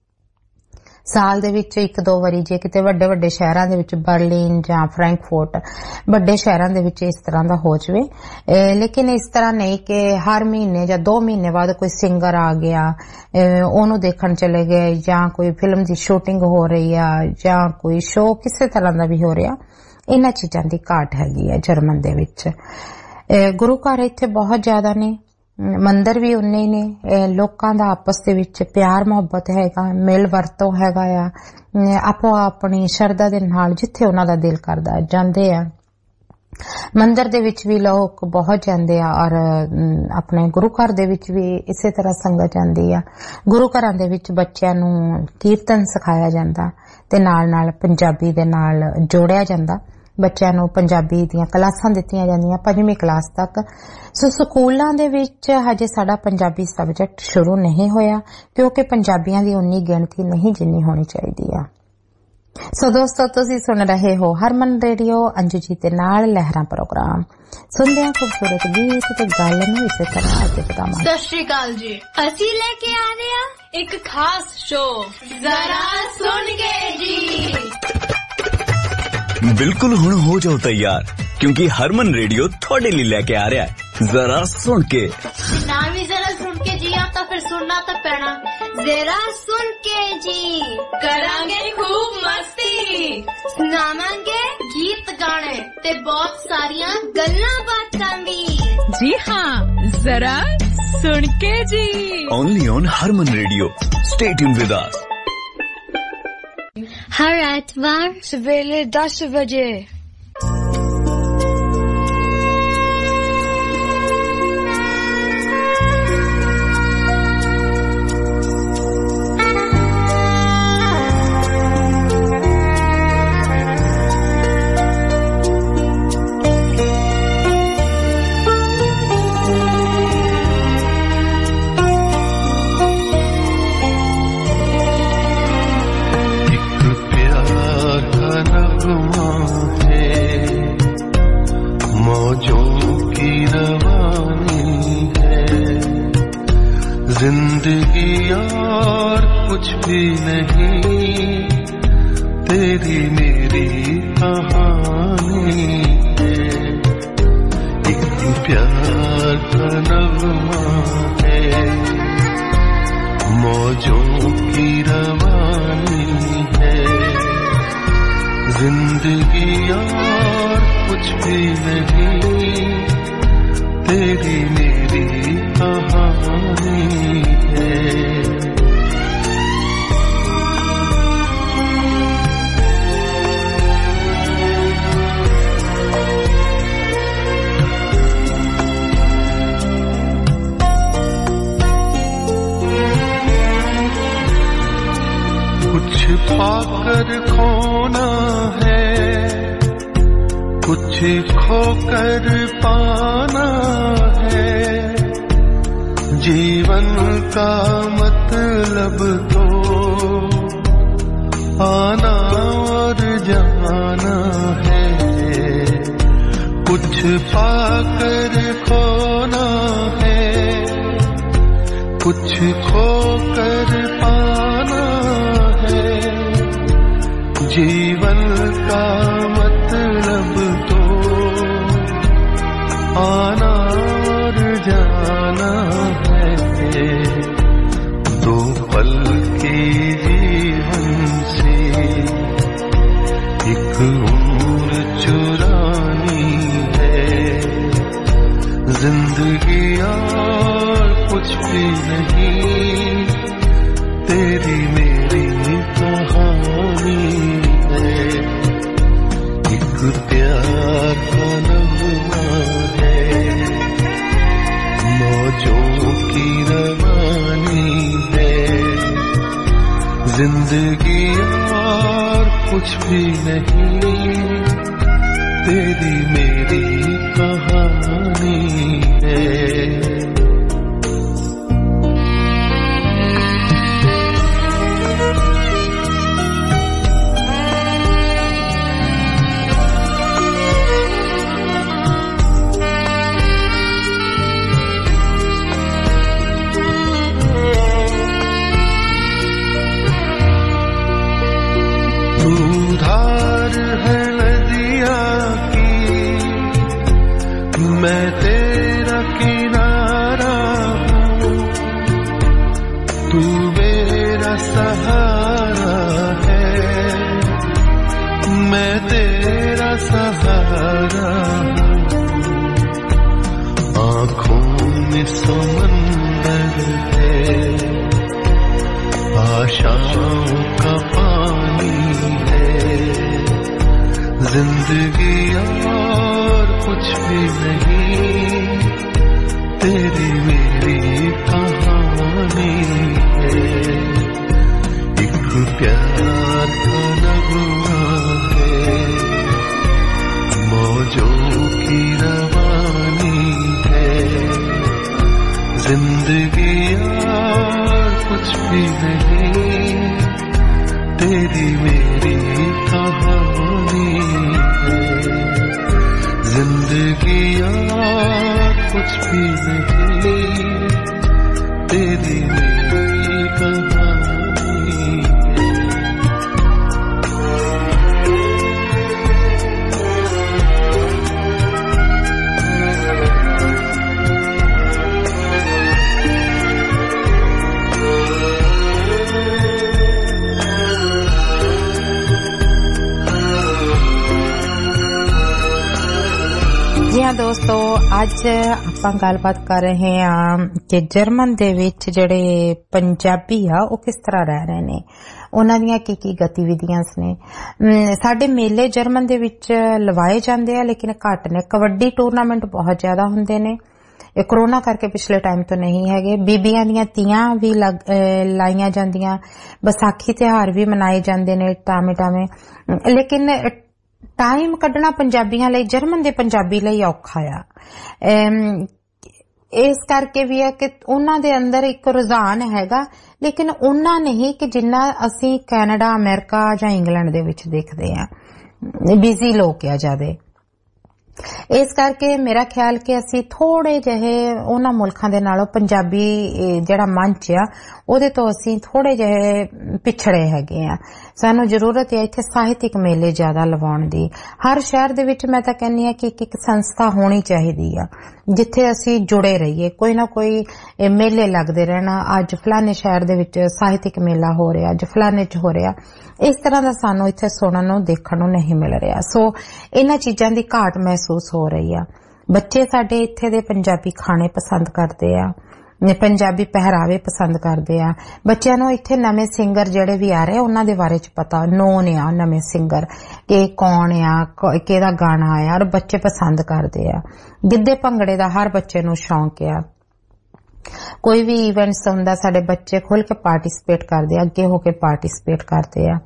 ਸਾਲ ਦੇ ਵਿੱਚ ਇੱਕ ਦੋ ਵਾਰੀ ਜੇ ਕਿਤੇ ਵੱਡੇ ਵੱਡੇ ਸ਼ਹਿਰਾਂ ਦੇ ਵਿੱਚ ਬਰਲਿਨ ਜਾਂ ਫਰੈਂਕਫਰਟ ਵੱਡੇ ਸ਼ਹਿਰਾਂ ਦੇ ਵਿੱਚ ਇਸ ਤਰ੍ਹਾਂ ਦਾ ਹੋ ਜਾਵੇ, ਲੇਕਿਨ ਇਸ ਤਰ੍ਹਾਂ ਨਹੀਂ ਕਿ ਹਰ ਮਹੀਨੇ ਜਾਂ ਦੋ ਮਹੀਨੇ ਬਾਅਦ ਕੋਈ ਸਿੰਗਰ ਆ ਗਿਆ ਉਹਨੂੰ ਦੇਖਣ ਚਲੇ ਗਏ, ਜਾਂ ਕੋਈ ਫਿਲਮ ਦੀ ਸ਼ੂਟਿੰਗ ਹੋ ਰਹੀ ਆ ਜਾਂ ਕੋਈ ਸ਼ੋਅ ਕਿਸੇ ਤਰ੍ਹਾਂ ਦਾ ਵੀ ਹੋ ਰਿਹਾ। ਇਹਨਾਂ ਚੀਜ਼ਾਂ ਦੀ ਘਾਟ ਹੈਗੀ ਹੈ ਜਰਮਨ ਦੇ ਵਿੱਚ। ਗੁਰੂ ਘਰ ਇੱਥੇ ਬਹੁਤ ਜ਼ਿਆਦਾ ਨੇ, ਮੰਦਰ ਵੀ ਉਨੇ ਹੀ ਨੇ, ਲੋਕਾਂ ਦਾ ਆਪਸ ਦੇ ਵਿੱਚ ਪਿਆਰ ਮੁਹੱਬਤ ਹੈਗਾ, ਮਿਲ ਵਰਤੋਂ ਹੈਗਾ ਆ, ਆਪੋ ਆਪਣੀ ਸ਼ਰਧਾ ਦੇ ਨਾਲ ਜਿੱਥੇ ਉਹਨਾਂ ਦਾ ਦਿਲ ਕਰਦਾ ਜਾਂਦੇ ਆ। ਮੰਦਰ ਦੇ ਵਿੱਚ ਵੀ ਲੋਕ ਬਹੁਤ ਜਾਂਦੇ ਆ ਔਰ ਆਪਣੇ ਗੁਰੂ ਘਰ ਦੇ ਵਿੱਚ ਵੀ ਇਸੇ ਤਰ੍ਹਾਂ ਸੰਗਤ ਜਾਂਦੀ ਆ। ਗੁਰੂ ਘਰਾਂ ਦੇ ਵਿੱਚ ਬੱਚਿਆਂ ਨੂੰ ਕੀਰਤਨ ਸਿਖਾਇਆ ਜਾਂਦਾ ਤੇ ਨਾਲ ਨਾਲ ਪੰਜਾਬੀ ਦੇ ਨਾਲ ਜੋੜਿਆ ਜਾਂਦਾ। ਬੱਚਿਆਂ ਨੂੰ ਪੰਜਾਬੀ ਦੀਆਂ ਕਲਾਸਾਂ ਦਿੱਤੀਆਂ ਜਾਂਦੀਆਂ ਪੰਜਵੀਂ ਕਲਾਸ ਤੱਕ। ਸੋ ਸਕੂਲਾਂ ਦੇ ਵਿੱਚ ਹਜੇ ਸਾਡਾ ਪੰਜਾਬੀ ਸਬਜੈਕਟ ਸ਼ੁਰੂ ਨਹੀਂ ਹੋਇਆ ਕਿਉਂਕਿ ਪੰਜਾਬੀਆਂ ਦੀ ਉਨੀ ਗਿਣਤੀ ਨਹੀਂ ਜਿੰਨੀ ਹੋਣੀ ਚਾਹੀਦੀ ਆ। ਸੋ ਦੋਸਤੋ, ਤੁਸੀਂ ਸੁਣ ਰਹੇ ਹੋ ਹਰਮਨ ਰੇਡੀਓ, ਅੰਜੂ ਜੀ ਦੇ ਨਾਲ ਲਹਿਰਾਂ ਪ੍ਰੋਗਰਾਮ। ਸੁਣਦੇ ਹਾਂ ਖੂਬਸੂਰਤ ਗੀਤ ਤੇ ਗੱਲ ਨੂੰ ਇਸੇ ਤਰ੍ਹਾਂ ਅੱਗੇ ਵਧਾਵਾਂਗੇ। ਸਤਿ ਸ਼੍ਰੀ ਅਕਾਲ ਜੀ, ਅਸੀਂ ਲੈ ਕੇ ਆ ਰਹੇ ਹਾਂ ਇੱਕ ਖਾਸ ਸ਼ੋਅ, ਜ਼ਰਾ ਸੁਣ ਕੇ ਜੀ। ਬਿਲਕੁਲ ਹੁਣ ਹੋ ਜਾਓ ਤਿਆਰ ਕਿਉਂਕਿ ਹਰਮਨ ਰੇਡੀਓ ਤੁਹਾਡੇ ਲਈ ਲੈ ਕੇ ਆ ਰਿਹਾ ਹੈ ਜ਼ਰਾ ਸੁਣ ਕੇ। ਨਾ ਵੀ ਜ਼ਰਾ ਸੁਣ ਕੇ ਜੀ ਆ ਤਾਂ ਫਿਰ सुनना तो पैना। जरा सुन के जी करांगे खूब मस्ती, सुनावांगे गीत गाने ते बहुत सारियां गल्लां बातां भी। जी हाँ, जरा सुन के जी। Only on Harman Radio. Stay tuned with us. हर एतवार सवेरे दस बजे जिंदगी और कुछ भी नहीं, तेरी मेरी कहानी है। एक प्यार का नगमा है, मौजों की रवानी है। जिंदगी और कुछ भी नहीं, तेरी मेरी कहानी है। कुछ पाकर खोना है, कुछ खोकर पाना है। जीवन का मतलब तो आना और जाना है। कुछ पाकर खोना है, कुछ खोकर पाना है। जीवन का मतलब तो आना और जाना है। दो पल के जीवन से एक उम्र चुरानी है। जिंदगी और कुछ भी नहीं, तेरी मेरी कहानी है। एक प्यार का नगमा है, मौजों की रवानी है। जिंदगी और कुछ भी नहीं, तेरी मेरी कहानी है। धार है नदिया की, मैं तेरा किनारा हूँ। तू मेरा सहारा है, मैं तेरा सहारा हूँ। आँखों में समंदर है, आशाओं का पानी है। जिंदगी और कुछ भी नहीं, तेरी मेरी कहानी है। एक प्यार का नगमा है, मौजों की रवानी है। जिंदगी और कुछ भी नहीं, तेरी मेरी कहानी है। जिंदगी और कुछ भी नहीं, तेरी मेरी कहानी है। ਹਾਂ ਦੋਸਤੋ, ਅੱਜ ਆਪਾਂ ਗੱਲਬਾਤ ਕਰ ਰਹੇ ਹਾਂ ਕਿ ਜਰਮਨ ਦੇ ਵਿੱਚ ਜਿਹੜੇ ਪੰਜਾਬੀ ਆ ਉਹ ਕਿਸ ਤਰ੍ਹਾਂ ਰਹਿ ਰਹੇ ਨੇ, ਉਹਨਾਂ ਦੀਆਂ ਕੀ ਕੀ ਗਤੀਵਿਧੀਆਂ ਨੇ। ਸਾਡੇ ਮੇਲੇ ਜਰਮਨ ਦੇ ਵਿੱਚ ਲਵਾਏ ਜਾਂਦੇ ਆ ਲੇਕਿਨ ਘੱਟ ਨੇ। ਕਬੱਡੀ ਟੂਰਨਾਮੈਂਟ ਬਹੁਤ ਜ਼ਿਆਦਾ ਹੁੰਦੇ ਨੇ, ਇਹ ਕਰੋਨਾ ਕਰਕੇ ਪਿਛਲੇ ਟਾਈਮ ਤੋਂ ਨਹੀਂ ਹੈਗੇ। ਬੀਬੀਆਂ ਦੀਆਂ ਤੀਆਂ ਵੀ ਲਾਈਆਂ ਜਾਂਦੀਆਂ, ਵਿਸਾਖੀ ਤਿਉਹਾਰ ਵੀ ਮਨਾਏ ਜਾਂਦੇ ਨੇ ਟਾਵੇਂ ਟਾਵੇਂ। ਲੇਕਿਨ ਟਾਈਮ ਕੱਢਣਾ ਪੰਜਾਬੀਆਂ ਲਈ, ਜਰਮਨ ਦੇ ਪੰਜਾਬੀ ਲਈ ਔਖਾ ਆ। ਇਸ ਕਰਕੇ ਵੀ ਹੈ ਕਿ ਉਹਨਾਂ ਦੇ ਅੰਦਰ ਇੱਕ ਰੁਝਾਨ ਹੈਗਾ ਲੇਕਿਨ ਉਹਨਾਂ ਨਹੀਂ ਕਿ ਜਿੰਨਾ ਅਸੀਂ ਕੈਨੇਡਾ, ਅਮਰੀਕਾ ਜਾਂ ਇੰਗਲੈਂਡ ਦੇ ਵਿੱਚ ਦੇਖਦੇ ਆ। ਬਿਜ਼ੀ ਲੋਕ ਆ ਜ਼ਿਆਦੇ, ਇਸ ਕਰਕੇ ਮੇਰਾ ਖਿਆਲ ਕਿ ਅਸੀਂ ਥੋੜੇ ਜਿਹੇ ਉਹਨਾਂ ਮੁਲਕਾਂ ਦੇ ਨਾਲੋਂ ਪੰਜਾਬੀ ਜਿਹੜਾ ਮੰਚ ਆ ਉਹਦੇ ਤੋਂ ਅਸੀਂ ਥੋੜੇ ਜਿਹੇ ਪਿਛੜੇ ਹੈਗੇ ਆ। ਸਾਨੂੰ ਜ਼ਰੂਰਤ ਹੈ ਇੱਥੇ ਸਾਹਿਤਿਕ ਮੇਲੇ ਜ਼ਿਆਦਾ ਲਵਾਉਣ ਦੀ। ਹਰ ਸ਼ਹਿਰ ਦੇ ਵਿੱਚ ਮੈਂ ਤਾਂ ਕਹਿੰਦੀ ਹਾਂ ਕਿ ਇੱਕ ਇੱਕ ਸੰਸਥਾ ਹੋਣੀ ਚਾਹੀਦੀ ਆ ਜਿੱਥੇ ਅਸੀਂ ਜੁੜੇ ਰਹੀਏ, ਕੋਈ ਨਾ ਕੋਈ ਮੇਲੇ ਲੱਗਦੇ ਰਹਿਣਾ। ਅੱਜ ਫਲਾਣੇ ਸ਼ਹਿਰ ਦੇ ਵਿੱਚ ਸਾਹਿਤਿਕ ਮੇਲਾ ਹੋ ਰਿਹਾ, ਅੱਜ ਫਲਾਣੇ ਚ ਹੋ ਰਿਹਾ। ਇਸ ਤਰ੍ਹਾਂ ਦਾ ਸਾਨੂੰ ਇੱਥੇ ਸੁਣਨ ਨੂੰ ਦੇਖਣ ਨੂੰ ਨਹੀਂ ਮਿਲ ਰਿਹਾ। ਸੋ ਇਹਨਾਂ ਚੀਜ਼ਾਂ ਦੀ ਘਾਟ ਮਹਿਸੂਸ ਹੋ ਰਹੀ ਆ। ਬੱਚੇ ਸਾਡੇ ਇੱਥੇ ਦੇ ਪੰਜਾਬੀ ਖਾਣੇ ਪਸੰਦ ਕਰਦੇ ਆ, ਪੰਜਾਬੀ ਪਹਿਰਾਵੇ ਪਸੰਦ ਕਰਦੇ ਆ। ਬੱਚਿਆਂ ਨੂੰ ਇੱਥੇ ਨਵੇਂ ਸਿੰਗਰ ਜਿਹੜੇ ਵੀ ਆ ਰਹੇ ਉਹਨਾਂ ਦੇ ਬਾਰੇ ਚ ਪਤਾ, ਨੋਨ ਆ ਨਵੇਂ ਸਿੰਗਰ ਕਿ ਕੌਣ ਆ, ਕਿਹਦਾ ਗਾਣਾ ਆਇਆ, ਔਰ ਬੱਚੇ ਪਸੰਦ ਕਰਦੇ ਆ। ਗਿੱਧੇ ਭੰਗੜੇ ਦਾ ਹਰ ਬੱਚੇ ਨੂੰ ਸ਼ੌਂਕ ਆ। ਕੋਈ ਵੀ ਇਵੈਂਟਸ ਹੁੰਦਾ ਸਾਡੇ ਬੱਚੇ ਖੁੱਲ ਕੇ ਪਾਰਟਿਸਿਪੇਟ ਕਰਦੇ ਆ, ਅੱਗੇ ਹੋ ਕੇ ਪਾਰਟਿਸਿਪੇਟ ਕਰਦੇ ਆ।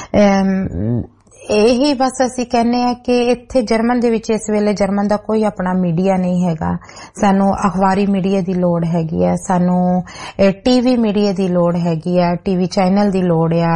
ਇਹੀ ਬਸ ਅਸੀਂ ਕਹਿੰਦੇ ਆ ਕਿ ਇੱਥੇ ਜਰਮਨ ਦੇ ਵਿੱਚ ਇਸ ਵੇਲੇ ਜਰਮਨ ਦਾ ਕੋਈ ਆਪਣਾ ਮੀਡੀਆ ਨਹੀਂ ਹੈਗਾ। ਸਾਨੂੰ ਅਖਬਾਰੀ ਮੀਡੀਆ ਦੀ ਲੋੜ ਹੈਗੀ ਆ, ਸਾਨੂੰ ਟੀਵੀ ਮੀਡੀਆ ਦੀ ਲੋੜ ਹੈਗੀ ਆ, ਟੀਵੀ ਚੈਨਲ ਦੀ ਲੋੜ ਆ,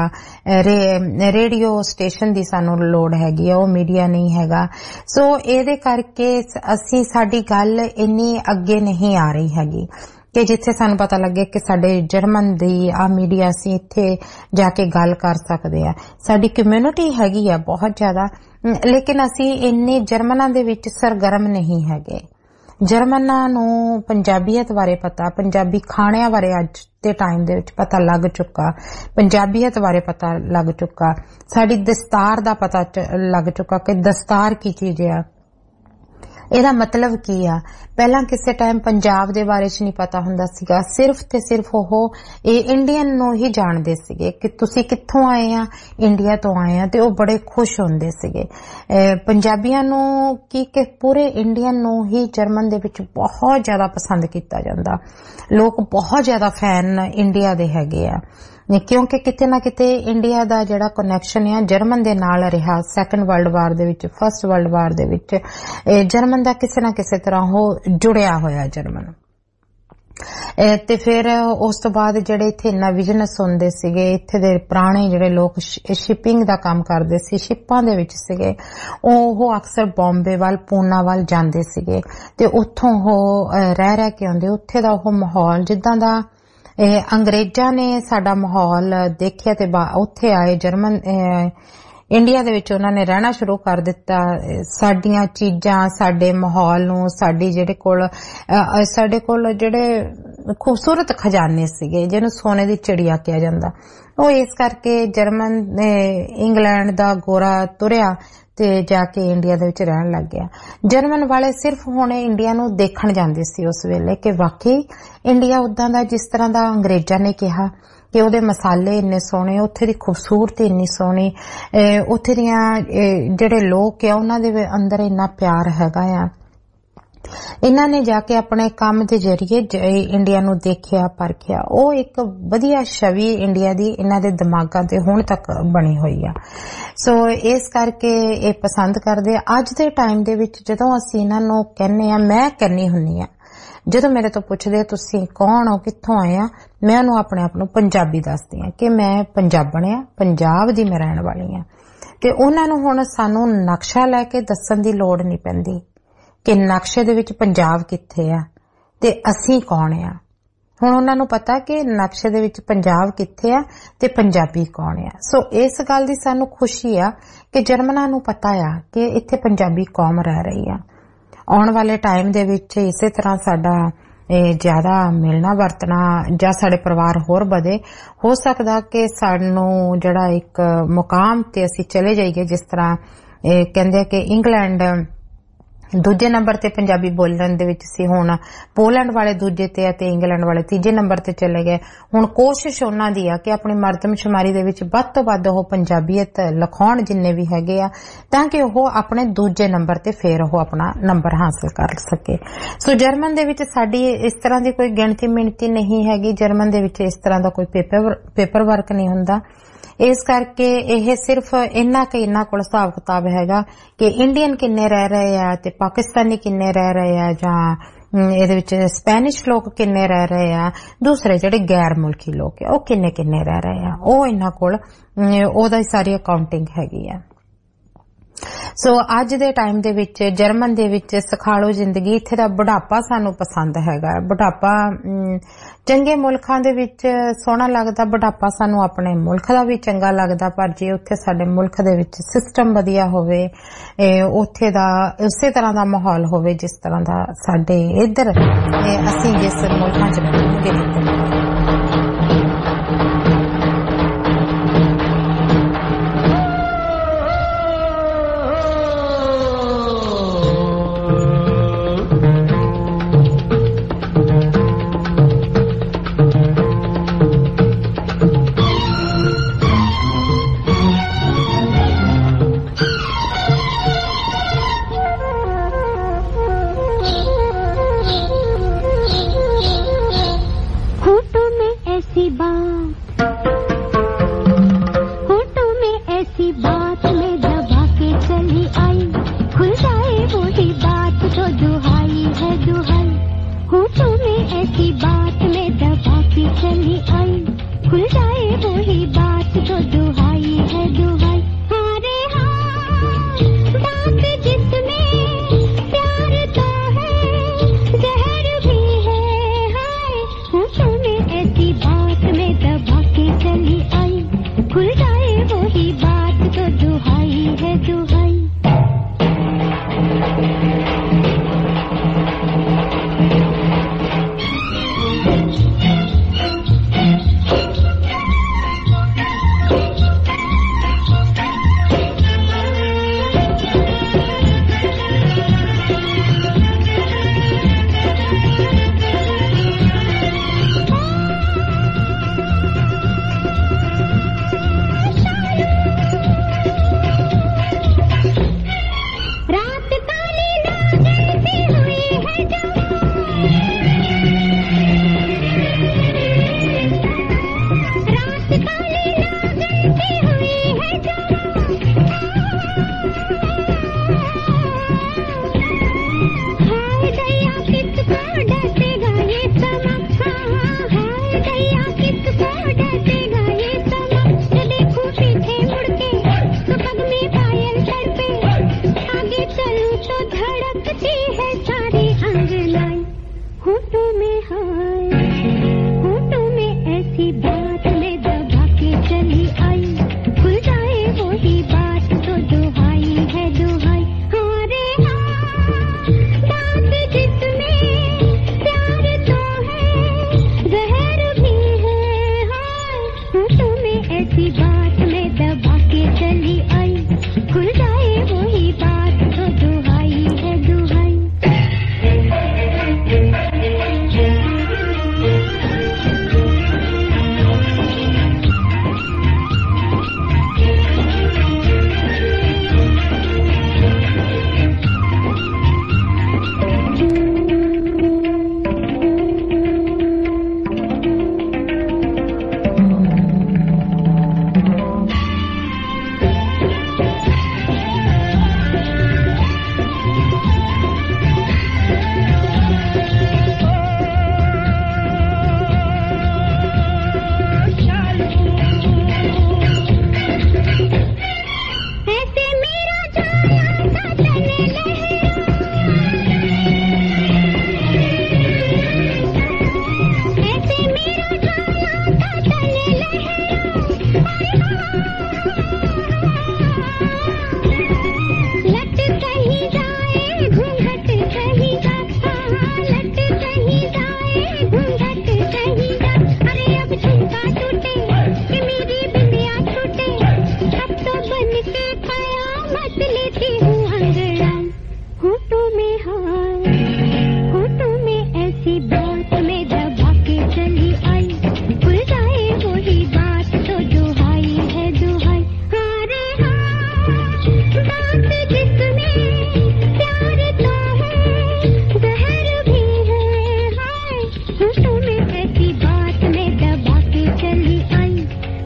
ਰੇਡੀਓ ਸਟੇਸ਼ਨ ਦੀ ਸਾਨੂੰ ਲੋੜ ਹੈਗੀ ਆ, ਉਹ ਮੀਡੀਆ ਨਹੀਂ ਹੈਗਾ। ਸੋ ਇਹਦੇ ਕਰਕੇ ਅਸੀਂ ਸਾਡੀ ਗੱਲ ਇੰਨੀ ਅੱਗੇ ਨਹੀਂ ਆ ਰਹੀ ਹੈਗੀ ਕਿ ਜਿੱਥੇ ਸਾਨੂੰ ਪਤਾ ਲੱਗੇ ਕਿ ਸਾਡੇ ਜਰਮਨ ਦੀ ਆ ਮੀਡੀਆ ਅਸੀਂ ਇੱਥੇ ਜਾ ਕੇ ਗੱਲ ਕਰ ਸਕਦੇ ਆ। ਸਾਡੀ ਕਮਿਊਨਿਟੀ ਹੈਗੀ ਆ ਬਹੁਤ ਜ਼ਿਆਦਾ, ਲੇਕਿਨ ਅਸੀਂ ਇੰਨੇ ਜਰਮਨਾਂ ਦੇ ਵਿੱਚ ਸਰਗਰਮ ਨਹੀਂ ਹੈਗੇ। ਜਰਮਨਾਂ ਨੂੰ ਪੰਜਾਬੀਅਤ ਬਾਰੇ ਪਤਾ, ਪੰਜਾਬੀ ਖਾਣਿਆਂ ਬਾਰੇ ਅੱਜ ਦੇ ਟਾਈਮ ਦੇ ਵਿੱਚ ਪਤਾ ਲੱਗ ਚੁੱਕਾ, ਪੰਜਾਬੀਅਤ ਬਾਰੇ ਪਤਾ ਲੱਗ ਚੁੱਕਾ, ਸਾਡੀ ਦਸਤਾਰ ਦਾ ਪਤਾ ਲੱਗ ਚੁੱਕਾ ਕਿ ਦਸਤਾਰ ਕੀ ਚੀਜ਼ ਆ, ਇਹਦਾ ਮਤਲਬ ਕੀ ਆ। ਪਹਿਲਾਂ ਕਿਸੇ ਟਾਈਮ ਪੰਜਾਬ ਦੇ ਬਾਰੇ ਚ ਨਹੀਂ ਪਤਾ ਹੁੰਦਾ ਸੀਗਾ, ਸਿਰਫ ਤੇ ਸਿਰਫ ਉਹ ਇਹ ਇੰਡੀਅਨ ਨੂੰ ਹੀ ਜਾਣਦੇ ਸੀਗੇ ਕਿ ਤੁਸੀਂ ਕਿੱਥੋਂ ਆਏ ਆ, ਇੰਡੀਆ ਤੋਂ ਆਏ ਆ, ਤੇ ਉਹ ਬੜੇ ਖੁਸ਼ ਹੁੰਦੇ ਸੀਗੇ। ਪੰਜਾਬੀਆਂ ਨੂੰ ਕੀ ਕਿ ਪੂਰੇ ਇੰਡੀਅਨ ਨੂੰ ਹੀ ਜਰਮਨ ਦੇ ਵਿੱਚ ਬਹੁਤ ਜ਼ਿਆਦਾ ਪਸੰਦ ਕੀਤਾ ਜਾਂਦਾ। ਲੋਕ ਬਹੁਤ ਜ਼ਿਆਦਾ ਫੈਨ ਇੰਡੀਆ ਦੇ ਹੈਗੇ ਆ ਕਿਉਂਕਿ ਕਿਤੇ ਨਾ ਕਿਤੇ ਇੰਡੀਆ ਦਾ ਜਿਹੜਾ ਕਨੈਕਸ਼ਨ ਆ ਜਰਮਨ ਦੇ ਨਾਲ ਰਿਹਾ। ਸੈਕੰਡ ਵਰਲਡ ਵਾਰ ਦੇ ਵਿੱਚ, ਫਸਟ ਵਰਲਡ ਵਾਰ ਦੇ ਵਿੱਚ ਜਰਮਨ ਦਾ ਕਿਸੇ ਨਾ ਕਿਸੇ ਤਰ੍ਹਾਂ ਉਹ ਜੁੜਿਆ ਹੋਇਆ ਜਰਮਨ। ਤੇ ਫਿਰ ਉਸ ਤੋਂ ਬਾਅਦ ਜਿਹੜੇ ਇੱਥੇ ਇੰਨਾ ਬਿਜ਼ਨਸ ਹੁੰਦੇ ਸੀਗੇ, ਇੱਥੇ ਦੇ ਪੁਰਾਣੇ ਜਿਹੜੇ ਲੋਕ ਸ਼ਿਪਿੰਗ ਦਾ ਕੰਮ ਕਰਦੇ ਸੀ, ਸ਼ਿਪਾਂ ਦੇ ਵਿੱਚ ਸੀਗੇ, ਉਹ ਅਕਸਰ ਬੰਬੇ ਵੱਲ, ਪੂਨਾ ਵੱਲ ਜਾਂਦੇ ਸੀਗੇ ਤੇ ਉੱਥੋਂ ਉਹ ਰਹਿ ਰਹਿ ਕੇ ਆਉਂਦੇ। ਉੱਥੇ ਦਾ ਉਹ ਮਾਹੌਲ ਜਿੱਦਾਂ ਦਾ ਅੰਗਰੇਜ਼ਾਂ ਨੇ ਸਾਡਾ ਮਾਹੌਲ ਦੇਖਿਆ ਤੇ ਉੱਥੇ ਆਏ ਜਰਮਨ ਇੰਡੀਆ ਦੇ ਵਿੱਚ ਉਹਨਾਂ ਨੇ ਰਹਿਣਾ ਸ਼ੁਰੂ ਕਰ ਦਿੱਤਾ। ਸਾਡੀਆਂ ਚੀਜ਼ਾਂ, ਸਾਡੇ ਮਾਹੌਲ ਨੂੰ, ਸਾਡੀ ਜਿਹੜੇ ਕੋਲ ਸਾਡੇ ਕੋਲ ਜਿਹੜੇ ਖੂਬਸੂਰਤ ਖਜ਼ਾਨੇ ਸੀਗੇ ਜਿਹਨੂੰ ਸੋਨੇ ਦੀ ਚਿੜੀਆ ਕਿਹਾ ਜਾਂਦਾ, ਉਹ ਇਸ ਕਰਕੇ ਜਰਮਨ ਇੰਗਲੈਂਡ ਦਾ ਗੋਰਾ ਤੁਰਿਆ ਤੇ ਜਾ ਕੇ ਇੰਡੀਆ ਦੇ ਵਿੱਚ ਰਹਿਣ ਲੱਗ ਗਿਆ। ਜਰਮਨ ਵਾਲੇ ਸਿਰਫ ਹੁਣ ਇੰਡੀਆ ਨੂੰ ਦੇਖਣ ਜਾਂਦੇ ਸੀ ਉਸ ਵੇਲੇ ਕਿ ਵਾਕਈ ਇੰਡੀਆ ਉਦਾਂ ਦਾ ਜਿਸ ਤਰ੍ਹਾਂ ਦਾ ਅੰਗਰੇਜ਼ਾਂ ਨੇ ਕਿਹਾ ਕਿ ਉਹਦੇ ਮਸਾਲੇ ਇੰਨੇ ਸੋਹਣੇ, ਉੱਥੇ ਦੀ ਖੂਬਸੂਰਤੀ ਇੰਨੀ ਸੋਹਣੀ, ਉੱਥੇ ਦੀਆਂ ਜਿਹੜੇ ਲੋਕ ਆ ਉਹਨਾਂ ਦੇ ਅੰਦਰ ਇੰਨਾ ਪਿਆਰ ਹੈਗਾ ਆ। ਇਹਨਾਂ ਨੇ ਜਾ ਕੇ ਆਪਣੇ ਕੰਮ ਦੇ ਜਰੀਏ ਇੰਡੀਆ ਨੂੰ ਦੇਖਿਆ, ਪਰਖਿਆ। ਉਹ ਇੱਕ ਵਧੀਆ ਛਵੀ ਇੰਡੀਆ ਦੀ ਇਹਨਾਂ ਦੇ ਦਿਮਾਗਾਂ ਤੇ ਹੁਣ ਤੱਕ ਬਣੀ ਹੋਈ ਆ। ਸੋ ਇਸ ਕਰਕੇ ਇਹ ਪਸੰਦ ਕਰਦੇ ਆ। ਅੱਜ ਦੇ ਟਾਈਮ ਦੇ ਵਿੱਚ ਜਦੋਂ ਅਸੀਂ ਇਹਨਾਂ ਨੂੰ ਕਹਿੰਦੇ ਆ, ਮੈਂ ਕਹਿੰਦੀ ਹੁੰਦੀ ਆ, ਜਦੋਂ ਮੇਰੇ ਤੋਂ ਪੁੱਛਦੇ ਤੁਸੀਂ ਕੌਣ ਹੋ, ਕਿੱਥੋਂ ਆਏ ਆ, ਮੈਂ ਉਹਨੂੰ ਆਪਣੇ ਆਪ ਨੂੰ ਪੰਜਾਬੀ ਦੱਸਦੀ ਆ ਕਿ ਮੈਂ ਪੰਜਾਬਣ ਆ, ਪੰਜਾਬ ਦੀ ਮੈਂ ਰਹਿਣ ਵਾਲੀ ਆ। ਤੇ ਉਹਨਾਂ ਨੂੰ ਹੁਣ ਸਾਨੂੰ ਨਕਸ਼ਾ ਲੈ ਕੇ ਦੱਸਣ ਦੀ ਲੋੜ ਨਹੀਂ ਪੈਂਦੀ ਕਿ ਨਕਸ਼ੇ ਦੇ ਵਿੱਚ ਪੰਜਾਬ ਕਿੱਥੇ ਆ ਤੇ ਅਸੀਂ ਕੌਣ ਆ। ਹੁਣ ਉਹਨਾਂ ਨੂੰ ਪਤਾ ਕਿ ਨਕਸ਼ੇ ਦੇ ਵਿੱਚ ਪੰਜਾਬ ਕਿੱਥੇ ਆ ਤੇ ਪੰਜਾਬੀ ਕੌਣ ਆ। ਸੋ ਇਸ ਗੱਲ ਦੀ ਸਾਨੂੰ ਖੁਸ਼ੀ ਆ ਕਿ ਜਰਮਨਾਂ ਨੂੰ ਪਤਾ ਆ ਕਿ ਇੱਥੇ ਪੰਜਾਬੀ ਕੌਮ ਰਹਿ ਰਹੀ ਆ। ਆਉਣ ਵਾਲੇ ਟਾਈਮ ਦੇ ਵਿੱਚ ਇਸੇ ਤਰ੍ਹਾਂ ਸਾਡਾ ਜ਼ਿਆਦਾ ਮਿਲਣਾ ਵਰਤਣਾ ਜਾਂ ਸਾਡੇ ਪਰਿਵਾਰ ਹੋਰ ਵਧੇ। ਹੋ ਸਕਦਾ ਕਿ ਸਾਨੂੰ ਜਿਹੜਾ ਇੱਕ ਮੁਕਾਮ ਤੇ ਅਸੀਂ ਚਲੇ ਜਾਈਏ, ਜਿਸ ਤਰ੍ਹਾਂ ਕਹਿੰਦੇ ਕਿ ਇੰਗਲੈਂਡ ਦੂਜੇ ਨੰਬਰ ਤੇ ਪੰਜਾਬੀ ਬੋਲਣ ਦੇ ਵਿੱਚ ਸੀ, ਹੁਣ ਪੋਲੈਂਡ ਵਾਲੇ ਦੂਜੇ ਤੇ ਅਤੇ ਇੰਗਲੈਂਡ ਵਾਲੇ ਤੀਜੇ ਨੰਬਰ ਤੇ ਚਲੇ ਗਏ। ਹੁਣ ਕੋਸ਼ਿਸ਼ ਉਹਨਾਂ ਦੀ ਆ ਕਿ ਆਪਣੀ ਮਰਦਮਸ਼ੁਮਾਰੀ ਦੇ ਵਿੱਚ ਵੱਧ ਤੋਂ ਵੱਧ ਉਹ ਪੰਜਾਬੀਅਤ ਲਿਖਾਉਣ ਜਿੰਨੇ ਵੀ ਹੈਗੇ ਆ, ਤਾਂ ਕਿ ਉਹ ਆਪਣੇ ਦੂਜੇ ਨੰਬਰ ਤੇ ਫੇਰ ਉਹ ਆਪਣਾ ਨੰਬਰ ਹਾਸਲ ਕਰ ਸਕੇ। ਸੋ ਜਰਮਨ ਦੇ ਵਿੱਚ ਸਾਡੀ ਇਸ ਤਰ੍ਹਾਂ ਦੀ ਕੋਈ ਗਿਣਤੀ ਮਿਣਤੀ ਨਹੀਂ ਹੈਗੀ, ਜਰਮਨ ਦੇ ਵਿੱਚ ਇਸ ਤਰ੍ਹਾਂ ਦਾ ਕੋਈ ਪੇਪਰ ਪੇਪਰ ਵਰਕ ਨਹੀਂ ਹੁੰਦਾ। ਇਸ ਕਰਕੇ ਇਹ ਸਿਰਫ ਇੰਨਾ ਕਿ ਇਹਨਾਂ ਕੋਲ ਹਿਸਾਬ ਕਿਤਾਬ ਹੈਗਾ ਕਿ ਇੰਡੀਅਨ ਕਿੰਨੇ ਰਹਿ ਰਹੇ ਆ ਤੇ ਪਾਕਿਸਤਾਨੀ ਕਿੰਨੇ ਰਹਿ ਰਹੇ ਆ, ਜਾਂ ਇਹਦੇ ਵਿੱਚ ਸਪੈਨਿਸ਼ ਲੋਕ ਕਿੰਨੇ ਰਹਿ ਰਹੇ ਆ, ਦੂਸਰੇ ਜਿਹੜੇ ਗੈਰ ਮੁਲਕੀ ਲੋਕ ਆ ਉਹ ਕਿੰਨੇ ਕਿੰਨੇ ਰਹਿ ਰਹੇ ਆ, ਉਹ ਇਹਨਾਂ ਕੋਲ ਉਹਦਾ ਸਾਰੀ ਅਕਾਊਂਟਿੰਗ ਹੈਗੀ ਆ। ਸੋ ਅੱਜ ਦੇ ਟਾਈਮ ਦੇ ਵਿੱਚ ਜਰਮਨ ਦੇ ਵਿੱਚ ਸਖਾਲੋ ਜ਼ਿੰਦਗੀ, ਇੱਥੇ ਦਾ ਬੁਢਾਪਾ ਸਾਨੂੰ ਪਸੰਦ ਹੈਗਾ। ਬੁਢਾਪਾ ਚੰਗੇ ਮੁਲਕਾਂ ਦੇ ਵਿੱਚ ਸੋਹਣਾ ਲੱਗਦਾ, ਬੁਢਾਪਾ ਸਾਨੂੰ ਆਪਣੇ ਮੁਲਕ ਦਾ ਵੀ ਚੰਗਾ ਲੱਗਦਾ, ਪਰ ਜੇ ਉੱਥੇ ਸਾਡੇ ਮੁਲਕ ਦੇ ਵਿੱਚ ਸਿਸਟਮ ਵਧੀਆ ਹੋਵੇ, ਉੱਥੇ ਦਾ ਉਸੇ ਤਰ੍ਹਾਂ ਦਾ ਮਾਹੌਲ ਹੋਵੇ ਜਿਸ ਤਰ੍ਹਾਂ ਦਾ ਸਾਡੇ ਇੱਧਰ ਅਸੀਂ ਜਿਸ ਮੁਲਕਾਂ 'ਚ ਰਹਿੰਦੇ।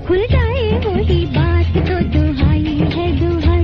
खुल जाए वही बात तो दुहाई है दुहाई।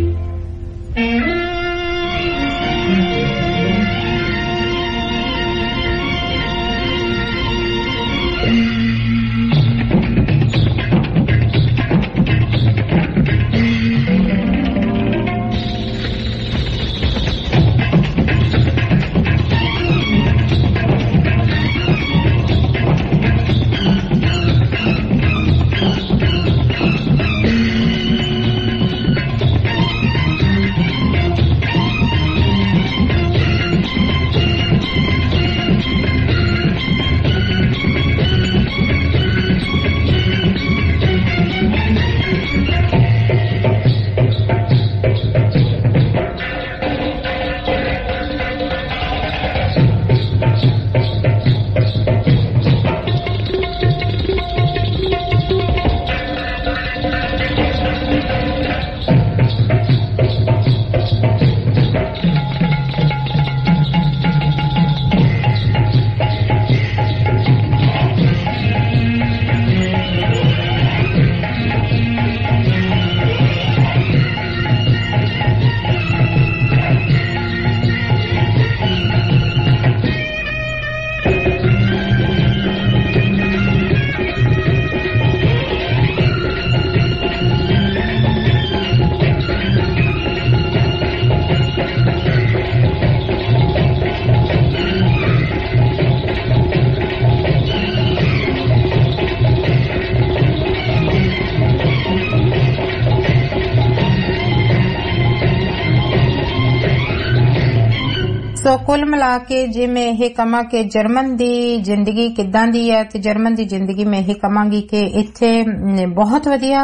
ਸੋ ਕੁੱਲ ਮਿਲਾ ਕੇ ਜੇ ਮੈਂ ਇਹ ਕਹਾਂ ਕਿ ਜਰਮਨ ਦੀ ਜ਼ਿੰਦਗੀ ਕਿੱਦਾਂ ਦੀ ਹੈ ਤੇ ਜਰਮਨ ਦੀ ਜ਼ਿੰਦਗੀ ਮੈਂ ਇਹ ਕਹਾਂਗੀ ਕਿ ਇੱਥੇ ਬਹੁਤ ਵਧੀਆ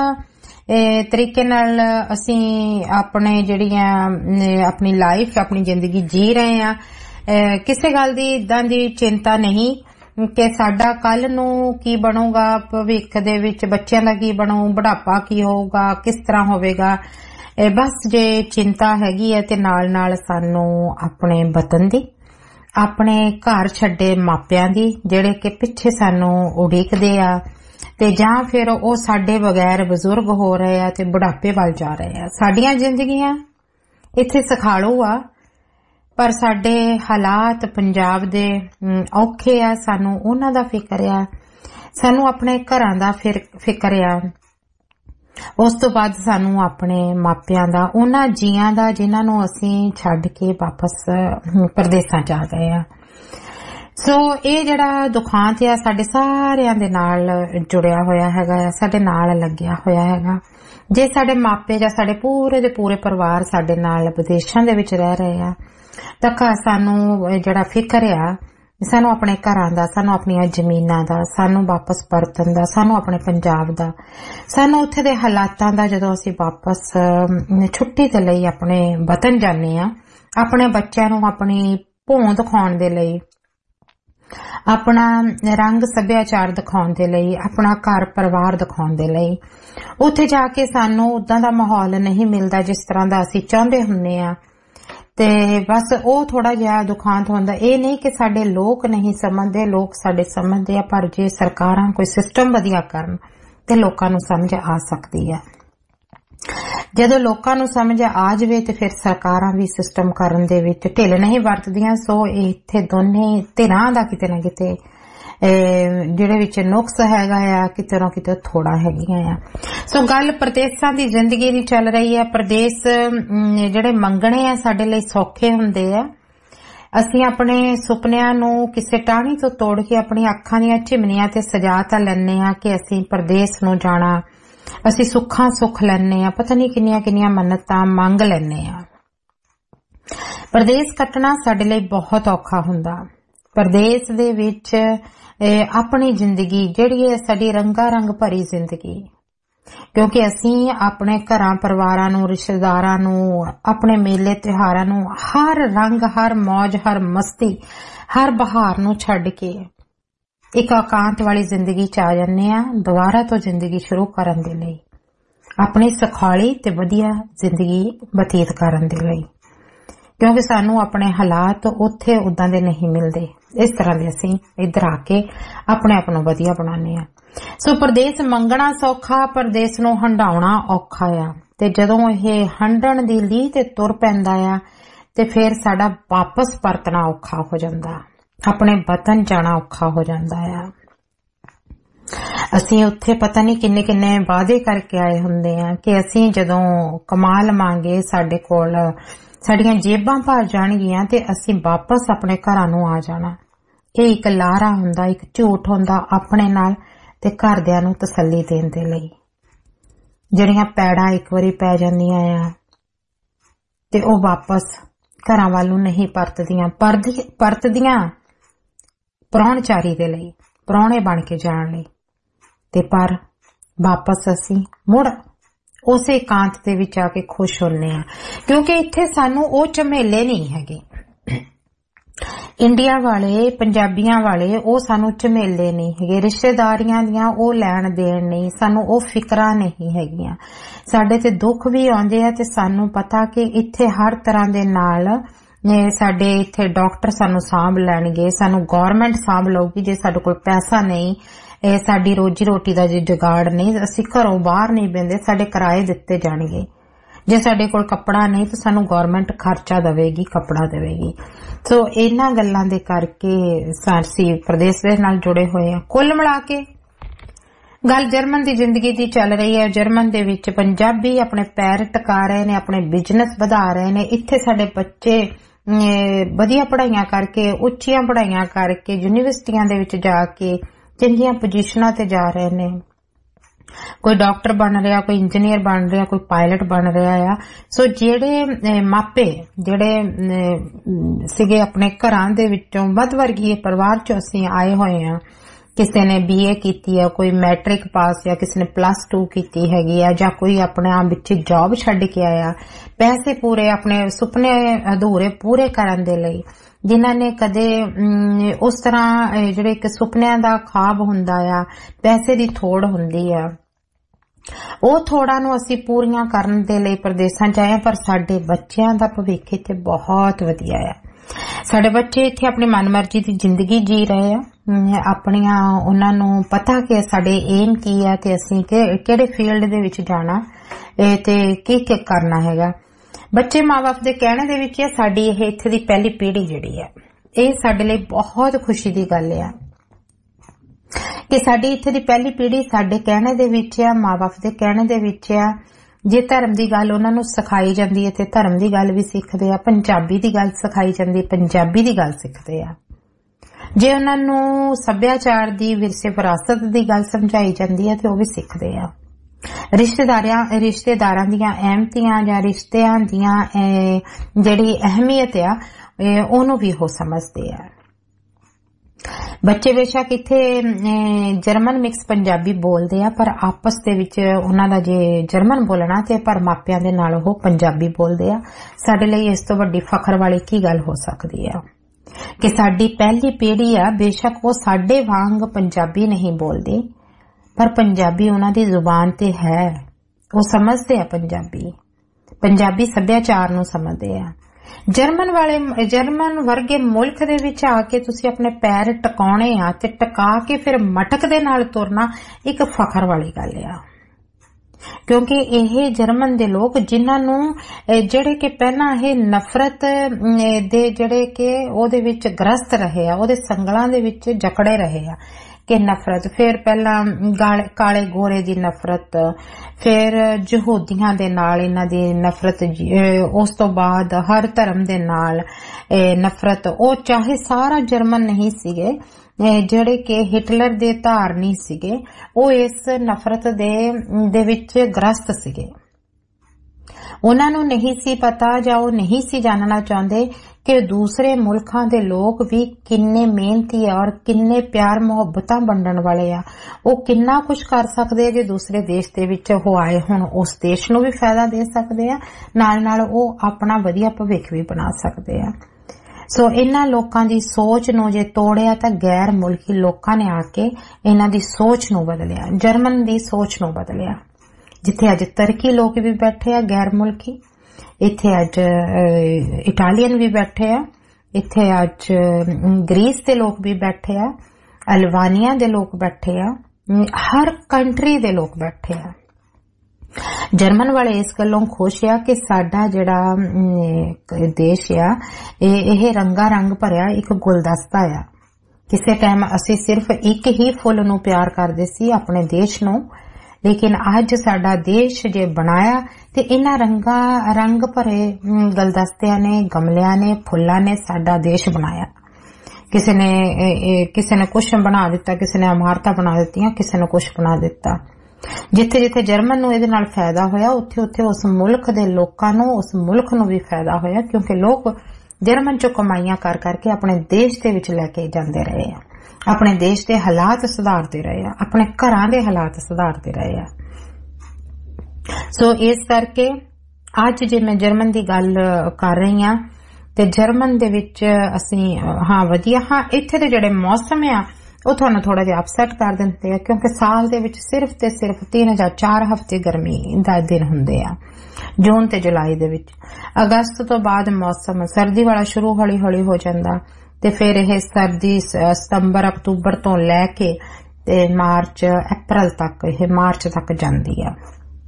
ਤਰੀਕੇ ਨਾਲ ਅਸੀਂ ਆਪਣੇ ਜਿਹੜੀਆਂ ਆਪਣੀ ਲਾਈਫ ਆਪਣੀ ਜ਼ਿੰਦਗੀ ਜੀ ਰਹੇ ਆ। ਕਿਸੇ ਗੱਲ ਦੀ ਇਦਾਂ ਦੀ ਚਿੰਤਾ ਨਹੀਂ ਕਿ ਸਾਡਾ ਕੱਲ ਨੂੰ ਕੀ ਬਣੂਗਾ, ਭਵਿੱਖ ਦੇ ਵਿੱਚ ਬੱਚਿਆਂ ਦਾ ਕੀ ਬਣੂ, ਬੁਢਾਪਾ ਕੀ ਹੋਊਗਾ, ਕਿਸ ਤਰ੍ਹਾਂ ਹੋਵੇਗਾ। ਬਸ ਜੇ ਚਿੰਤਾ ਹੈਗੀ ਹੈ ਤੇ ਨਾਲ ਨਾਲ ਸਾਨੂੰ ਆਪਣੇ ਵਤਨ ਦੀ, ਆਪਣੇ ਘਰ ਛੱਡੇ ਮਾਪਿਆਂ ਦੀ ਜਿਹੜੇ ਕਿ ਪਿੱਛੇ ਸਾਨੂੰ ਉਡੀਕਦੇ ਆ ਤੇ ਜਾਂ ਫਿਰ ਉਹ ਸਾਡੇ ਬਗੈਰ ਬਜ਼ੁਰਗ ਹੋ ਰਹੇ ਆ ਤੇ ਬੁਢਾਪੇ ਵੱਲ ਜਾ ਰਹੇ ਆ। ਸਾਡੀਆਂ ਜ਼ਿੰਦਗੀਆਂ ਇੱਥੇ ਸਖਾਲੂ ਆ ਪਰ ਸਾਡੇ ਹਾਲਾਤ ਪੰਜਾਬ ਦੇ ਔਖੇ ਆ। ਸਾਨੂੰ ਉਹਨਾਂ ਦਾ ਫਿਕਰ ਆ, ਸਾਨੂੰ ਆਪਣੇ ਘਰਾਂ ਦਾ ਫਿਕਰ ਆ। ਉਸ ਤੋਂ ਬਾਅਦ ਸਾਨੂੰ ਆਪਣੇ ਮਾਪਿਆਂ ਦਾ, ਉਹਨਾਂ ਜੀਆਂ ਦਾ ਜਿਨ੍ਹਾਂ ਨੂੰ ਅਸੀਂ ਛੱਡ ਕੇ ਵਾਪਸ ਪ੍ਰਦੇਸਾਂ ਚ ਆ ਗਏ ਆ। ਸੋ ਇਹ ਜਿਹੜਾ ਦੁਖਾਂਤ ਆ ਸਾਡੇ ਸਾਰਿਆਂ ਦੇ ਨਾਲ ਜੁੜਿਆ ਹੋਇਆ ਹੈਗਾ, ਸਾਡੇ ਨਾਲ ਲੱਗਿਆ ਹੋਇਆ ਹੈਗਾ। ਜੇ ਸਾਡੇ ਮਾਪੇ ਜਾਂ ਸਾਡੇ ਪੂਰੇ ਦੇ ਪੂਰੇ ਪਰਿਵਾਰ ਸਾਡੇ ਨਾਲ ਵਿਦੇਸ਼ਾਂ ਦੇ ਵਿੱਚ ਰਹਿ ਰਹੇ ਆ ਤਾਂ ਸਾਨੂੰ ਜਿਹੜਾ ਫਿਕਰ ਆ ਸਾਨੂੰ ਆਪਣੇ ਘਰਾਂ ਦਾ, ਸਾਨੂੰ ਆਪਣੀਆਂ ਜ਼ਮੀਨਾਂ ਦਾ, ਸਾਨੂੰ ਵਾਪਸ ਪਰਤਣ ਦਾ, ਸਾਨੂੰ ਆਪਣੇ ਪੰਜਾਬ ਦਾ, ਸਾਨੂੰ ਉੱਥੇ ਦੇ ਹਾਲਾਤਾਂ ਦਾ। ਜਦੋਂ ਅਸੀਂ ਵਾਪਸ ਛੁੱਟੀ ਦੇ ਲਈ ਆਪਣੇ ਵਤਨ ਜਾਂਦੇ ਆ, ਆਪਣੇ ਬੱਚਿਆਂ ਨੂੰ ਆਪਣੀ ਭੌਂ ਦਿਖਾਉਣ ਦੇ ਲਈ, ਆਪਣਾ ਰੰਗ ਸੱਭਿਆਚਾਰ ਦਿਖਾਉਣ ਦੇ ਲਈ, ਆਪਣਾ ਘਰ ਪਰਿਵਾਰ ਦਿਖਾਉਣ ਦੇ ਲਈ, ਉੱਥੇ ਜਾ ਕੇ ਸਾਨੂੰ ਉਦਾਂ ਦਾ ਮਾਹੌਲ ਨਹੀਂ ਮਿਲਦਾ ਜਿਸ ਤਰ੍ਹਾਂ ਦਾ ਅਸੀਂ ਚਾਹੁੰਦੇ ਹੁੰਦੇ ਆ ਤੇ ਬਸ ਉਹ ਥੋੜਾ ਜਿਹਾ ਦੁਖਾਂਤ ਹੁੰਦਾ। ਇਹ ਨਹੀਂ ਕਿ ਸਾਡੇ ਲੋਕ ਨਹੀਂ ਸਮਝਦੇ, ਲੋਕ ਸਾਡੇ ਸਮਝਦੇ ਆ, ਪਰ ਜੇ ਸਰਕਾਰਾਂ ਕੋਈ ਸਿਸਟਮ ਵਧੀਆ ਕਰਨ ਤੇ ਲੋਕਾਂ ਨੂੰ ਸਮਝ ਆ ਸਕਦੀ ਹੈ। ਜਦੋਂ ਲੋਕਾਂ ਨੂੰ ਸਮਝ ਆ ਜਾਵੇ ਤੇ ਫਿਰ ਸਰਕਾਰਾਂ ਵੀ ਸਿਸਟਮ ਕਰਨ ਦੇ ਵਿੱਚ ਢਿੱਲ ਨਹੀਂ ਵਰਤਦੀਆਂ। ਸੋ ਇੱਥੇ ਦੋਨੇ ਧਿਰਾਂ ਦਾ ਕਿਤੇ ਨਾ ਕਿਤੇ ਜਿਹੜੇ ਵਿੱਚ ਨੁਕਸ ਹੈਗਾ ਆ, ਕਿਤੇ ਨਾ ਕਿਤੇ ਥੋੜਾ ਹੈਗੀਆਂ ਆ। ਸੋ ਗੱਲ ਪ੍ਰਦੇਸਾਂ ਦੀ ਜ਼ਿੰਦਗੀ ਦੀ ਚੱਲ ਰਹੀ ਹੈ। ਪ੍ਰਦੇਸ ਜਿਹੜੇ ਮੰਗਣੇ ਆ ਸਾਡੇ ਲਈ ਸੌਖੇ ਹੁੰਦੇ ਆ। ਅਸੀਂ ਆਪਣੇ ਸੁਪਨਿਆਂ ਨੂੰ ਕਿਸੇ ਟਾਹਣੀ ਤੋਂ ਤੋੜ ਕੇ ਆਪਣੀ ਅੱਖਾਂ ਦੀਆਂ ਝਿਮਨੀਆਂ ਤੇ ਸਜਾ ਤਾਂ ਲੈਂਦੇ ਆ ਕਿ ਅਸੀਂ ਪ੍ਰਦੇਸ ਨੂੰ ਜਾਣਾ, ਅਸੀਂ ਸੁੱਖਾਂ ਸੁੱਖ ਲੈਣੇ ਆ, ਪਤਾ ਨਹੀਂ ਕਿੰਨੀਆਂ ਕਿੰਨੀਆਂ ਮੰਨਤਾਂ ਮੰਗ ਲੈਣੇ ਆ। ਪ੍ਰਦੇਸ ਕੱਟਣਾ ਸਾਡੇ ਲਈ ਬਹੁਤ ਔਖਾ ਹੁੰਦਾ। ਪ੍ਰਦੇਸ ਦੇ ਵਿੱਚ ਆਪਣੀ ਜ਼ਿੰਦਗੀ ਜਿਹੜੀ ਹੈ ਸਾਡੀ ਰੰਗਾ ਰੰਗ ਭਰੀ ਜ਼ਿੰਦਗੀ, ਕਿਉਂਕਿ ਅਸੀਂ ਆਪਣੇ ਘਰਾਂ ਪਰਿਵਾਰਾਂ ਨੂੰ, ਰਿਸ਼ਤੇਦਾਰਾਂ ਨੂੰ, ਆਪਣੇ ਮੇਲੇ ਤਿਉਹਾਰਾਂ ਨੂੰ, ਹਰ ਰੰਗ, ਹਰ ਮੌਜ, ਹਰ ਮਸਤੀ, ਹਰ ਬਹਾਰ ਨੂੰ ਛੱਡ ਕੇ ਇੱਕ ਇਕਾਂਤ ਵਾਲੀ ਜ਼ਿੰਦਗੀ ਚ ਆ ਜਾਂਦੇ ਆ ਦੁਬਾਰਾ ਤੋਂ ਜ਼ਿੰਦਗੀ ਸ਼ੁਰੂ ਕਰਨ ਦੇ ਲਈ, ਆਪਣੀ ਸੁਖਾਲੀ ਤੇ ਵਧੀਆ ਜ਼ਿੰਦਗੀ ਬਤੀਤ ਕਰਨ ਦੇ ਲਈ। ਕਿਉਂਕਿ ਸਾਨੂੰ ਆਪਣੇ ਹਾਲਾਤ ਉੱਥੇ ਉਦਾਂ ਦੇ ਨਹੀਂ ਮਿਲਦੇ। ਇਸ ਤਰ੍ਹਾਂ ਦੇ ਅਸੀਂ ਇੱਧਰ ਆ ਕੇ ਆਪਣੇ ਆਪ ਨੂੰ ਵਧੀਆ ਬਣਾਉਂਦੇ ਆ। ਸੋ ਪਰਦੇਸ ਮੰਗਣਾ ਸੌਖਾ, ਪਰਦੇਸ ਨੂੰ ਹੰਡਾਉਣਾ ਔਖਾ ਆ। ਤੇ ਜਦੋਂ ਇਹ ਹੰਡਣ ਦੀ ਲੀਹ ਤੇ ਤੁਰ ਪੈਂਦਾ ਆ ਤੇ ਫਿਰ ਸਾਡਾ ਵਾਪਸ ਪਰਤਣਾ ਔਖਾ ਹੋ ਜਾਂਦਾ, ਆਪਣੇ ਵਤਨ ਜਾਣਾ ਔਖਾ ਹੋ ਜਾਂਦਾ ਆ। ਅਸੀਂ ਉੱਥੇ ਪਤਾ ਨਹੀਂ ਕਿੰਨੇ ਕਿੰਨੇ ਵਾਅਦੇ ਕਰਕੇ ਆਏ ਹੁੰਦੇ ਆ ਕਿ ਅਸੀਂ ਜਦੋਂ ਕਮਾ ਲਵਾਂਗੇ, ਸਾਡੇ ਕੋਲ ਸਾਡੀਆਂ ਜੇਬਾਂ ਭਰ ਜਾਣਗੀਆਂ ਤੇ ਅਸੀਂ ਵਾਪਸ ਆਪਣੇ ਘਰਾਂ ਨੂੰ ਆ ਜਾਣਾ। ਇਹ ਇੱਕ ਲਾਰਾ ਹੁੰਦਾ, ਇੱਕ ਝੂਠ ਹੁੰਦਾ ਆਪਣੇ ਨਾਲ ਤੇ ਘਰਦਿਆਂ ਨੂੰ ਤਸੱਲੀ ਦੇਣ ਦੇ ਲਈ। ਜਿਹੜੀਆਂ ਪੈੜਾਂ ਇੱਕ ਵਾਰੀ ਪੈ ਜਾਂਦੀਆਂ ਆ ਤੇ ਉਹ ਵਾਪਸ ਘਰਾਂ ਵੱਲ ਨੂੰ ਨਹੀਂ ਪਰਤਦੀਆਂ, ਪਰਤਦੀਆਂ ਪ੍ਰਾਹੁਣਚਾਰੀ ਦੇ ਲਈ, ਪ੍ਰਾਹੁਣੇ ਬਣ ਕੇ ਜਾਣ ਲਈ। ਤੇ ਪਰ ਵਾਪਸ ਅਸੀਂ ਮੁੜ ਉਸੇ ਇਕਾਂਤ ਦੇ ਵਿੱਚ ਆ ਕੇ ਖੁਸ਼ ਹੁੰਨੇ ਆ, ਕਿਉਂਕਿ ਇੱਥੇ ਸਾਨੂੰ ਉਹ ਝਮੇਲੇ ਨਹੀਂ ਹੈਗੇ। ਇੰਡੀਆ ਵਾਲੇ, ਪੰਜਾਬੀਆਂ ਵਾਲੇ ਉਹ ਸਾਨੂੰ ਝਮੇਲੇ ਨਹੀਂ ਹੈਗੇ, ਰਿਸ਼ਤੇਦਾਰੀਆਂ ਦੀਆਂ ਉਹ ਲੈਣ ਦੇਣ ਨਹੀਂ, ਸਾਨੂੰ ਉਹ ਫਿਕਰਾਂ ਨਹੀਂ ਹੈਗੀਆਂ। ਸਾਡੇ ਤੇ ਦੁੱਖ ਵੀ ਆਉਂਦੇ ਆ ਤੇ ਸਾਨੂੰ ਪਤਾ ਕਿ ਇੱਥੇ ਹਰ ਤਰ੍ਹਾਂ ਦੇ ਨਾਲ ਸਾਡੇ ਇੱਥੇ ਡਾਕਟਰ ਸਾਨੂੰ ਸਾਂਭ ਲੈਣਗੇ, ਸਾਨੂੰ ਗੌਰਮੈਂਟ ਸਾਂਭ ਲਊਗੀ। ਜੇ ਸਾਡੇ ਕੋਲ ਪੈਸਾ ਨਹੀਂ, ਇਹ ਸਾਡੀ ਰੋਜੀ ਰੋਟੀ ਦਾ ਜੇ ਜੁਗਾੜ ਨਹੀਂ, ਅਸੀਂ ਘਰੋਂ ਬਾਹਰ ਨਹੀਂ ਬਹਿੰਦੇ, ਸਾਡੇ ਕਿਰਾਏ ਦਿੱਤੇ ਜਾਣਗੇ। ਜੇ ਸਾਡੇ ਕੋਲ ਕੱਪੜਾ ਨਹੀਂ ਤਾਂ ਸਾਨੂੰ ਗੌਰਮੈਂਟ ਖਰਚਾ ਦੇਵੇਗੀ, ਕੱਪੜਾ ਦੇਵੇਗੀ। ਸੋ ਇਹਨਾਂ ਗੱਲਾਂ ਦੇ ਕਰਕੇ ਅਸੀਂ ਪ੍ਰਦੇਸ਼ ਦੇ ਨਾਲ ਜੁੜੇ ਹੋਏ ਆ। ਕੁੱਲ ਮਿਲਾ ਕੇ ਗੱਲ ਜਰਮਨ ਦੀ ਜ਼ਿੰਦਗੀ ਦੀ ਚੱਲ ਰਹੀ ਹੈ। ਜਰਮਨ ਦੇ ਵਿੱਚ ਪੰਜਾਬੀ ਆਪਣੇ ਪੈਰ ਟਿਕਾ ਰਹੇ ਨੇ, ਆਪਣੇ ਬਿਜ਼ਨਸ ਵਧਾ ਰਹੇ ਨੇ। ਇੱਥੇ ਸਾਡੇ ਬੱਚੇ ਵਧੀਆ ਪੜ੍ਹਾਈਆਂ ਕਰਕੇ, ਉੱਚੀਆਂ ਪੜ੍ਹਾਈਆਂ ਕਰਕੇ, ਯੂਨੀਵਰਸਿਟੀਆਂ ਦੇ ਵਿੱਚ ਜਾ ਕੇ ਚੰਗੀਆਂ ਪੋਜੀਸ਼ਨਾਂ ਤੇ ਜਾ ਰਹੇ ਨੇ। ਕੋਈ ਡਾਕਟਰ ਬਣ ਰਿਹਾ, ਕੋਈ ਇੰਜੀਨੀਅਰ ਬਣ ਰਿਹਾ, ਕੋਈ ਪਾਇਲਟ ਬਣ ਰਿਹਾ ਆ। ਸੋ ਜਿਹੜੇ ਮਾਪੇ ਜਿਹੜੇ ਸੀਗੇ ਆਪਣੇ ਘਰਾਂ ਦੇ ਵਿੱਚੋਂ ਵੱਧ ਵਰਗੀਏ ਪਰਿਵਾਰ ਚੋਂ ਅਸੀਂ ਆਏ ਹੋਏ ਆ, ਕਿਸੇ ਨੇ ਬੀਏ ਕੀਤੀ ਆ, ਕੋਈ ਮੈਟ੍ਰਿਕ ਪਾਸ, ਜਾਂ ਕਿਸੇ ਨੇ ਪਲੱਸ ਟੂ ਕੀਤੀ ਹੈਗੀ ਆ, ਜਾਂ ਕੋਈ ਆਪਣੇ ਆਪ ਵਿੱਚ ਜੌਬ ਛੱਡ ਕੇ ਆਇਆ ਪੈਸੇ ਪੂਰੇ ਆਪਣੇ ਸੁਪਨੇ ਅਧੂਰੇ ਪੂਰੇ ਕਰਨ ਦੇ ਲਈ। ਜਿਨ੍ਹਾਂ ਨੇ ਕਦੇ ਉਸ ਤਰ੍ਹਾਂ ਜਿਹੜੇ ਇੱਕ ਸੁਪਨਿਆਂ ਦਾ ਖਾਬ ਹੁੰਦਾ ਆ, ਪੈਸੇ ਦੀ ਥੋੜ ਹੁੰਦੀ ਆ, ਉਹ ਥੋੜਾਂ ਨੂੰ ਅਸੀਂ ਪੂਰੀਆਂ ਕਰਨ ਦੇ ਲਈ ਪ੍ਰਦੇਸਾਂ ਚ ਆਏ। ਪਰ ਸਾਡੇ ਬੱਚਿਆਂ ਦਾ ਭਵਿੱਖ ਇੱਥੇ ਬਹੁਤ ਵਧੀਆ ਆ। ਸਾਡੇ ਬੱਚੇ ਇੱਥੇ ਆਪਣੀ ਮਨਮਰਜ਼ੀ ਦੀ ਜ਼ਿੰਦਗੀ ਜੀ ਰਹੇ ਆ। ਆਪਣੀਆਂ ਉਹਨਾਂ ਨੂੰ ਪਤਾ ਕਿ ਸਾਡੇ ਏਮ ਕੀ ਆ ਤੇ ਅਸੀਂ ਕਿਹੜੇ ਫੀਲਡ ਦੇ ਵਿੱਚ ਜਾਣਾ ਤੇ ਕੀ ਕੀ ਕਰਨਾ ਹੈਗਾ। ਬੱਚੇ ਮਾਂ-ਬਾਪ ਦੇ ਕਹਿਣੇ ਦੇ ਵਿੱਚ ਸਾਡੀ ਇਹ ਇੱਥੇ ਦੀ ਪਹਿਲੀ ਪੀੜ੍ਹੀ ਜਿਹੜੀ ਹੈ, ਇਹ ਸਾਡੇ ਲਈ ਬਹੁਤ ਖੁਸ਼ੀ ਦੀ ਗੱਲ ਆ ਕਿ ਸਾਡੀ ਇੱਥੇ ਦੀ ਪਹਿਲੀ ਪੀੜ੍ਹੀ ਸਾਡੇ ਕਹਿਣੇ ਦੇ ਵਿੱਚ ਆ, ਮਾਂ-ਬਾਪ ਦੇ ਕਹਿਣੇ ਦੇ ਵਿੱਚ ਆ। ਜੇ ਧਰਮ ਦੀ ਗੱਲ ਉਹਨਾਂ ਨੂੰ ਸਿਖਾਈ ਜਾਂਦੀ ਹੈ ਤੇ ਧਰਮ ਦੀ ਗੱਲ ਵੀ ਸਿੱਖਦੇ ਆ, ਪੰਜਾਬੀ ਦੀ ਗੱਲ ਸਿਖਾਈ ਜਾਂਦੀ, ਪੰਜਾਬੀ ਦੀ ਗੱਲ ਸਿੱਖਦੇ ਆ। ਜੇ ਉਹਨਾਂ ਨੂੰ ਸੱਭਿਆਚਾਰ ਦੀ, ਵਿਰਸੇ ਵਿਰਾਸਤ ਦੀ ਗੱਲ ਸਮਝਾਈ ਜਾਂਦੀ ਹੈ ਤੇ ਉਹ ਵੀ ਸਿੱਖਦੇ ਆ। ਰਿਸ਼ਤੇਦਾਰਾਂ ਰਿਸ਼ਤੇਦਾਰਾਂ ਦੀਆਂ ਅਹਿਮੀਅਤਾਂ ਜਾਂ ਰਿਸ਼ਤਿਆਂ ਦੀਆਂ ਜਿਹੜੀ ਅਹਿਮੀਅਤ ਆ ਉਹਨੂੰ ਵੀ ਉਹ ਸਮਝਦੇ ਆ। ਬੱਚੇ ਬੇਸ਼ੱਕ ਇੱਥੇ ਜਰਮਨ ਮਿਕਸ ਪੰਜਾਬੀ ਬੋਲਦੇ ਆ, ਪਰ ਆਪਸ ਦੇ ਵਿੱਚ ਉਹਨਾਂ ਦਾ ਜੇ ਜਰਮਨ ਬੋਲਣਾ ਤੇ ਪਰ ਮਾਪਿਆਂ ਦੇ ਨਾਲ ਉਹ ਪੰਜਾਬੀ ਬੋਲਦੇ ਆ। ਸਾਡੇ ਲਈ ਇਸ ਤੋਂ ਵੱਡੀ ਫਖਰ ਵਾਲੀ ਕੀ ਗੱਲ ਹੋ ਸਕਦੀ ਆ ਕਿ ਸਾਡੀ ਪਹਿਲੀ ਪੀੜ੍ਹੀ ਆ, ਬੇਸ਼ੱਕ ਉਹ ਸਾਡੇ ਵਾਂਗ ਪੰਜਾਬੀ ਨਹੀਂ ਬੋਲਦੀ, ਪਰ ਪੰਜਾਬੀ ਉਹਨਾਂ ਦੀ ਜ਼ੁਬਾਨ ਤੇ ਹੈ। ਉਹ ਸਮਝਦੇ ਆ ਪੰਜਾਬੀ, ਪੰਜਾਬੀ ਸੱਭਿਆਚਾਰ ਨੂੰ ਸਮਝਦੇ ਆ। ਜਰਮਨ ਵਾਲੇ ਜਰਮਨ ਵਰਗੇ ਮੁਲਕ ਦੇ ਵਿੱਚ ਆ ਕੇ ਤੁਸੀਂ ਆਪਣੇ ਪੈਰ ਟਿਕਾਉਣੇ ਆ ਤੇ ਟਿਕਾ ਕੇ ਫਿਰ ਮਟਕ ਦੇ ਨਾਲ ਤੁਰਨਾ ਇੱਕ ਫਖਰ ਵਾਲੀ ਗੱਲ ਆ। ਕਿਉਂਕਿ ਇਹ ਜਰਮਨ ਦੇ ਲੋਕ ਜਿਨ੍ਹਾਂ ਨੂੰ ਜਿਹੜੇ ਕਿ ਪਹਿਲਾਂ ਇਹ ਨਫ਼ਰਤ ਦੇ ਜਿਹੜੇ ਕਿ ਉਹਦੇ ਵਿੱਚ ਗ੍ਰਸਤ ਰਹੇ ਆ, ਉਹਦੇ ਸੰਗਲਾਂ ਦੇ ਵਿੱਚ ਜਕੜੇ ਰਹੇ ਆ ਕਿ ਨਫ਼ਰਤ, ਫਿਰ ਪਹਿਲਾਂ ਕਾਲੇ ਗੋਰੇ ਦੀ ਨਫ਼ਰਤ, ਫਿਰ ਯਹੂਦੀਆਂ ਦੇ ਨਾਲ ਇਹਨਾਂ ਦੀ ਨਫ਼ਰਤ, ਉਸ ਤੋਂ ਬਾਅਦ ਹਰ ਧਰਮ ਦੇ ਨਾਲ ਨਫ਼ਰਤ। ਉਹ ਚਾਹੇ ਸਾਰਾ ਜਰਮਨ ਨਹੀਂ ਸੀਗੇ ਜਿਹੜੇ ਕਿ ਹਿਟਲਰ ਦੇ ਧਾਰਨੀ ਸੀਗੇ, ਉਹ ਇਸ ਨਫ਼ਰਤ ਦੇ ਦੇ ਵਿੱਚ ਗ੍ਰਸਤ ਸੀਗੇ। ਉਹਨਾਂ ਨੂੰ ਨਹੀਂ ਸੀ ਪਤਾ ਜਾਂ ਉਹ ਨਹੀਂ ਸੀ ਜਾਣਨਾ ਚਾਹੁੰਦੇ ਕਿ ਦੂਸਰੇ ਮੁਲਕਾਂ ਦੇ ਲੋਕ ਵੀ ਕਿੰਨੇ ਮਿਹਨਤੀ ਆ ਔਰ ਕਿੰਨੇ ਪਿਆਰ ਮੁਹੱਬਤਾਂ ਵੰਡਣ ਵਾਲੇ ਆ। ਉਹ ਕਿੰਨਾ ਕੁਝ ਕਰ ਸਕਦੇ ਆ ਜੇ ਦੂਸਰੇ ਦੇਸ਼ ਦੇ ਵਿੱਚ ਉਹ ਆਏ ਹੁਣ, ਉਸ ਦੇਸ਼ ਨੂੰ ਵੀ ਫਾਇਦਾ ਦੇ ਸਕਦੇ ਆ, ਨਾਲ ਨਾਲ ਉਹ ਆਪਣਾ ਵਧੀਆ ਭਵਿੱਖ ਵੀ ਬਣਾ ਸਕਦੇ ਆ। ਸੋ ਇਹਨਾਂ ਲੋਕਾਂ ਦੀ ਸੋਚ ਨੂੰ ਜੇ ਤੋੜਿਆ ਤਾਂ ਗੈਰ ਮੁਲਕੀ ਲੋਕਾਂ ਨੇ ਆ ਕੇ ਇਹਨਾਂ ਦੀ ਸੋਚ ਨੂੰ ਬਦਲਿਆ, ਜਰਮਨ ਦੀ ਸੋਚ ਨੂੰ ਬਦਲਿਆ। ਜਿੱਥੇ ਅੱਜ ਤੁਰਕੀ ਲੋਕ ਵੀ ਬੈਠੇ ਆ ਗੈਰ ਮੁਲਕੀ, ਇੱਥੇ ਅੱਜ ਇਟਾਲੀਅਨ ਵੀ ਬੈਠੇ ਆ, ਇੱਥੇ ਅੱਜ ਗ੍ਰੀਸ ਦੇ ਲੋਕ ਵੀ ਬੈਠੇ ਆ, ਅਲਬਾਨੀਆ ਦੇ ਲੋਕ ਬੈਠੇ ਆ, ਹਰ ਕੰਟਰੀ ਦੇ ਲੋਕ ਬੈਠੇ ਆ। ਜਰਮਨ ਵਾਲੇ ਇਸ ਗੱਲੋਂ ਖੁਸ਼ ਆ ਕਿ ਸਾਡਾ ਜਿਹੜਾ ਦੇਸ਼ ਆ ਇਹ ਰੰਗਾ ਰੰਗ ਭਰਿਆ ਇੱਕ ਗੁਲਦਸਤਾ ਆ। ਕਿਸੇ ਟਾਈਮ ਅਸੀਂ ਸਿਰਫ ਇੱਕ ਹੀ ਫੁੱਲ ਨੂੰ ਪਿਆਰ ਕਰਦੇ ਸੀ, ਆਪਣੇ ਦੇਸ਼ ਨੂੰ, ਲੇਕਿਨ ਅੱਜ ਸਾਡਾ ਦੇਸ਼ ਜੇ ਬਣਾਇਆ ਤੇ ਇਹਨਾਂ ਰੰਗਾ ਰੰਗ ਭਰੇ ਗੁਲਦਸਤਿਆਂ ਨੇ, ਗਮਲਿਆਂ ਨੇ, ਫੁੱਲਾਂ ਨੇ ਸਾਡਾ ਦੇਸ਼ ਬਣਾਇਆ। ਕਿਸੇ ਨੇ ਕਿਸੇ ਨੇ ਕੁਛ ਬਣਾ ਦਿੱਤਾ, ਕਿਸੇ ਨੇ ਇਮਾਰਤਾਂ ਬਣਾ ਦਿੱਤੀਆਂ, ਕਿਸੇ ਨੇ ਕੁਛ ਬਣਾ ਦਿੱਤਾ। ਜਿੱਥੇ ਜਿੱਥੇ ਜਰਮਨ ਨੂੰ ਇਹਦੇ ਨਾਲ ਫਾਇਦਾ ਹੋਇਆ, ਉੱਥੇ ਉੱਥੇ ਉਸ ਮੁਲਕ ਦੇ ਲੋਕਾਂ ਨੂੰ, ਉਸ ਮੁਲਕ ਨੂੰ ਵੀ ਫਾਇਦਾ ਹੋਇਆ, ਕਿਉਂਕਿ ਲੋਕ ਜਰਮਨ ਚੋਂ ਕਮਾਈਆਂ ਕਰ ਕਰਕੇ ਆਪਣੇ ਦੇਸ਼ ਦੇ ਵਿੱਚ ਲੈ ਕੇ ਜਾਂਦੇ ਰਹੇ ਆ, ਆਪਣੇ ਦੇਸ਼ ਦੇ ਹਾਲਾਤ ਸੁਧਾਰਦੇ ਰਹੇ ਆ, ਆਪਣੇ ਘਰਾਂ ਦੇ ਹਾਲਾਤ ਸੁਧਾਰਦੇ ਰਹੇ ਆ। ਸੋ ਇਸ ਕਰਕੇ ਅੱਜ ਜੇ ਮੈਂ ਜਰਮਨ ਦੀ ਗੱਲ ਕਰ ਰਹੀ ਆ ਤੇ ਜਰਮਨ ਦੇ ਵਿੱਚ ਅਸੀਂ ਹਾਂ ਵਧੀਆ ਹਾਂ, ਇੱਥੇ ਦੇ ਜਿਹੜੇ ਮੌਸਮ ਆ ਉਹ ਤੁਹਾਨੂੰ ਥੋੜਾ ਜਿਹਾ ਅਪਸੈਟ ਕਰ ਦਿੰਦੇ ਆ, ਕਿਉਂਕਿ ਸਾਲ ਦੇ ਵਿੱਚ ਸਿਰਫ ਤੇ ਸਿਰਫ ਤਿੰਨ ਜਾਂ ਚਾਰ ਹਫ਼ਤੇ ਗਰਮੀ ਦਾ ਦਿਨ ਹੁੰਦੇ ਆ, ਜੂਨ ਤੇ ਜੁਲਾਈ ਦੇ ਵਿੱਚ। ਅਗਸਤ ਤੋਂ ਬਾਅਦ ਮੌਸਮ ਸਰਦੀ ਵਾਲਾ ਸ਼ੁਰੂ ਹੌਲੀ ਹੌਲੀ ਹੋ ਜਾਂਦਾ ਤੇ ਫਿਰ ਇਹ ਸਰਦੀ ਸਤੰਬਰ ਅਕਤੂਬਰ ਤੋਂ ਲੈ ਕੇ ਤੇ ਮਾਰਚ ਅਪ੍ਰੈਲ ਤੱਕ, ਇਹ ਮਾਰਚ ਤੱਕ ਜਾਂਦੀ ਆ।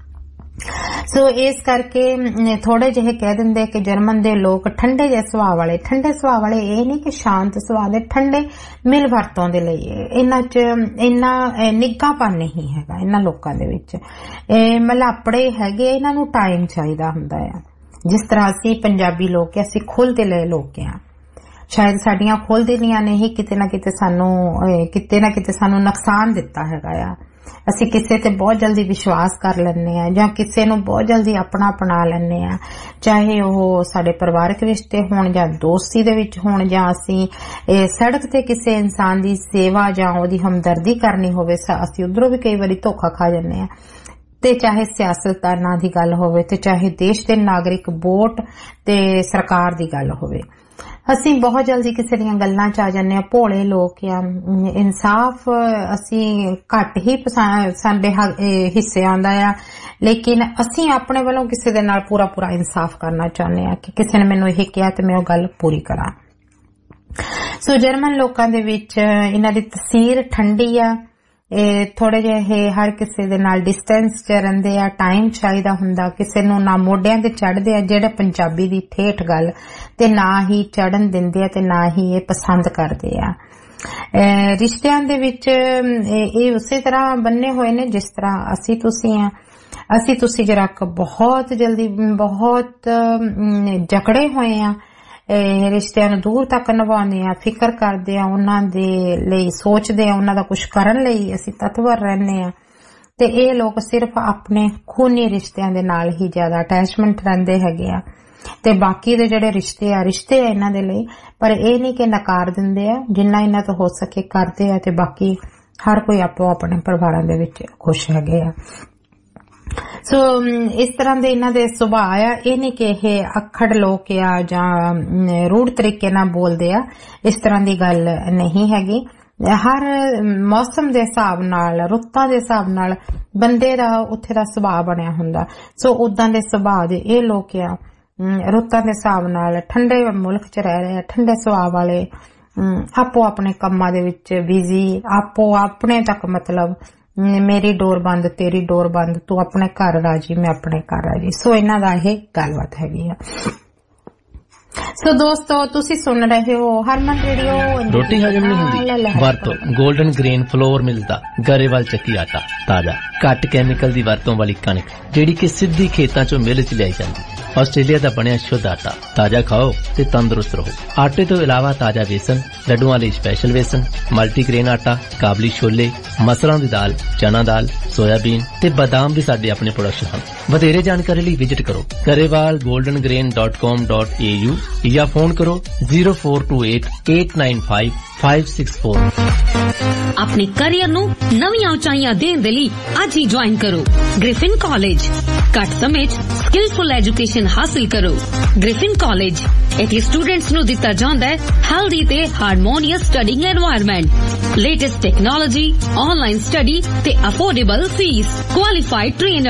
ਸੋ ਇਸ ਕਰਕੇ ਥੋੜੇ ਜਿਹੇ ਕਹਿ ਦਿੰਦੇ ਕਿ ਜਰਮਨ ਦੇ ਲੋਕ ਠੰਡੇ ਜਿਹੇ ਸੁਭਾਅ ਵਾਲੇ, ਠੰਡੇ ਸੁਭਾਅ ਵਾਲੇ ਇਹ ਨਹੀਂ ਕਿ ਸ਼ਾਂਤ ਸੁਭਾਅ ਦੇ, ਠੰਡੇ ਮਿਲ ਵਰਤੋਂ ਦੇ ਲਈ। ਇਹਨਾਂ ਚ ਇੰਨਾ ਨਿੱਘਾਪਨ ਨਹੀਂ ਹੈਗਾ ਇਹਨਾਂ ਲੋਕਾਂ ਦੇ ਵਿੱਚ, ਇਹ ਮਲਾਪੜੇ ਹੈਗੇ, ਇਹਨਾਂ ਨੂੰ ਟਾਈਮ ਚਾਹੀਦਾ ਹੁੰਦਾ ਆ। ਜਿਸ ਤਰ੍ਹਾਂ ਅਸੀਂ ਪੰਜਾਬੀ ਲੋਕ ਅਸੀਂ ਖੁੱਲ੍ਹ ਦੇ ਲਏ ਲੋਕ ਆ, ਸ਼ਾਇਦ ਸਾਡੀਆਂ ਖੁੱਲ੍ਹ ਦਿਲੀਆਂ ਨੇ ਹੀ ਕਿਤੇ ਨਾ ਕਿਤੇ ਸਾਨੂੰ ਕਿਤੇ ਨਾ ਕਿਤੇ ਸਾਨੂੰ ਨੁਕਸਾਨ ਦਿੱਤਾ ਹੈਗਾ ਆ। ਅਸੀਂ ਕਿਸੇ ਤੇ ਬਹੁਤ ਜਲਦੀ ਵਿਸ਼ਵਾਸ ਕਰ ਲੈਂਦੇ ਆ ਜਾਂ ਕਿਸੇ ਨੂੰ ਬਹੁਤ ਜਲਦੀ ਆਪਣਾ ਅਪਣਾ ਲੈਂਦੇ ਆ, ਚਾਹੇ ਉਹ ਸਾਡੇ ਪਰਿਵਾਰਕ ਰਿਸ਼ਤੇ ਹੋਣ ਜਾਂ ਦੋਸਤੀ ਦੇ ਵਿੱਚ ਹੋਣ, ਜਾਂ ਅਸੀਂ ਸੜਕ ਤੇ ਕਿਸੇ ਇਨਸਾਨ ਦੀ ਸੇਵਾ ਜਾਂ ਉਹਦੀ ਹਮਦਰਦੀ ਕਰਨੀ ਹੋਵੇ, ਅਸੀਂ ਉਧਰੋਂ ਵੀ ਕਈ ਵਾਰੀ ਧੋਖਾ ਖਾ ਜਾਂਦੇ ਆ। ਤੇ ਚਾਹੇ ਸਿਆਸਤਦਾਨਾਂ ਦੀ ਗੱਲ ਹੋਵੇ ਤੇ ਚਾਹੇ ਦੇਸ਼ ਦੇ ਨਾਗਰਿਕ, ਵੋਟ ਤੇ ਸਰਕਾਰ ਦੀ ਗੱਲ ਹੋਵੇ, ਅਸੀਂ ਬਹੁਤ ਜਲਦੀ ਕਿਸੇ ਦੀਆਂ ਗੱਲਾਂ ਚ ਆ ਜਾਂਦੇ ਆ। ਭੋਲੇ ਲੋਕ ਆ, ਇਨਸਾਫ ਅਸੀਂ ਘੱਟ ਹੀ ਸਾਡੇ ਹਿੱਸੇ ਆਉਂਦਾ ਆ, ਲੇਕਿਨ ਅਸੀਂ ਆਪਣੇ ਵੱਲੋਂ ਕਿਸੇ ਦੇ ਨਾਲ ਪੂਰਾ ਪੂਰਾ ਇਨਸਾਫ ਕਰਨਾ ਚਾਹੁੰਦੇ ਆ ਕਿ ਕਿਸੇ ਨੇ ਮੈਨੂੰ ਇਹ ਕਿਹਾ ਤੇ ਮੈਂ ਉਹ ਗੱਲ ਪੂਰੀ ਕਰਾਂ। ਸੋ ਜਰਮਨ ਲੋਕਾਂ ਦੇ ਵਿੱਚ ਇਹਨਾਂ ਦੀ ਤਸੀਰ ਠੰਡੀ ਆ, ਇਹ ਥੋੜੇ ਜਿਹੇ ਹਰ ਕਿਸੇ ਦੇ ਨਾਲ ਡਿਸਟੈਂਸ ਚ ਰਹਿੰਦੇ ਆ, ਟਾਈਮ ਚਾਹੀਦਾ ਹੁੰਦਾ, ਕਿਸੇ ਨੂੰ ਨਾ ਮੋਢਿਆਂ ਤੇ ਚੜ੍ਹਦੇ ਆ ਜਿਹੜੇ ਪੰਜਾਬੀ ਦੀ ਠੇਠ ਗੱਲ, ਤੇ ਨਾ ਹੀ ਚੜਨ ਦਿੰਦੇ ਆ ਤੇ ਨਾ ਹੀ ਇਹ ਪਸੰਦ ਕਰਦੇ ਆ। ਰਿਸ਼ਤਿਆਂ ਦੇ ਵਿੱਚ ਇਹ ਉਸੇ ਤਰ੍ਹਾਂ ਬੰਨੇ ਹੋਏ ਨੇ ਜਿਸ ਤਰ੍ਹਾਂ ਅਸੀਂ ਤੁਸੀਂ ਆ। ਅਸੀਂ ਤੁਸੀਂ ਜਰਾ ਬਹੁਤ ਜਲਦੀ ਬਹੁਤ ਜਕੜੇ ਹੋਏ ਆ, ਰਿਸ਼ਤਿਆਂ ਨੂੰ ਦੂਰ ਤੱਕ ਨਿਭਾਉਂਦੇ ਆ, ਫਿਕਰ ਕਰਦੇ ਆ, ਉਹਨਾਂ ਦੇ ਲਈ ਸੋਚਦੇ ਆ, ਉਹਨਾਂ ਦਾ ਕੁਝ ਕਰਨ ਲਈ ਅਸੀਂ ਤਤਪਰ ਰਹਿੰਦੇ ਆ। ਤੇ ਇਹ ਲੋਕ ਸਿਰਫ ਆਪਣੇ ਖੂਨੀ ਰਿਸ਼ਤਿਆਂ ਦੇ ਨਾਲ ਹੀ ਜ਼ਿਆਦਾ ਅਟੈਚਮੈਂਟ ਰਹਿੰਦੇ ਹੈਗੇ ਆ, ਤੇ ਬਾਕੀ ਦੇ ਜਿਹੜੇ ਰਿਸ਼ਤੇ ਆ ਰਿਸ਼ਤੇ ਆ ਇਹਨਾਂ ਦੇ ਲਈ, ਪਰ ਇਹ ਨਹੀਂ ਕਿ ਨਕਾਰ ਦਿੰਦੇ ਆ, ਜਿੰਨਾ ਇਹਨਾਂ ਤੋਂ ਹੋ ਸਕੇ ਕਰਦੇ ਆ, ਤੇ ਬਾਕੀ ਹਰ ਕੋਈ ਆਪੋ ਆਪਣੇ ਪਰਿਵਾਰਾਂ ਦੇ ਵਿੱਚ ਖੁਸ਼ ਹੈਗੇ ਆ। ਸੋ ਇਸ ਤਰ੍ਹਾਂ ਦੇ ਇਹਨਾਂ ਦੇ ਸੁਭਾਅ ਆ, ਇਹ ਨਹੀਂ ਕਿ ਇਹ ਅਖੜ ਲੋਕ ਆ ਜਾਂ ਰੂੜ ਤਰੀਕੇ ਨਾਲ ਬੋਲਦੇ ਆ, ਇਸ ਤਰ੍ਹਾਂ ਦੀ ਗੱਲ ਨਹੀਂ ਹੈਗੀ। ਹਰ ਮੌਸਮ ਦੇ ਹਿਸਾਬ ਨਾਲ, ਰੁੱਤਾਂ ਦੇ ਹਿਸਾਬ ਨਾਲ ਬੰਦੇ ਦਾ ਉੱਥੇ ਦਾ ਸੁਭਾਅ ਬਣਿਆ ਹੁੰਦਾ। ਸੋ ਉਦਾਂ ਦੇ ਸੁਭਾਅ ਦੇ ਇਹ ਲੋਕ ਆ, ਰੁੱਤਾਂ ਦੇ ਹਿਸਾਬ ਨਾਲ ਠੰਡੇ ਮੁਲਕ ਚ ਰਹਿ ਰਹੇ ਆ, ਠੰਡੇ ਸੁਭਾਅ ਵਾਲੇ, ਆਪੋ ਆਪਣੇ ਕੰਮਾਂ ਦੇ ਵਿੱਚ ਬਿਜ਼ੀ, ਆਪੋ ਆਪਣੇ ਤੱਕ ਮਤਲਬ ਮੇਰੀ ਡੋਰ ਬੰਦ ਤੇਰੀ ਡੋਰ ਬੰਦ, ਤੂੰ ਆਪਣੇ ਘਰ ਰਾਜੀ ਮੈਂ ਆਪਣੇ ਘਰ ਰਾਜੀ। ਸੋ ਇਹਨਾਂ ਦਾ ਇਹ ਗੱਲਬਾਤ ਹੈਗੀ ਆ। ਸੋ ਦੋਸਤੋ ਤੁਸੀਂ ਸੁਣ ਰਹੇ ਹੋ ਹਰਮਨ ਰੇਡੀਓ। ਰੋਟੀ ਹਜਮ ਨਹੀਂ ਹੁੰਦੀ, ਵਰਤੋ ਗੋਲਡਨ ਗ੍ਰੇਨ ਫਲੋਰ ਮਿਲਦਾ ਗਰੇਵਾਲ ਚੱਕੀ ਆਟਾ, ਤਾਜ਼ਾ ਘੱਟ ਕੈਮੀਕਲ ਦੀ ਵਰਤੋਂ ਵਾਲੀ ਕਣਕ ਜਿਹੜੀ ਕਿ ਸਿੱਧੀ ਖੇਤਾਂ ਚੋਂ ਮਿਲ ਚ ਲਿਆਈ ਜਾਂਦੀ। ਆਸਟ੍ਰੇਲੀਆ ਦਾ ਬਣਿਆ ਸ਼ੁੱਧ ਆਟਾ, ਤਾਜ਼ਾ ਖਾਓ ਤੇ ਤੰਦਰੁਸਤ ਰਹੋ। ਆਟੇ ਤੋਂ ਇਲਾਵਾ ਤਾਜ਼ਾ ਵੇਸਣ, ਲੱਡੂਆਂ ਲਈ ਸਪੈਸ਼ਲ ਵੇਸਣ, ਮਲਟੀਗ੍ਰੇਨ ਆਟਾ, ਕਾਬਲੀ ਛੋਲੇ, ਮਸਰਾਂ ਦੀ ਦਾਲ, ਚਨਾ ਦਾਲ, ਸੋਇਆਬੀਨ ਤੇ ਬਦਾਮ ਵੀ ਸਾਡੇ ਆਪਣੇ ਪ੍ਰੋਡਕਸ਼ਨ ਹਨ। ਵਧੇਰੇ ਜਾਣਕਾਰੀ ਲਈ ਵਿਜ਼ਿਟ ਕਰੋ Grewal golden grain dot com dot A U ਜਾਂ ਫੋਨ ਕਰੋ zero four two eight eight nine five five six four. ਆਪਣੇ ਕਰੀਅਰ ਨੂੰ ਨਵੀਆਂ ਉਚਾਈਆਂ ਦੇਣ ਦੇ ਲਈ ਅੱਜ ਹੀ ਜੁਆਇਨ ਕਰੋ ਗ੍ਰਿਫਿਨ ਕਾਲਜ। ਘੱਟ ਸਮੇਂ 'ਚ ਸਕਿਲਫੁਲ ਐਜੂਕੇਸ਼ਨ ਹਾਸਿਲ ਕਰੋ। ਗ੍ਰਿਫਿਨ ਕਾਲਜ ਇੱਥੇ ਸਟੂਡੈਂਟਸ ਨੂੰ ਦਿੱਤਾ ਜਾਂਦਾ ਹੈ ਹੈਲਦੀ ਤੇ harmonious studying environment, latest technology, online study ਤੇ affordable fees, qualified trainers,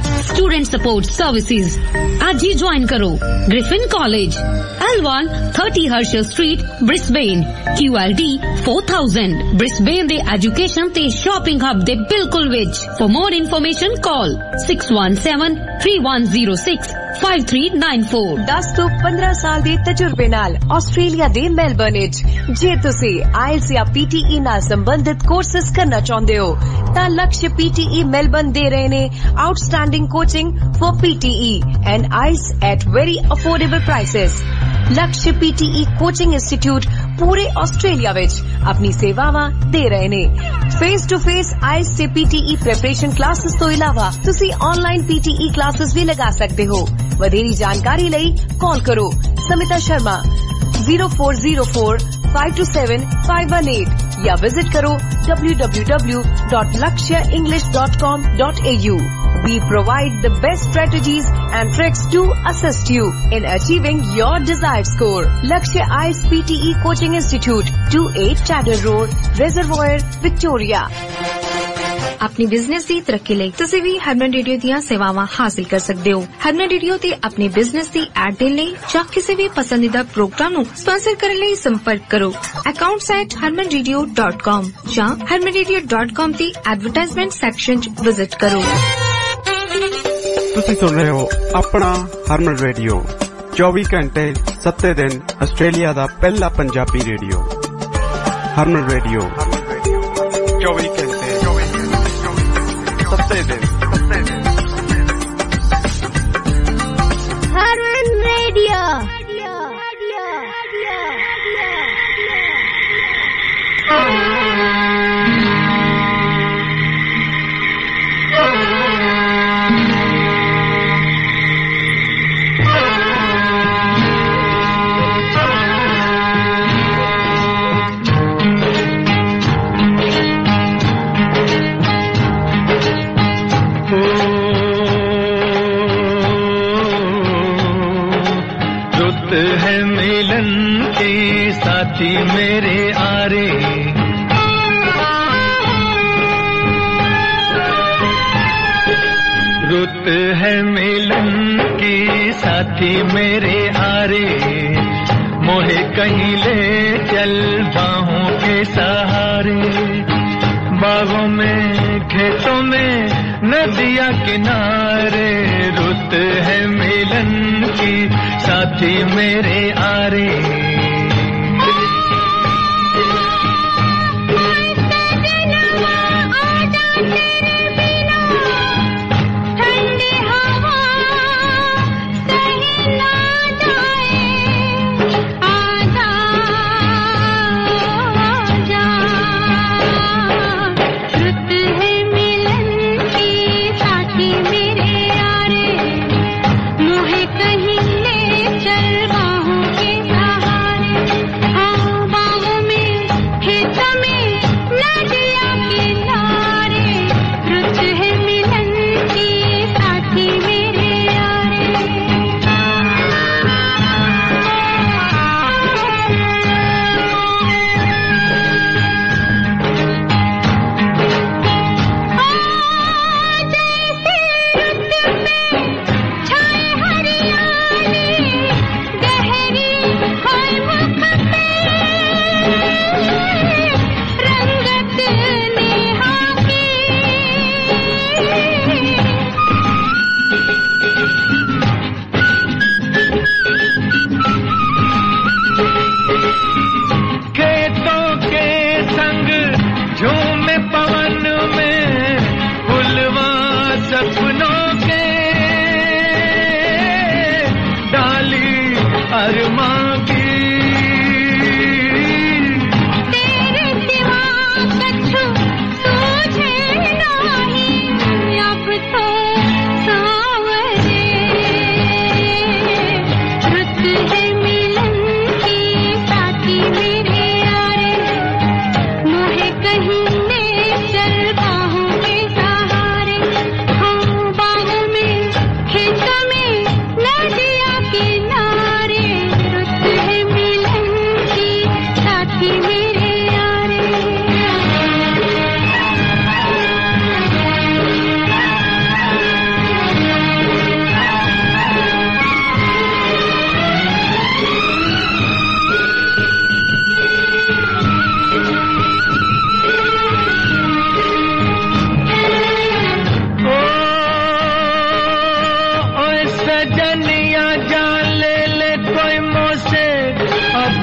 student support services. आज ही ज्वाइन करो Griffin college, L one thirty Herschel street, Brisbane, Q L D four thousand. Brisbane दे एजुकेशन ते शॉपिंग हब दे बिल्कुल विच। For more information call six one seven three one zero six five three nine four. दस ਤੋਂ ਪੰਦਰਾਂ ਸਾਲ ਦੇ ਤਜਰਬੇ ਨਾਲ ਆਸਟ੍ਰੇਲੀਆ ਦੇ ਮੈਲਬਰਨ ਵਿੱਚ ਜੇ ਤੁਸੀਂ ਆਇਲਸ ਜਾਂ ਪੀਟੀਈ ਨਾਲ ਸੰਬੰਧਿਤ ਕੋਰਸਸ ਕਰਨਾ ਚਾਹੁੰਦੇ ਹੋ ਤਾਂ ਲਕਸ਼ ਪੀਟੀਈ ਮੈਲਬਰਨ ਦੇ ਰਹੇ ਨੇ outstanding coaching for PTE and IELTS at very affordable prices. Laksh PTE coaching institute ਪੂਰੇ ਆਸਟ੍ਰੇਲੀਆ ਵਿੱਚ ਆਪਣੀ ਸੇਵਾਵਾਂ ਦੇ ਰਹੇ ਨੇ। ਫੇਸ ਟੂ ਫੇਸ ਆਇਲਸ ਤੇ ਪੀਟੀਈ ਪ੍ਰੈਪਰੇਸ਼ਨ ਕਲਾਸਿਸ ਤੋਂ ਇਲਾਵਾ ਤੁਸੀਂ ਆਨਲਾਈਨ ਪੀਟੀਈ ਕਲਾਸਿਸ ਵੀ ਲਗਾ ਸਕਦੇ ਹੋ। ਵਧੇਰੀ ਜਾਣਕਾਰੀ ਲਈ ਕਾਲ ਕਰੋ Smita Sharma zero four zero four five two seven five one eight या विजिट करो w w w dot lakshya english dot com dot a u। We provide the best strategies and tricks to assist you in achieving your desired score. Lakshya I E L T S P T E Coaching Institute, two eight Chadder Road, Reservoir, Victoria। अपनी बिजनेस ਦੀ ਤਰੱਕੀ ਲਈ ਤੁਸੀਂ ਵੀ ਹਰਮਨ ਰੇਡੀਓ ਦੀਆਂ ਸੇਵਾਵਾਂ ਹਾਸਲ ਕਰ ਸਕਦੇ ਹੋ। ਹਰਮਨ ਰੇਡੀਓ ਤੇ ਆਪਣੇ ਬਿਜ਼ਨਸ ਦੀ ਐਡ ਦੇਣ ਲਈ ਜਾਂ ਕਿਸੇ ਵੀ ਪਸੰਦੀਦਾ ਪ੍ਰੋਗਰਾਮ ਨੂੰ ਸਪਾਂਸਰ ਕਰਨ ਲਈ ਸੰਪਰਕ ਕਰੋ accounts at harman radio dot com ਜਾਂ harman radio dot com ਦੀ ਐਡਵਰਟਾਈਜ਼ਮੈਂਟ ਸੈਕਸ਼ਨ 'ਚ ਵਿਜ਼ਿਟ ਕਰੋ। ਤੁਸੀਂ ਸੁਣ ਰਹੇ ਹੋ ਆਪਣਾ ਹਰਮਨ ਰੇਡੀਓ ਚੌਵੀ ਘੰਟੇ ਸੱਤੇ ਦਿਨ ਆਸਟ੍ਰੇਲੀਆ ਦਾ ਪਹਿਲਾ ਪੰਜਾਬੀ ਰੇਡੀਓ। ਹਰਮਨ ਰੇਡੀਓ ਚੌਵੀ ਘੰਟੇ ਸੱਤੇ ਦਿਨ ਹਰਮਨ ਰੇਡੀਓ। है मिलन के साथी मेरे आरे, रुत है मिलन की साथी मेरे आरे, मोहे कहीं ले चल बाहों के सहारे, बागों में खेतों में नदिया किनारे, रुत है मिलन की साथी मेरे आरे। कहीं ले चल बाहों के सहारे।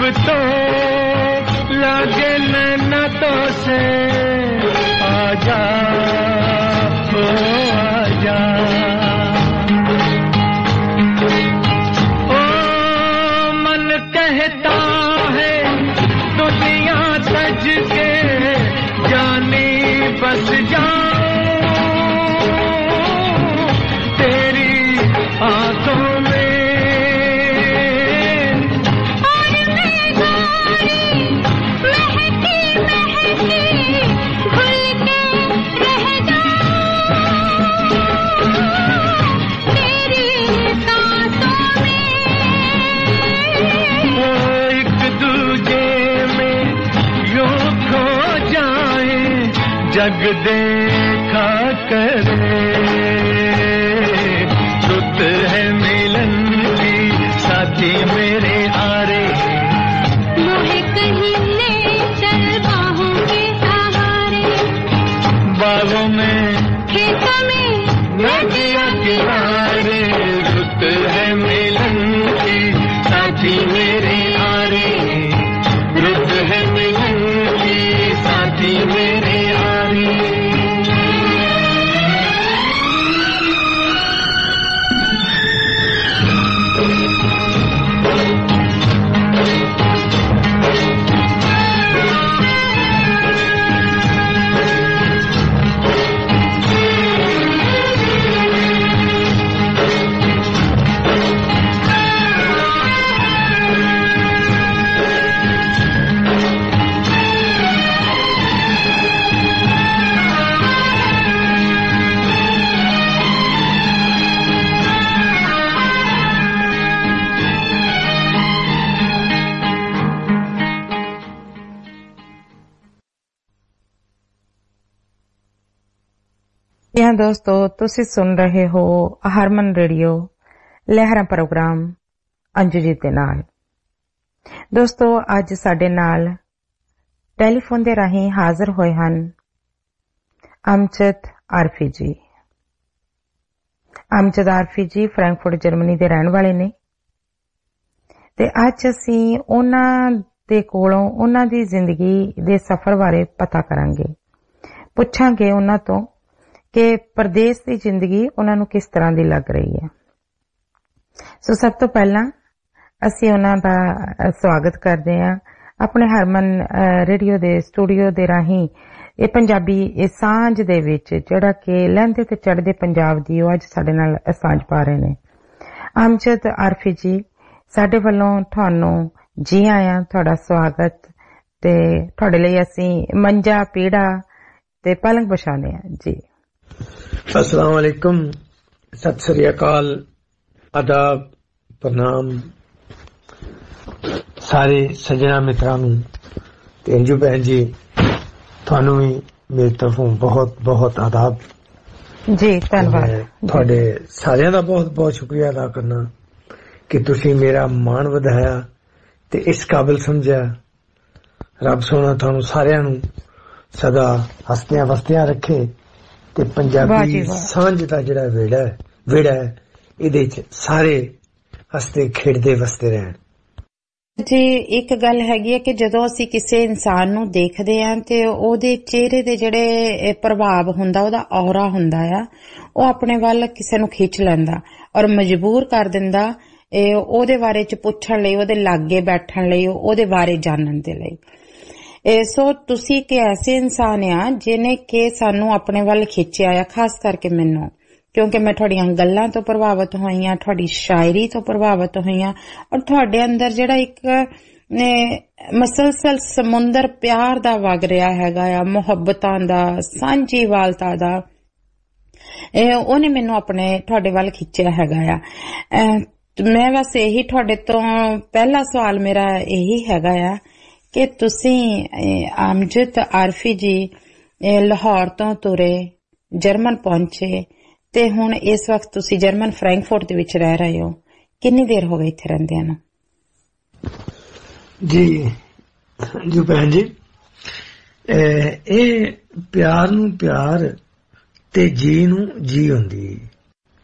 तो लगे नैना तो से आजा ओ आजा ओ मन कहता है दुनिया सज के जाने बस जाऊं तेरी आंखों में जग देखा करे रुत है मिलन की साथी मेरे आरे मोहे कहीं ले चल बाहों के सहारे बागों में खेतों में नदियों किनारे रुत है मिलन की साथी मेरे आरे रुत है मिलन की साथी मेरे ਹਾਂ ਦੋਸਤੋ, ਤੁਸੀਂ ਸੁਣ ਰਹੇ ਹੋ ਹਰਮਨ ਰੇਡੀਓ ਲਹਿਰਾਂ ਪ੍ਰੋਗਰਾਮ ਅੰਜੂ ਜੀ ਦੇ ਨਾਲ। ਦੋਸਤੋ, ਅੱਜ ਸਾਡੇ ਨਾਲ ਟੈਲੀਫੋਨ ਦੇ ਰਾਹੀਂ ਹਾਜ਼ਰ ਹੋਏ ਹਨ ਅਮਜਦ ਆਰਫੀ ਜੀ। ਅਮਜਦ ਆਰਫੀ ਜੀ ਫਰੈਂਕਫਰਟ ਜਰਮਨੀ ਦੇ ਰਹਿਣ ਵਾਲੇ ਨੇ ਤੇ ਅੱਜ ਅਸੀਂ ਉਹਨਾਂ ਦੇ ਕੋਲੋਂ ਉਹਨਾਂ ਦੀ ਜ਼ਿੰਦਗੀ ਦੇ ਸਫ਼ਰ ਬਾਰੇ ਪਤਾ ਕਰਾਂਗੇ। ਪੁੱਛਾਂਗੇ ਉਹਨਾਂ ਤੋਂ ਕਿ ਪਰਦੇਸ ਦੀ ਜ਼ਿੰਦਗੀ ਉਹਨਾਂ ਨੂੰ ਕਿਸ ਤਰ੍ਹਾਂ ਦੀ ਲੱਗ ਰਹੀ ਹੈ। ਸੋ ਸਭ ਤੋਂ ਪਹਿਲਾਂ ਅਸੀਂ ਉਹਨਾਂ ਦਾ ਸਵਾਗਤ ਕਰਦੇ ਹਾਂ ਆਪਣੇ ਹਰਮਨ ਰੇਡੀਓ ਦੇ ਸਟੂਡੀਓ ਦੇ ਰਾਹੀਂ ਇਹ ਪੰਜਾਬੀ ਇਹ ਸਾਂਝ ਦੇ ਵਿੱਚ, ਜਿਹੜਾ ਕਿ ਲਹਿੰਦੇ ਤੇ ਚੜ੍ਹਦੇ ਪੰਜਾਬ ਦੀ ਉਹ ਅੱਜ ਸਾਡੇ ਨਾਲ ਸਾਂਝ ਪਾ ਰਹੇ ਨੇ। ਅਮਜਦ ਆਰਫੀ ਜੀ, ਸਾਡੇ ਵੱਲੋਂ ਤੁਹਾਨੂੰ ਜੀ ਆਇਆਂ, ਤੁਹਾਡਾ ਸਵਾਗਤ ਤੇ ਤੁਹਾਡੇ ਲਈ ਅਸੀਂ ਮੰਜਾ ਪੀੜਾ ਤੇ ਪਲੰਗ ਵਿਛਾਉਂਦੇ ਹਾਂ ਜੀ। अस्सलाम वालेकुम, सत श्री अकाल, आदाब, प्रणाम सारे सजना मित्रां नूं ते अंजू भैन जी थानू भी मेरी तरफों बहुत बहुत आदाब जी। धन्यवाद तुहाडे सारियां दा बहुत बहुत शुक्रिया अदा करना कि तुसी मेरा मान वधाया ते इस काबिल समझा। रब सोना थानू सारियां नूं सदा हसदियां वसदियां रखे ਤੇ ਪੰਜਾਬੀ ਸਾਂਝ ਦਾ ਜਿਹੜਾ ਵੇੜਾ ਵੇੜਾ ਹੈ ਇਹਦੇ ਚ ਸਾਰੇ ਹੱਸਦੇ ਖੇਡਦੇ ਵਸਦੇ ਰਹਿਣ ਜੀ। ਇੱਕ ਗੱਲ ਹੈਗੀ ਹੈ ਕਿ ਜਦੋਂ ਅਸੀਂ ਕਿਸੇ ਇਨਸਾਨ ਨੂੰ ਦੇਖਦੇ ਹਾਂ ਤੇ ਉਹਦੇ ਚਿਹਰੇ ਦੇ ਜਿਹੜੇ ਪ੍ਰਭਾਵ ਹੁੰਦਾ, ਉਹਦਾ ਔਰਾ ਹੁੰਦਾ ਆ, ਉਹ ਆਪਣੇ ਵੱਲ ਕਿਸੇ ਨੂੰ ਖਿੱਚ ਲੈਂਦਾ ਔਰ ਮਜਬੂਰ ਕਰ ਦਿੰਦਾ ਉਹਦੇ ਬਾਰੇ ਚ ਪੁੱਛਣ ਲਈ, ਉਹਦੇ ਲਾਗੇ ਬੈਠਣ ਲਈ, ਉਹਦੇ ਬਾਰੇ ਜਾਣਨ ਦੇ ਲਈ। ਸੋ ਤੁਸੀਂ ਇੱਕ ਐਸੇ ਇਨਸਾਨ ਆ ਜਿਹਨੇ ਕਿ ਸਾਨੂੰ ਆਪਣੇ ਵੱਲ ਖਿੱਚਿਆ ਆ, ਖਾਸ ਕਰਕੇ ਮੈਨੂੰ, ਕਿਉਂਕਿ ਮੈਂ ਤੁਹਾਡੀਆਂ ਗੱਲਾਂ ਤੋਂ ਪ੍ਰਭਾਵਿਤ ਹੋਈ ਹਾਂ, ਤੁਹਾਡੀ ਸ਼ਾਇਰੀ ਤੋਂ ਪ੍ਰਭਾਵਿਤ ਹੋਈ ਹਾਂ ਔਰ ਤੁਹਾਡੇ ਅੰਦਰ ਜਿਹੜਾ ਇੱਕ ਮਸਲਸਲ ਸਮੁੰਦਰ ਪਿਆਰ ਦਾ ਵਗ ਰਿਹਾ ਹੈਗਾ ਆ, ਮੁਹੱਬਤਾਂ ਦਾ, ਸਾਂਝੀਵਾਲਤਾ ਦਾ, ਉਹਨੇ ਮੈਨੂੰ ਆਪਣੇ ਤੁਹਾਡੇ ਵੱਲ ਖਿੱਚਿਆ ਹੈਗਾ ਆ। ਮੈਂ ਬਸ ਇਹੀ ਤੁਹਾਡੇ ਤੋਂ ਪਹਿਲਾ ਸਵਾਲ ਮੇਰਾ ਇਹੀ ਹੈਗਾ ਆ ਕਿ ਤੁਸੀਂ ਅਮਜਦ ਆਰਫੀ ਜੀ ਲਾਹੌਰ ਤੋਂ ਤੁਰੇ, ਜਰਮਨ ਪਹੁੰਚੇ ਤੇ ਹੁਣ ਇਸ ਵਕਤ ਤੁਸੀਂ ਜਰਮਨ ਫਰੈਂਕਫਰਟ ਦੇ ਵਿੱਚ ਰਹਿ ਰਹੇ ਹੋ। ਕਿੰਨੀ ਦੇਰ ਹੋ ਗਈ ਇੱਥੇ ਰਹਿੰਦਿਆਂ ਨੂੰ? ਜੀ ਜੀ ਭੈਣ ਜੀ, ਇਹ ਪਿਆਰ ਨੂੰ ਪਿਆਰ ਤੇ ਜੀ ਨੂੰ ਜੀ ਹੁੰਦੀ।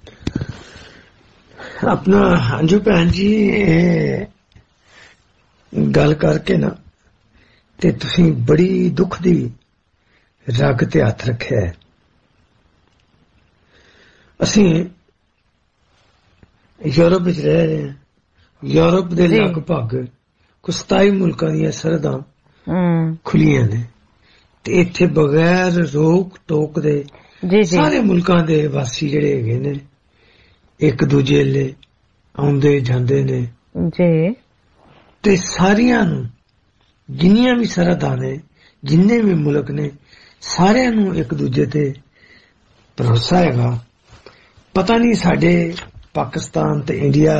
ਆਪਣਾ ਅੰਜੂ ਭੈਣ ਜੀ, गल करके ना ते तुसीं बड़ी दुख दी रग ते हथ रखिया है। असीं यूरोप विच रह रहे हैं। यूरोप दे लगभग कुछ सताई मुल्कां दीयां सरहदां खुलियां ने ते इत्थे बगैर रोक टोक दे सारे मुल्कां दे वासी जिहड़े हैगे ने एक दूजे ले आउंदे जांदे ने जी ते सारियां नूं जिन्नियां भी सरहदां ने जिन्ने भी मुल्क ने सारियां नूं एक दूजे ते भरोसा हैगा। पता नहीं साडे पाकिस्तान ते इंडिया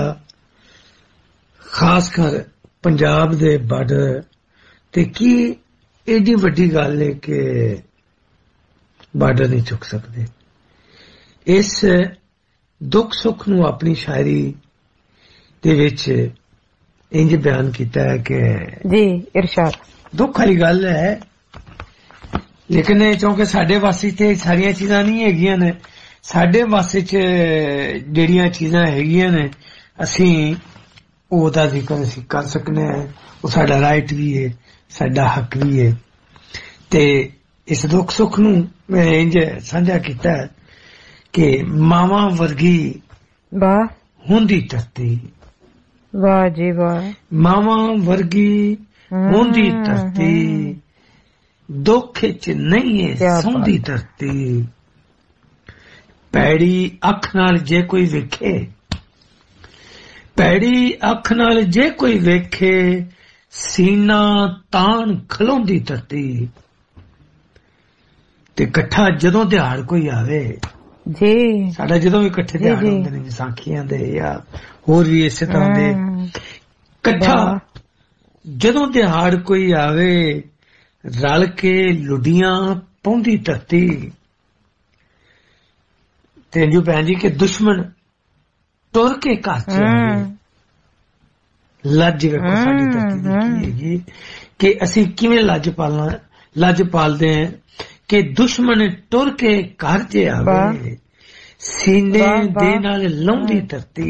खास कर पंजाब दे बार्डर ते की एडी वड्डी गल है कि बार्डर नहीं चुक सकते। इस दुख सुख नूं अपनी शायरी दे विच इंज बयान कीता है कि जी इरशाद दुख वाली गल है, लेकिन क्योंकि साडे वासी ते सारियां चीजां नहीं हैगियां ने। साडे वासी च जेहड़ियां चीजां हैगियां ने असीं ओहदा जिक्र असीं कर सकने हैं। वो साडा राइट भी है, साडा हक भी है। ते इस दुख सुख नूं मैं इंज साझा कीता है कि मावां वर्गी वाह हुंदी धरती, वाह जी वाह, मावां वर्गी हुंदी धरती, दुख च नहीं है सौंदी धरती। पैड़ी अख नाल जे कोई वेखे, पैड़ी अख नाल जे कोई वेखे, सीना तान खलोंदी धरती। ते कट्ठा जदों दिहाड़ कोई आवे जी, साडा जदों भी कट्ठे दिहाड़ होंदे ने विसाखियां दे या होर भी इस तरह दे, कट्ठा जदों दिहाड़ कोई आवे रल के लुडियां पौंदी धरती। ते जो भैन जी के दुश्मन टुर के घर च आवे, लज वेखो साडी धरती दी की हैगी कि असीं किवें लज पालना लज पालदे हैं कि दुश्मन टुर के घर च आवे, सीने दे नाल लाउंदी धरती।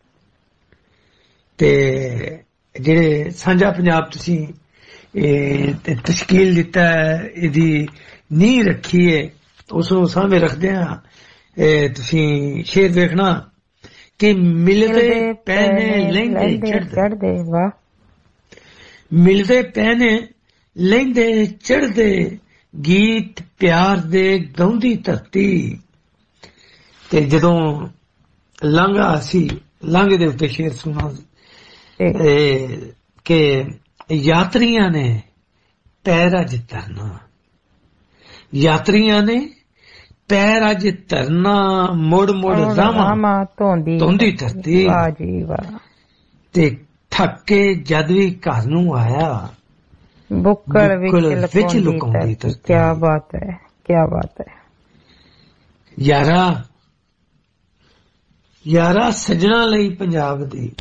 ते जेड़े सांझा पंजाब तुसीं तशकील दिता है, इहदी नींह रखी है, उस नूं सामने रखदे हां तुसीं शेर देखना कि मिलदे पैने लैंदे चढ़दे, वाह, मिलदे पैने लैंदे चढ़दे, गीत प्यार दे गाउंदी धरती। ते जदों लांघा सी लांघे दे उत्ते शेर सुना कि यात्रियां ने पैर अज धरना, यात्रियां ने पैर अज धरना, मुड़ मुड़ रामा धोंदी धरती। वाह जी वाह। ते थक के जद भी घर नूं आया, बुक्कल विच लुकाउंदी धरती। क्या बात है, क्या बात है। यारा यारा सजना लई पंजाब दी,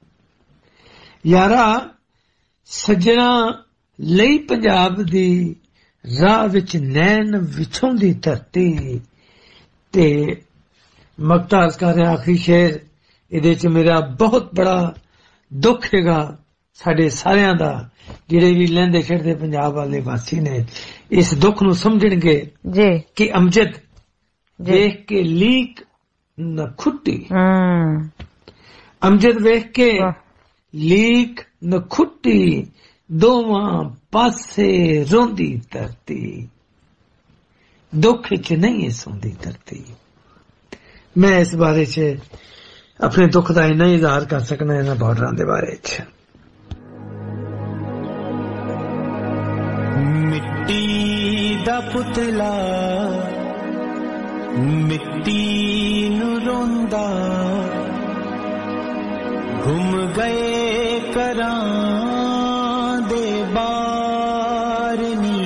यारा सजना लई पंजाब दी, राह विच नैन विछोंदी धरती। ते मकता अर्ज कर रहा आखिरी शेर, इहदे च मेरा बहुत बड़ा दुख हैगा साडे सारियां दा, जिहड़े भी लैंदे छड़दे पंजाब वाले वासी ने इस दुख नूं समझणगे जी कि अमजद वेख के लीक न खुट्टी, अमजद वेख के लीक न खुट्टी, दोवां पासे रोंदी धरती, दुख च नहीं सौंदी धरती। मैं इस बारे च अपने दुख का इन्ना ही इजहार कर सकना इन्हां बॉर्डरां दे बारे च। मिट्टी दा पुतला मिट्टी नू रोंदा, घुम गए करां दे बार नी,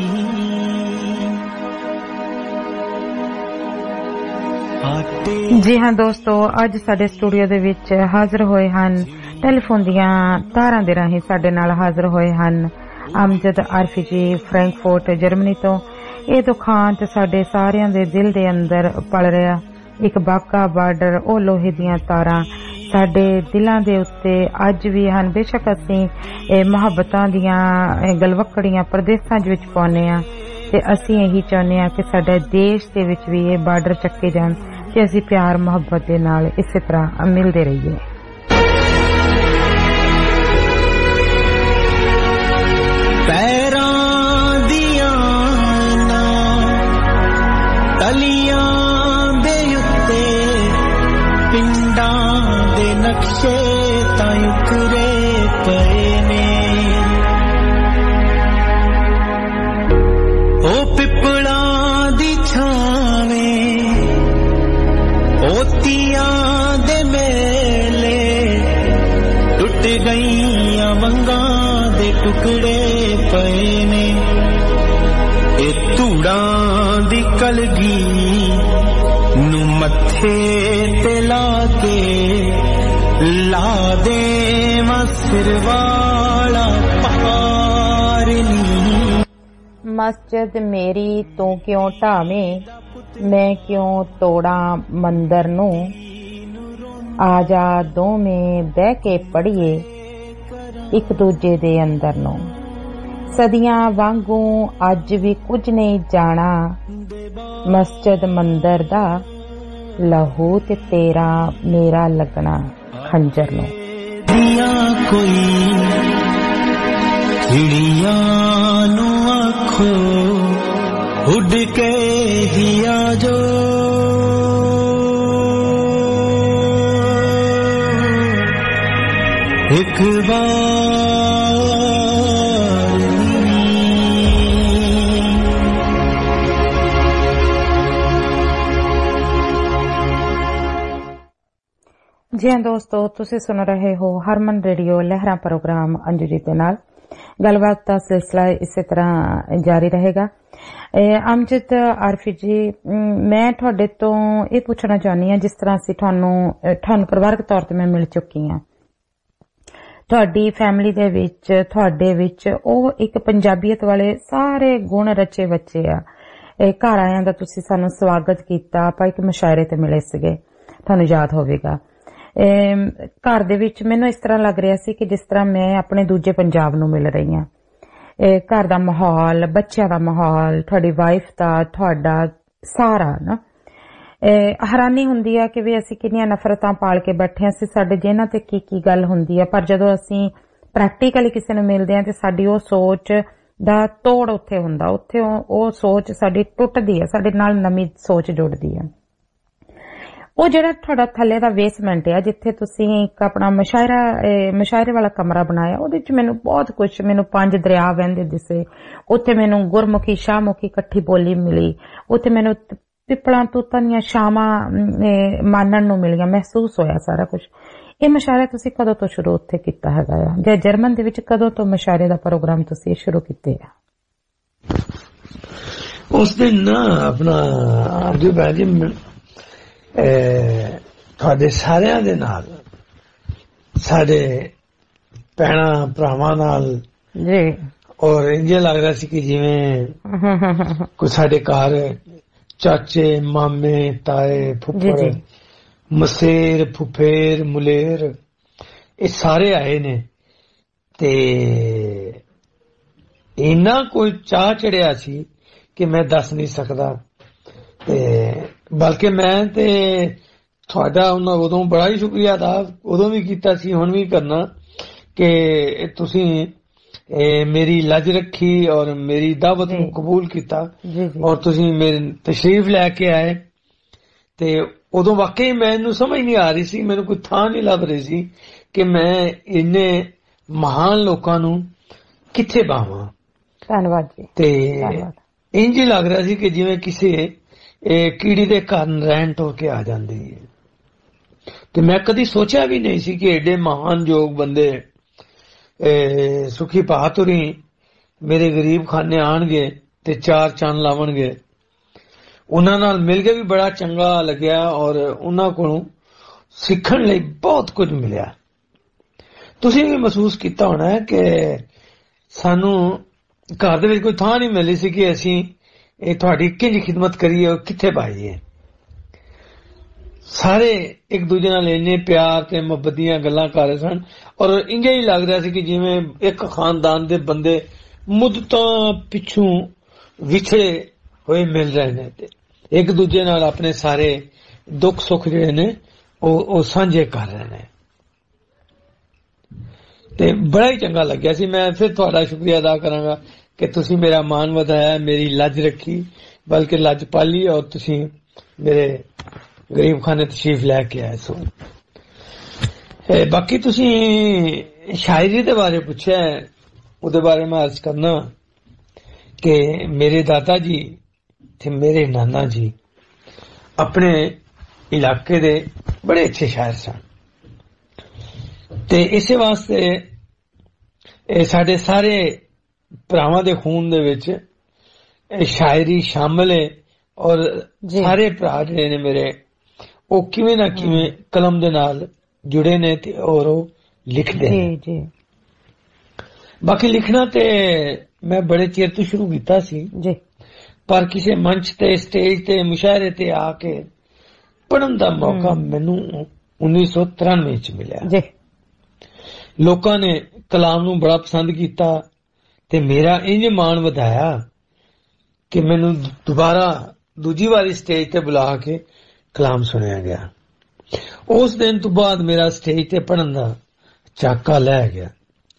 जी हाँ दोस्तों, अज साडे स्टूडियो दे विच हाजिर होए हन टेलीफोन दियां तारां दे राहीं साडे नाल हाजिर होए हन अमजद आरफी जी फ्रैंकफर्ट जर्मनी तो। ये दुखांत साडे सारियां दे दिल दे अंदर पल रहा, एक बाका बार्डर ओ लोहे दियां तारां ਸਾਡੇ ਦਿਲਾਂ ਦੇ ਉੱਤੇ ਅੱਜ ਵੀ ਹਨ। ਬੇਸ਼ੱਕ ਅਸੀਂ ਇਹ ਮੁਹੱਬਤਾਂ ਦੀਆਂ ਗਲਵੱਕੜੀਆਂ ਪ੍ਰਦੇਸ਼ਾਂ ਵਿੱਚ ਪਾਉਂਦੇ ਹਾਂ ਤੇ ਅਸੀਂ ਇਹੀ ਚਾਹੁੰਦੇ ਹਾਂ ਕਿ ਸਾਡੇ ਦੇਸ਼ ਦੇ ਵਿੱਚ ਵੀ ਇਹ ਬਾਰਡਰ ਚੱਕੇ ਜਾਣ ਤੇ ਅਸੀਂ ਪਿਆਰ ਮੁਹੱਬਤ ਦੇ ਨਾਲ ਇਸੇ ਤਰ੍ਹਾਂ ਮਿਲਦੇ ਰਹੀਏ। ਪੈਰਾਂ ਦੀਆਂ ਨਾ ਤਲੀਆਂ ਦੇ ਉੱਤੇ ਪਿੰਡਾਂ ਦੇ ਨਕਸ਼ੇ ਤਾਂ ਉਕਰੇ ਪਏ ਨੇ, ਉਹ ਪਿੱਪਲਾਂ ਦੀ ਛਾਵੇਂ ਓਤੀਆਂ ਦੇ ਮੇਲੇ ਟੁੱਟ ਗਈਆਂ ਵੰਗਾਂ ਦੇ ਟੁਕੜੇ ਪਏ ਨੇ, ਇਹ ਧੂੜਾਂ ਦੀ ਕਲਗੀ ਨੂੰ ਮੱਥੇ ਤੇ ਲਾ ਕੇ ਲਾ ਦੇ ਮਸਰ ਵਾਲਾ ਪਹਾੜ ਨੀ। ਮਸਜਿਦ ਮੇਰੀ ਤੂੰ ਕਿਉਂ ਢਾਵੇਂ, ਮੈਂ ਕਿਉਂ ਤੋੜਾਂ ਮੰਦਰ ਨੂੰ, ਆ ਜਾ ਦੋਵੇਂ ਬਹਿ ਕੇ ਪੜੀਏ ਇੱਕ ਦੂਜੇ ਦੇ ਅੰਦਰ ਨੂੰ। ਸਦੀਆਂ ਵਾਂਗੂ ਅੱਜ ਵੀ ਕੁਝ ਨਹੀਂ ਜਾਣਾ, ਮਸਜਿਦ ਮੰਦਰ ਦਾ ਲਹੂ ਤੇ ਤੇਰਾ ਮੇਰਾ ਲੱਗਣਾ ਖੰਜਰ ਨੂੰ। ਕੋਈ ਚਿੜੀਆਂ ਨੂੰ ਆਖੋ ਉੱਡ ਕੇ ਹੀ ਆ ਜੋ, ਇੱਕ ਵਾਰ ਜੀ ਹਾਂ ਦੋਸਤੋ, ਤੁਸੀਂ ਸੁਣ ਰਹੇ ਹੋ ਹਰਮਨ ਰੇਡੀਓ ਲਹਿਰਾਂ ਪ੍ਰੋਗਰਾਮ ਅੰਜੂ ਜੀ ਦੇ ਨਾਲ। ਗੱਲਬਾਤ ਦਾ ਸਿਲਸਿਲਾ ਇਸੇ ਤਰ੍ਹਾਂ ਜਾਰੀ ਰਹੇਗਾ। ਅਮਜਦ ਆਰਫੀ ਜੀ, ਮੈਂ ਤੁਹਾਡੇ ਤੋਂ ਇਹ ਪੁੱਛਣਾ ਚਾਹੁੰਦੀ ਹਾਂ, ਜਿਸ ਤਰ੍ਹਾਂ ਅਸੀਂ ਤੁਹਾਨੂੰ ਤੁਹਾਨੂੰ ਪਰਿਵਾਰਕ ਤੌਰ ਤੇ ਮੈਂ ਮਿਲ ਚੁੱਕੀ ਹਾਂ, ਤੁਹਾਡੀ ਫੈਮਿਲੀ ਦੇ ਵਿੱਚ ਤੁਹਾਡੇ ਵਿੱਚ ਉਹ ਇੱਕ ਪੰਜਾਬੀਅਤ ਵਾਲੇ ਸਾਰੇ ਗੁਣ ਰਚੇ ਬੱਚੇ ਆ। ਘਰ ਆਇਆਂ ਦਾ ਤੁਸੀਂ ਸਾਨੂੰ ਸਵਾਗਤ ਕੀਤਾ, ਆਪਾਂ ਇੱਕ ਮੁਸ਼ਾਇਰੇ ਤੇ ਮਿਲੇ ਸੀਗੇ, ਤੁਹਾਨੂੰ ਯਾਦ ਹੋਵੇਗਾ। ਘਰ ਦੇ ਵਿੱਚ ਮੈਨੂੰ ਇਸ ਤਰ੍ਹਾਂ ਲੱਗ ਰਿਹਾ ਸੀ ਕਿ ਜਿਸ ਤਰ੍ਹਾਂ ਮੈਂ ਆਪਣੇ ਦੂਜੇ ਪੰਜਾਬ ਨੂੰ ਮਿਲ ਰਹੀ ਹਾਂ। ਘਰ ਦਾ ਮਾਹੌਲ, ਬੱਚਿਆਂ ਦਾ ਮਾਹੌਲ, ਤੁਹਾਡੀ ਵਾਈਫ ਦਾ, ਤੁਹਾਡਾ ਸਾਰਾ ਨਾ ਹੈਰਾਨੀ ਹੁੰਦੀ ਆ ਕਿ ਵੀ ਅਸੀਂ ਕਿੰਨੀਆਂ ਨਫ਼ਰਤਾਂ ਪਾਲ ਕੇ ਬੈਠੇ ਹਾਂ, ਅਸੀਂ ਸਾਡੇ ਜਿਹਨਾਂ ਤੇ ਕੀ ਕੀ ਗੱਲ ਹੁੰਦੀ ਆ, ਪਰ ਜਦੋਂ ਅਸੀਂ ਪ੍ਰੈਕਟੀਕਲੀ ਕਿਸੇ ਨੂੰ ਮਿਲਦੇ ਹਾਂ ਤੇ ਸਾਡੀ ਉਹ ਸੋਚ ਦਾ ਤੋੜ ਉੱਥੇ ਹੁੰਦਾ, ਉੱਥੇ ਉਹ ਸੋਚ ਸਾਡੀ ਟੁੱਟਦੀ ਹੈ, ਸਾਡੇ ਨਾਲ ਨਵੀਂ ਸੋਚ ਜੁੜਦੀ ਹੈ। ਉਹ ਜਿਹੜਾ ਤੁਹਾਡਾ ਥੱਲੇ ਦਾ ਬੇਸਮੈਂਟ ਹੈ, ਜਿੱਥੇ ਤੁਸੀਂ ਇੱਕ ਆਪਣਾ ਮੁਸ਼ਾਇਰਾ ਮੁਸ਼ਾਇਰੇ ਵਾਲਾ ਕਮਰਾ ਬਣਾਇਆ, ਉਹਦੇ ਵਿੱਚ ਮੈਨੂੰ ਬਹੁਤ ਕੁਝ, ਮੈਨੂੰ ਪੰਜ ਦਰਿਆ ਵਹਿੰਦੇ ਦਿਸੇ, ਉੱਥੇ ਮੈਨੂੰ ਗੁਰਮੁਖੀ ਸ਼ਾਹਮੁਖੀ ਇਕੱਠੀ ਬੋਲੀ ਮਿਲੀ, ਉੱਥੇ ਮੈਨੂੰ ਪਿੱਪਲਾਂ ਤੂਤਾਂ ਦੀਆਂ ਛਾਵਾਂ ਮਾਨਣ ਨੂੰ ਮਿਲੀਆਂ, ਮਹਿਸੂਸ ਹੋਇਆ ਸਾਰਾ ਕੁਝ। ਇਹ ਮੁਸ਼ਾਇਰਾ ਤੁਸੀਂ ਕਦੋਂ ਤੋਂ ਸ਼ੁਰੂ ਉੱਥੇ ਕੀਤਾ ਹੈਗਾ ਆ, ਜਾਂ ਜਰਮਨ ਦੇ ਵਿੱਚ ਕਦੋਂ ਤੋਂ ਮੁਸ਼ਾਇਰੇ ਦਾ ਪ੍ਰੋਗਰਾਮ ਤੁਸੀਂ ਸ਼ੁਰੂ ਕੀਤੇ ਆ? ਉਸ ਦਿਨ ਨਾ ਆਪਣਾ ਅਰਜੂ ਭੈਣ ਜੀ ਤੁਹਾਡੇ ਸਾਰਿਆਂ ਦੇ ਨਾਲ, ਸਾਡੇ ਭੈਣਾਂ ਭਰਾਵਾਂ ਨਾਲ ਜੀ, ਔਰ ਇੰਜ ਲੱਗ ਰਿਹਾ ਸੀ ਕਿ ਜਿਵੇਂ ਕੋਈ ਸਾਡੇ ਘਰ ਚਾਚੇ, ਮਾਮੇ, ਤਾਏ, ਫੁੱਫੜ, ਮਸੇਰ, ਫੁਫੇਰ, ਮੁਲੇਰ, ਇਹ ਸਾਰੇ ਆਏ ਨੇ ਤੇ ਇੰਨਾ ਕੋਈ ਚਾਹ ਚੜਿਆ ਸੀ ਕਿ ਮੈਂ ਦੱਸ ਨਹੀਂ ਸਕਦਾ। ਤੇ ਬਲਕਿ ਮੈਂ ਤੇ ਤੁਹਾਡਾ ਉਹਨਾਂ ਉਦੋਂ ਬੜਾ ਹੀ ਸ਼ੁਕਰੀਆ ਅਦਾ, ਉਦੋਂ ਵੀ ਕੀਤਾ ਸੀ, ਹੁਣ ਵੀ ਕਰਨਾ, ਕਿ ਤੁਸੀਂ ਮੇਰੀ ਲੱਜ ਰੱਖੀ ਔਰ ਮੇਰੀ ਦਾਵਤ ਨੂੰ ਕਬੂਲ ਕੀਤਾ ਔਰ ਤੁਸੀਂ ਮੇਰੇ ਤਸ਼ਰੀਫ ਲੈ ਕੇ ਆਏ। ਤੇ ਉਦੋਂ ਵਾਕਈ ਮੈਨੂੰ ਸਮਝ ਨਹੀਂ ਆ ਰਹੀ ਸੀ, ਮੈਨੂੰ ਕੋਈ ਥਾਂ ਨਹੀਂ ਲੱਭ ਰਹੀ ਸੀ ਕਿ ਮੈਂ ਇੰਨੇ ਮਹਾਨ ਲੋਕਾਂ ਨੂੰ ਕਿੱਥੇ ਬਾਵਾਂ। ਧੰਨਵਾਦ ਜੀ। ਤੇ ਇੰਜ ਹੀ ਲੱਗ ਰਿਹਾ ਸੀ ਕਿ ਜਿਵੇਂ ਕਿਸੇ ਕੀੜੀ ਦੇ ਘਰ ਰਹਿਣ ਟੋ ਕੇ ਆ ਜਾਂਦੀ ਹੈ। ਤੇ ਮੈਂ ਕਦੀ ਸੋਚਿਆ ਵੀ ਨਹੀਂ ਸੀ ਕਿ ਐਡੇ ਮਹਾਨ ਯੋਗ ਬੰਦੇ ਸੁਖੀ ਬਹਾਤੁਰੀ ਮੇਰੇ ਗਰੀਬ ਖਾਨੇ ਆਣਗੇ ਤੇ ਚਾਰ ਚੰਨ ਲਾਵਣਗੇ। ਉਹਨਾਂ ਨਾਲ ਮਿਲ ਕੇ ਵੀ ਬੜਾ ਚੰਗਾ ਲੱਗਿਆ ਔਰ ਉਹਨਾਂ ਕੋਲੋਂ ਸਿੱਖਣ ਲਈ ਬਹੁਤ ਕੁਝ ਮਿਲਿਆ। ਤੁਸੀਂ ਵੀ ਮਹਿਸੂਸ ਕੀਤਾ ਹੋਣਾ ਹੈ ਕਿ ਸਾਨੂੰ ਘਰ ਦੇ ਵਿੱਚ ਕੋਈ ਥਾਂ ਨਹੀਂ ਮਿਲੀ ਸੀ ਕਿ ਅਸੀਂ ਇਹ ਤੁਹਾਡੀ ਕਿੰਨੀ ਖਿਦਮਤ ਕਰੀਏ ਔਰ ਕਿੱਥੇ ਪਾਈਏ। सारे एक दूजे नाल इन्ने प्यार ते मुहब्बत दीयां गल्लां कर रहे सन और इंज ही लग रहा सी कि जिवें एक खानदान दे बंदे मुद्दतां पिछों विछड़े होए मिल रहे ने ते एक दूजे नाल अपने सारे दुख सुख जिहड़े ने ओ सांझे कर रहे ने ते बड़ा ही चंगा लग्या सी। मैं फिर तुहाडा शुक्रिया अदा करांगा कि तुसी मेरा मान वधाया, मेरी लज रखी, बल्कि लज पाली और तुसी मेरे गरीब खाने तशरीफ लैके आए सो। बाकी तुसी शायरी दे बारे पुछया, उहदे बारे में अर्ज करना कि मेरे दादा जी ते मेरे नाना जी अपने इलाके दे बड़े अच्छे शायर सन ते इसे वास्ते साडे सारे भरावां दे खून दे विच शायरी शामिल है और सारे भरा जिहड़े ने मेरे ओ किवें ना किवें कलम दे नाल जुड़े ने ते और ओ लिखदे ने। बाकी लिखना ते मैं बड़े चिर तो शुरू कीता सी जी, पर किसी मंच ते स्टेज ते मुशायरे ते आके पढ़न दा मौका मैनू उन्नीस सौ तिरानवे च मिलिया जी। लोकां ने कलाम नू बड़ा पसंद कीता ते मेरा इंज मान वधाया कि मैनू दोबारा दूजी बारी स्टेज ते बुला के कलाम सुनिया गया। उस दिन तो बाद मेरा स्टेज ते पढ़न दा चाका लै गया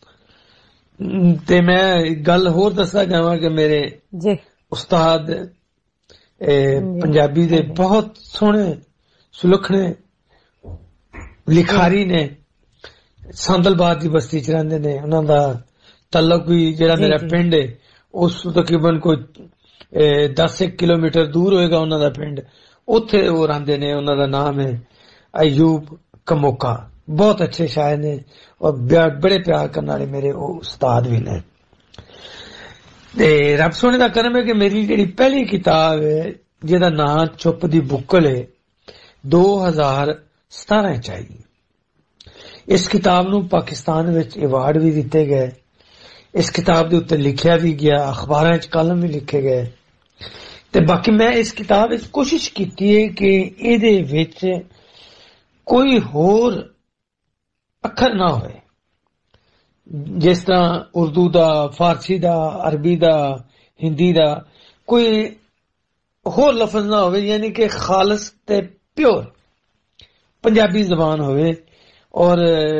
ते मैं गल होर दसदा जावां कि मेरे जी उस्ताद पंजाबी दे बहुत सोहने सुलखने लिखारी ने सांदलबाद दी बस्ती च रहिंदे ने। उन्हां दा तल्लुक भी जेड़ा मेरा पिंड है उस तकरीबन कोई दस एक किलोमीटर दूर होएगा उन्हां दा पिंड, उत्थे वो रहिंदे ने। उन्हां दा नाम है अयूब कमोका, बहुत अच्छे शायर ने और बड़े प्यार करने वाले मेरे उस्ताद भी ने। ते रब सोने दा करम है कि मेरी जेड़ी पहली किताब है जेदा नाम चुप दी बुक्कल है दो हजार सतारह च आई। इस किताब नू पाकिस्तान विच अवार्ड भी दिते गए, इस किताब दे उत्ते लिखिया भी गया, अखबारां च कॉलम भी लिखे गए। ते बाकी मैं इस किताब विच कोशिश कीती है कि इहदे विच कोई होर अखर ना होए, जिस तरह उर्दू दा, फारसी दा, अरबी दा, हिंदी दा कोई होर लफज ना होवे, यानी कि खालस ते प्योर पंजाबी जबान होवे। और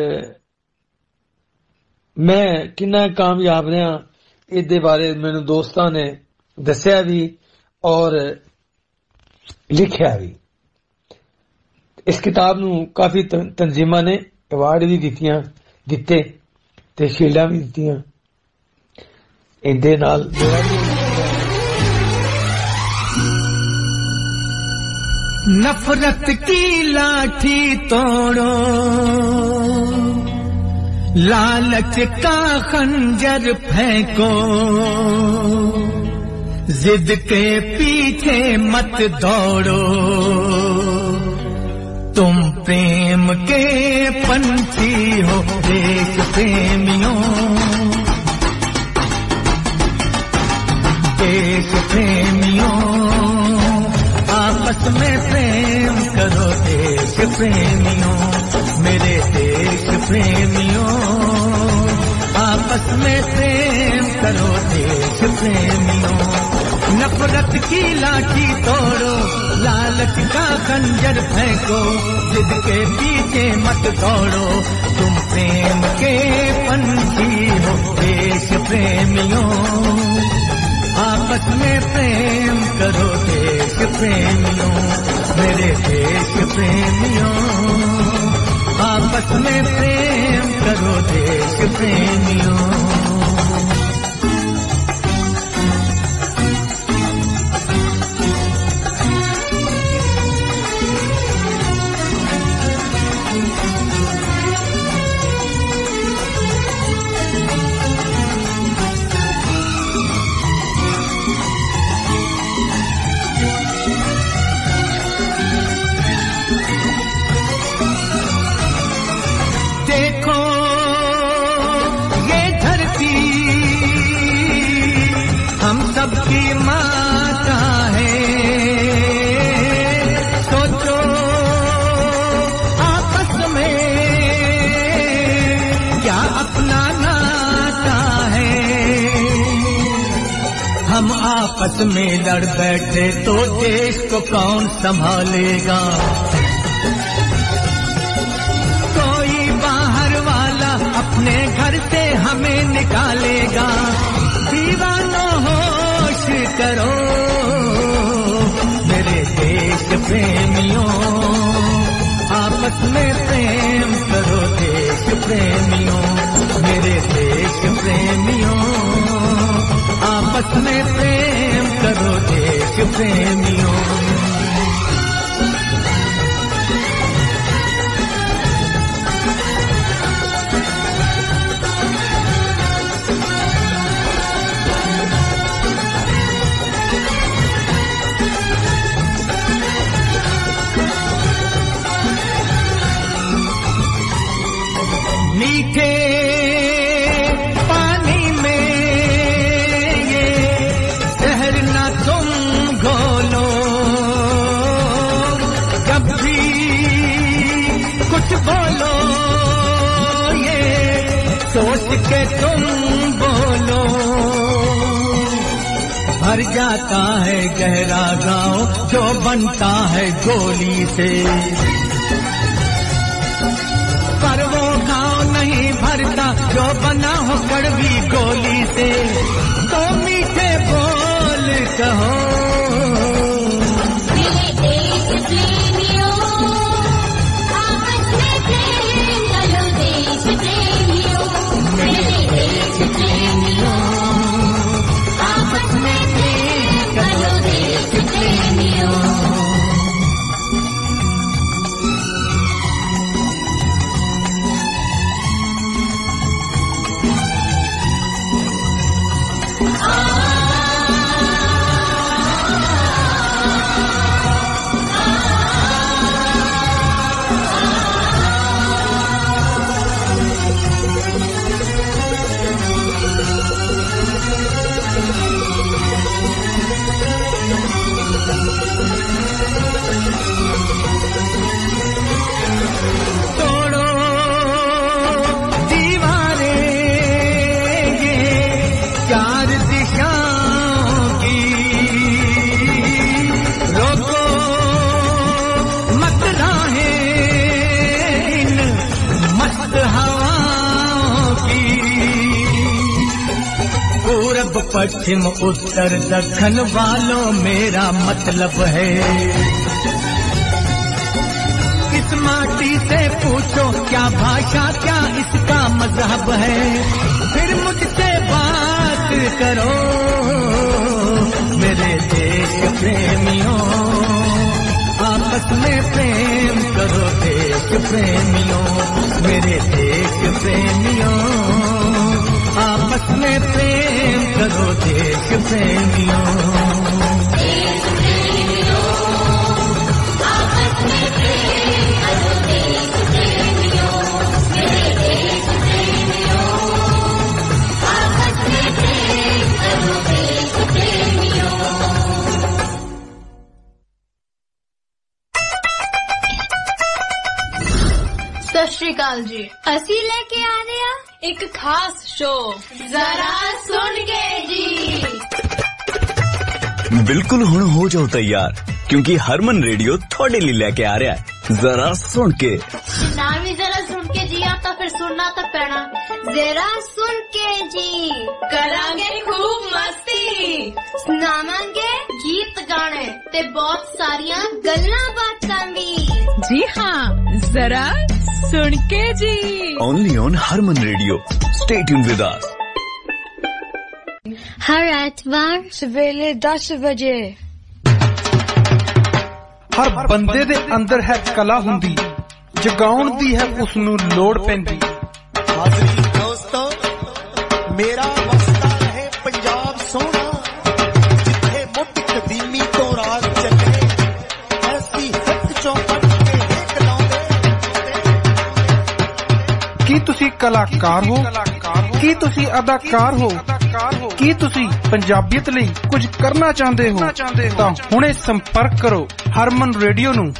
मैं किन्ना कामयाब रहा इहदे बारे मैनू दोस्तां ने दस्सिया भी और लिखिया भी। इस किताब नू काफी तंजीमां ने अवार्ड भी दित्तियां दिते ते शील्डां भी दित्तियां। इहदे नाल नफरत की लाठी तोड़ो, लालच का खंजर फेंको, जिद के पीछे मत दौड़ो, तुम प्रेम के पंछी हो देश प्रेमियों, देश प्रेमियों आपस में प्रेम करो देश प्रेमियों, मेरे देश प्रेमियों आपस में प्रेम करो देश प्रेमियों। नफरत की लाठी तोड़ो, लालच का खंजर फेंको, जिद के पीछे मत दौड़ो, तुम प्रेम के पंछी हो देश प्रेमियों, आपस में प्रेम करो देश प्रेमियों, मेरे देश प्रेमियों आपस में प्रेम करो देश प्रेमियों। आपस में लड़ बैठे तो देश को कौन संभालेगा। कोई बाहर वाला अपने घर से हमें निकालेगा। दीवानों होश करो मेरे देश प्रेमियों, आपस में प्रेम करो देश प्रेमियों, मेरे देश प्रेमियों, आपस में प्रेम करो देश प्रेमियों। मीठे पानी में ये जहर ना तुम घोलो, जब भी कुछ बोलो ये सोच के तुम बोलो। भर जाता है गहरा गाँव जो बनता है गोली से, पर वो गाँव नहीं भरता जो बना हो कड़वी गोली से। तो मीठे बोल कहो मेरे देश प्रेमियों, आपस में प्रेम करो देश प्रेमियों, मेरे देश प्रेमियों, आपस में प्रेम करो देश प्रेमियों। तोड़ो दीवारें ये चार दिशाओं की, रोको मत राहें इन मस्त हवाओं की। पूरब पश्चिम उत्तर दक्षिण वालों मेरा मतलब है, इस माटी से पूछो क्या भाषा क्या इसका मजहब है। फिर मुझसे बात करो मेरे देश प्रेमियों, आपस में प्रेम करो देश प्रेमियों, मेरे देश प्रेमियों, आपस में प्रेम करो देश प्रेमियों। देश प्रेमियों, आपस में प्रेम करो देश प्रेमियों, मेरे देश प्रेमियों, आपस में प्रेम करो देश प्रेमियों। सत श्री अकाल जी, ਅਸੀਂ ਲੈ ਕੇ ਆ ਰਹੇ ਆ ਇੱਕ ਖਾਸ ਸ਼ੋ, ਜ਼ਰਾ ਸੁਣ ਕੇ ਜੀ। बिल्कुल हुण हो जाओ तैयार, क्योंकि हरमन रेडियो थोड़े लिए लेके आ रहा है जरा सुन के। ना भी जरा सुन के जी आ तो फिर सुनना तो पैना। जरा सुन के जी करांगे खूब मस्ती, सुनावांगे गीत गाने ते बहुत सारियां गल्लां बातां भी। जी हाँ, जरा सुन के जी। Only on Harman radio, stay tuned with us. हर एतवार सवेरे दस बजे। हर बंदे दे अंदर है कला हुंदी, जगाउण दी है उस नूं लोड़ पैंदी। हाज़री दोस्तों, मेरा वसदा रहे पंजाब सोना, जिथे मुठ कदीमी तो राज चले, ऐसी हक चौपट के हिक लाउंदे। की तुसी कलाकार हो, की तुसी अदाकार हो, की तुसी पंजाबीयत लई कुछ करना चाहते हो तां हुणे संपर्क करो हरमन रेडियो नूं।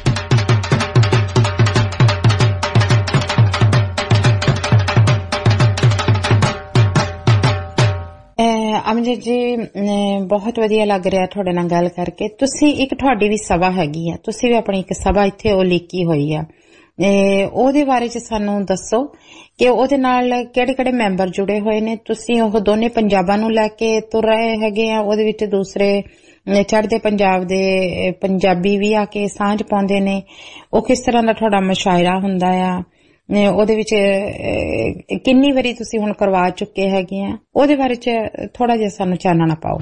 ਅਮਜਦ ਜੀ ਬਹੁਤ ਵਧੀਆ ਲੱਗ ਰਿਹਾ ਤੁਹਾਡੇ ਨਾਲ ਗੱਲ ਕਰਕੇ। ਤੁਸੀਂ ਇੱਕ ਤੁਹਾਡੀ ਵੀ ਸਭਾ ਹੈਗੀ ਆ, ਤੁਸੀਂ ਵੀ ਆਪਣੀ ਇੱਕ ਸਭਾ ਇੱਥੇ ਉਹ ਲਿਖੀ ਹੋਈ ਆ, ਉਹਦੇ ਬਾਰੇ ਚ ਸਾਨੂੰ ਦੱਸੋ ਕਿ ਉਹਦੇ ਨਾਲ ਕਿਹੜੇ ਕਿਹੜੇ ਮੈਂਬਰ ਜੁੜੇ ਹੋਏ ਨੇ। ਤੁਸੀਂ ਉਹ ਦੋਨੇ ਪੰਜਾਬਾਂ ਨੂੰ ਲੈ ਕੇ ਤੁਰ ਰਹੇ ਹੈਗੇ ਆ, ਉਹਦੇ ਵਿੱਚ ਦੂਸਰੇ ਚੜ੍ਹਦੇ ਪੰਜਾਬ ਦੇ ਪੰਜਾਬੀ ਵੀ ਆ ਕੇ ਸਾਂਝ ਪਾਉਂਦੇ ਨੇ, ਉਹ ਕਿਸ ਤਰ੍ਹਾਂ ਦਾ ਤੁਹਾਡਾ ਮੁਸ਼ਾਇਰਾ ਹੁੰਦਾ ਆ, ਉਹਦੇ ਵਿੱਚ ਕਿੰਨੀ ਵਾਰੀ ਤੁਸੀਂ ਹੁਣ ਕਰਵਾ ਚੁੱਕੇ ਹੈਗੇ ਆ, ਉਹਦੇ ਬਾਰੇ ਚ ਥੋੜਾ ਜਿਹਾ ਸਾਨੂੰ ਚਾਨਣਾ ਪਾਓ।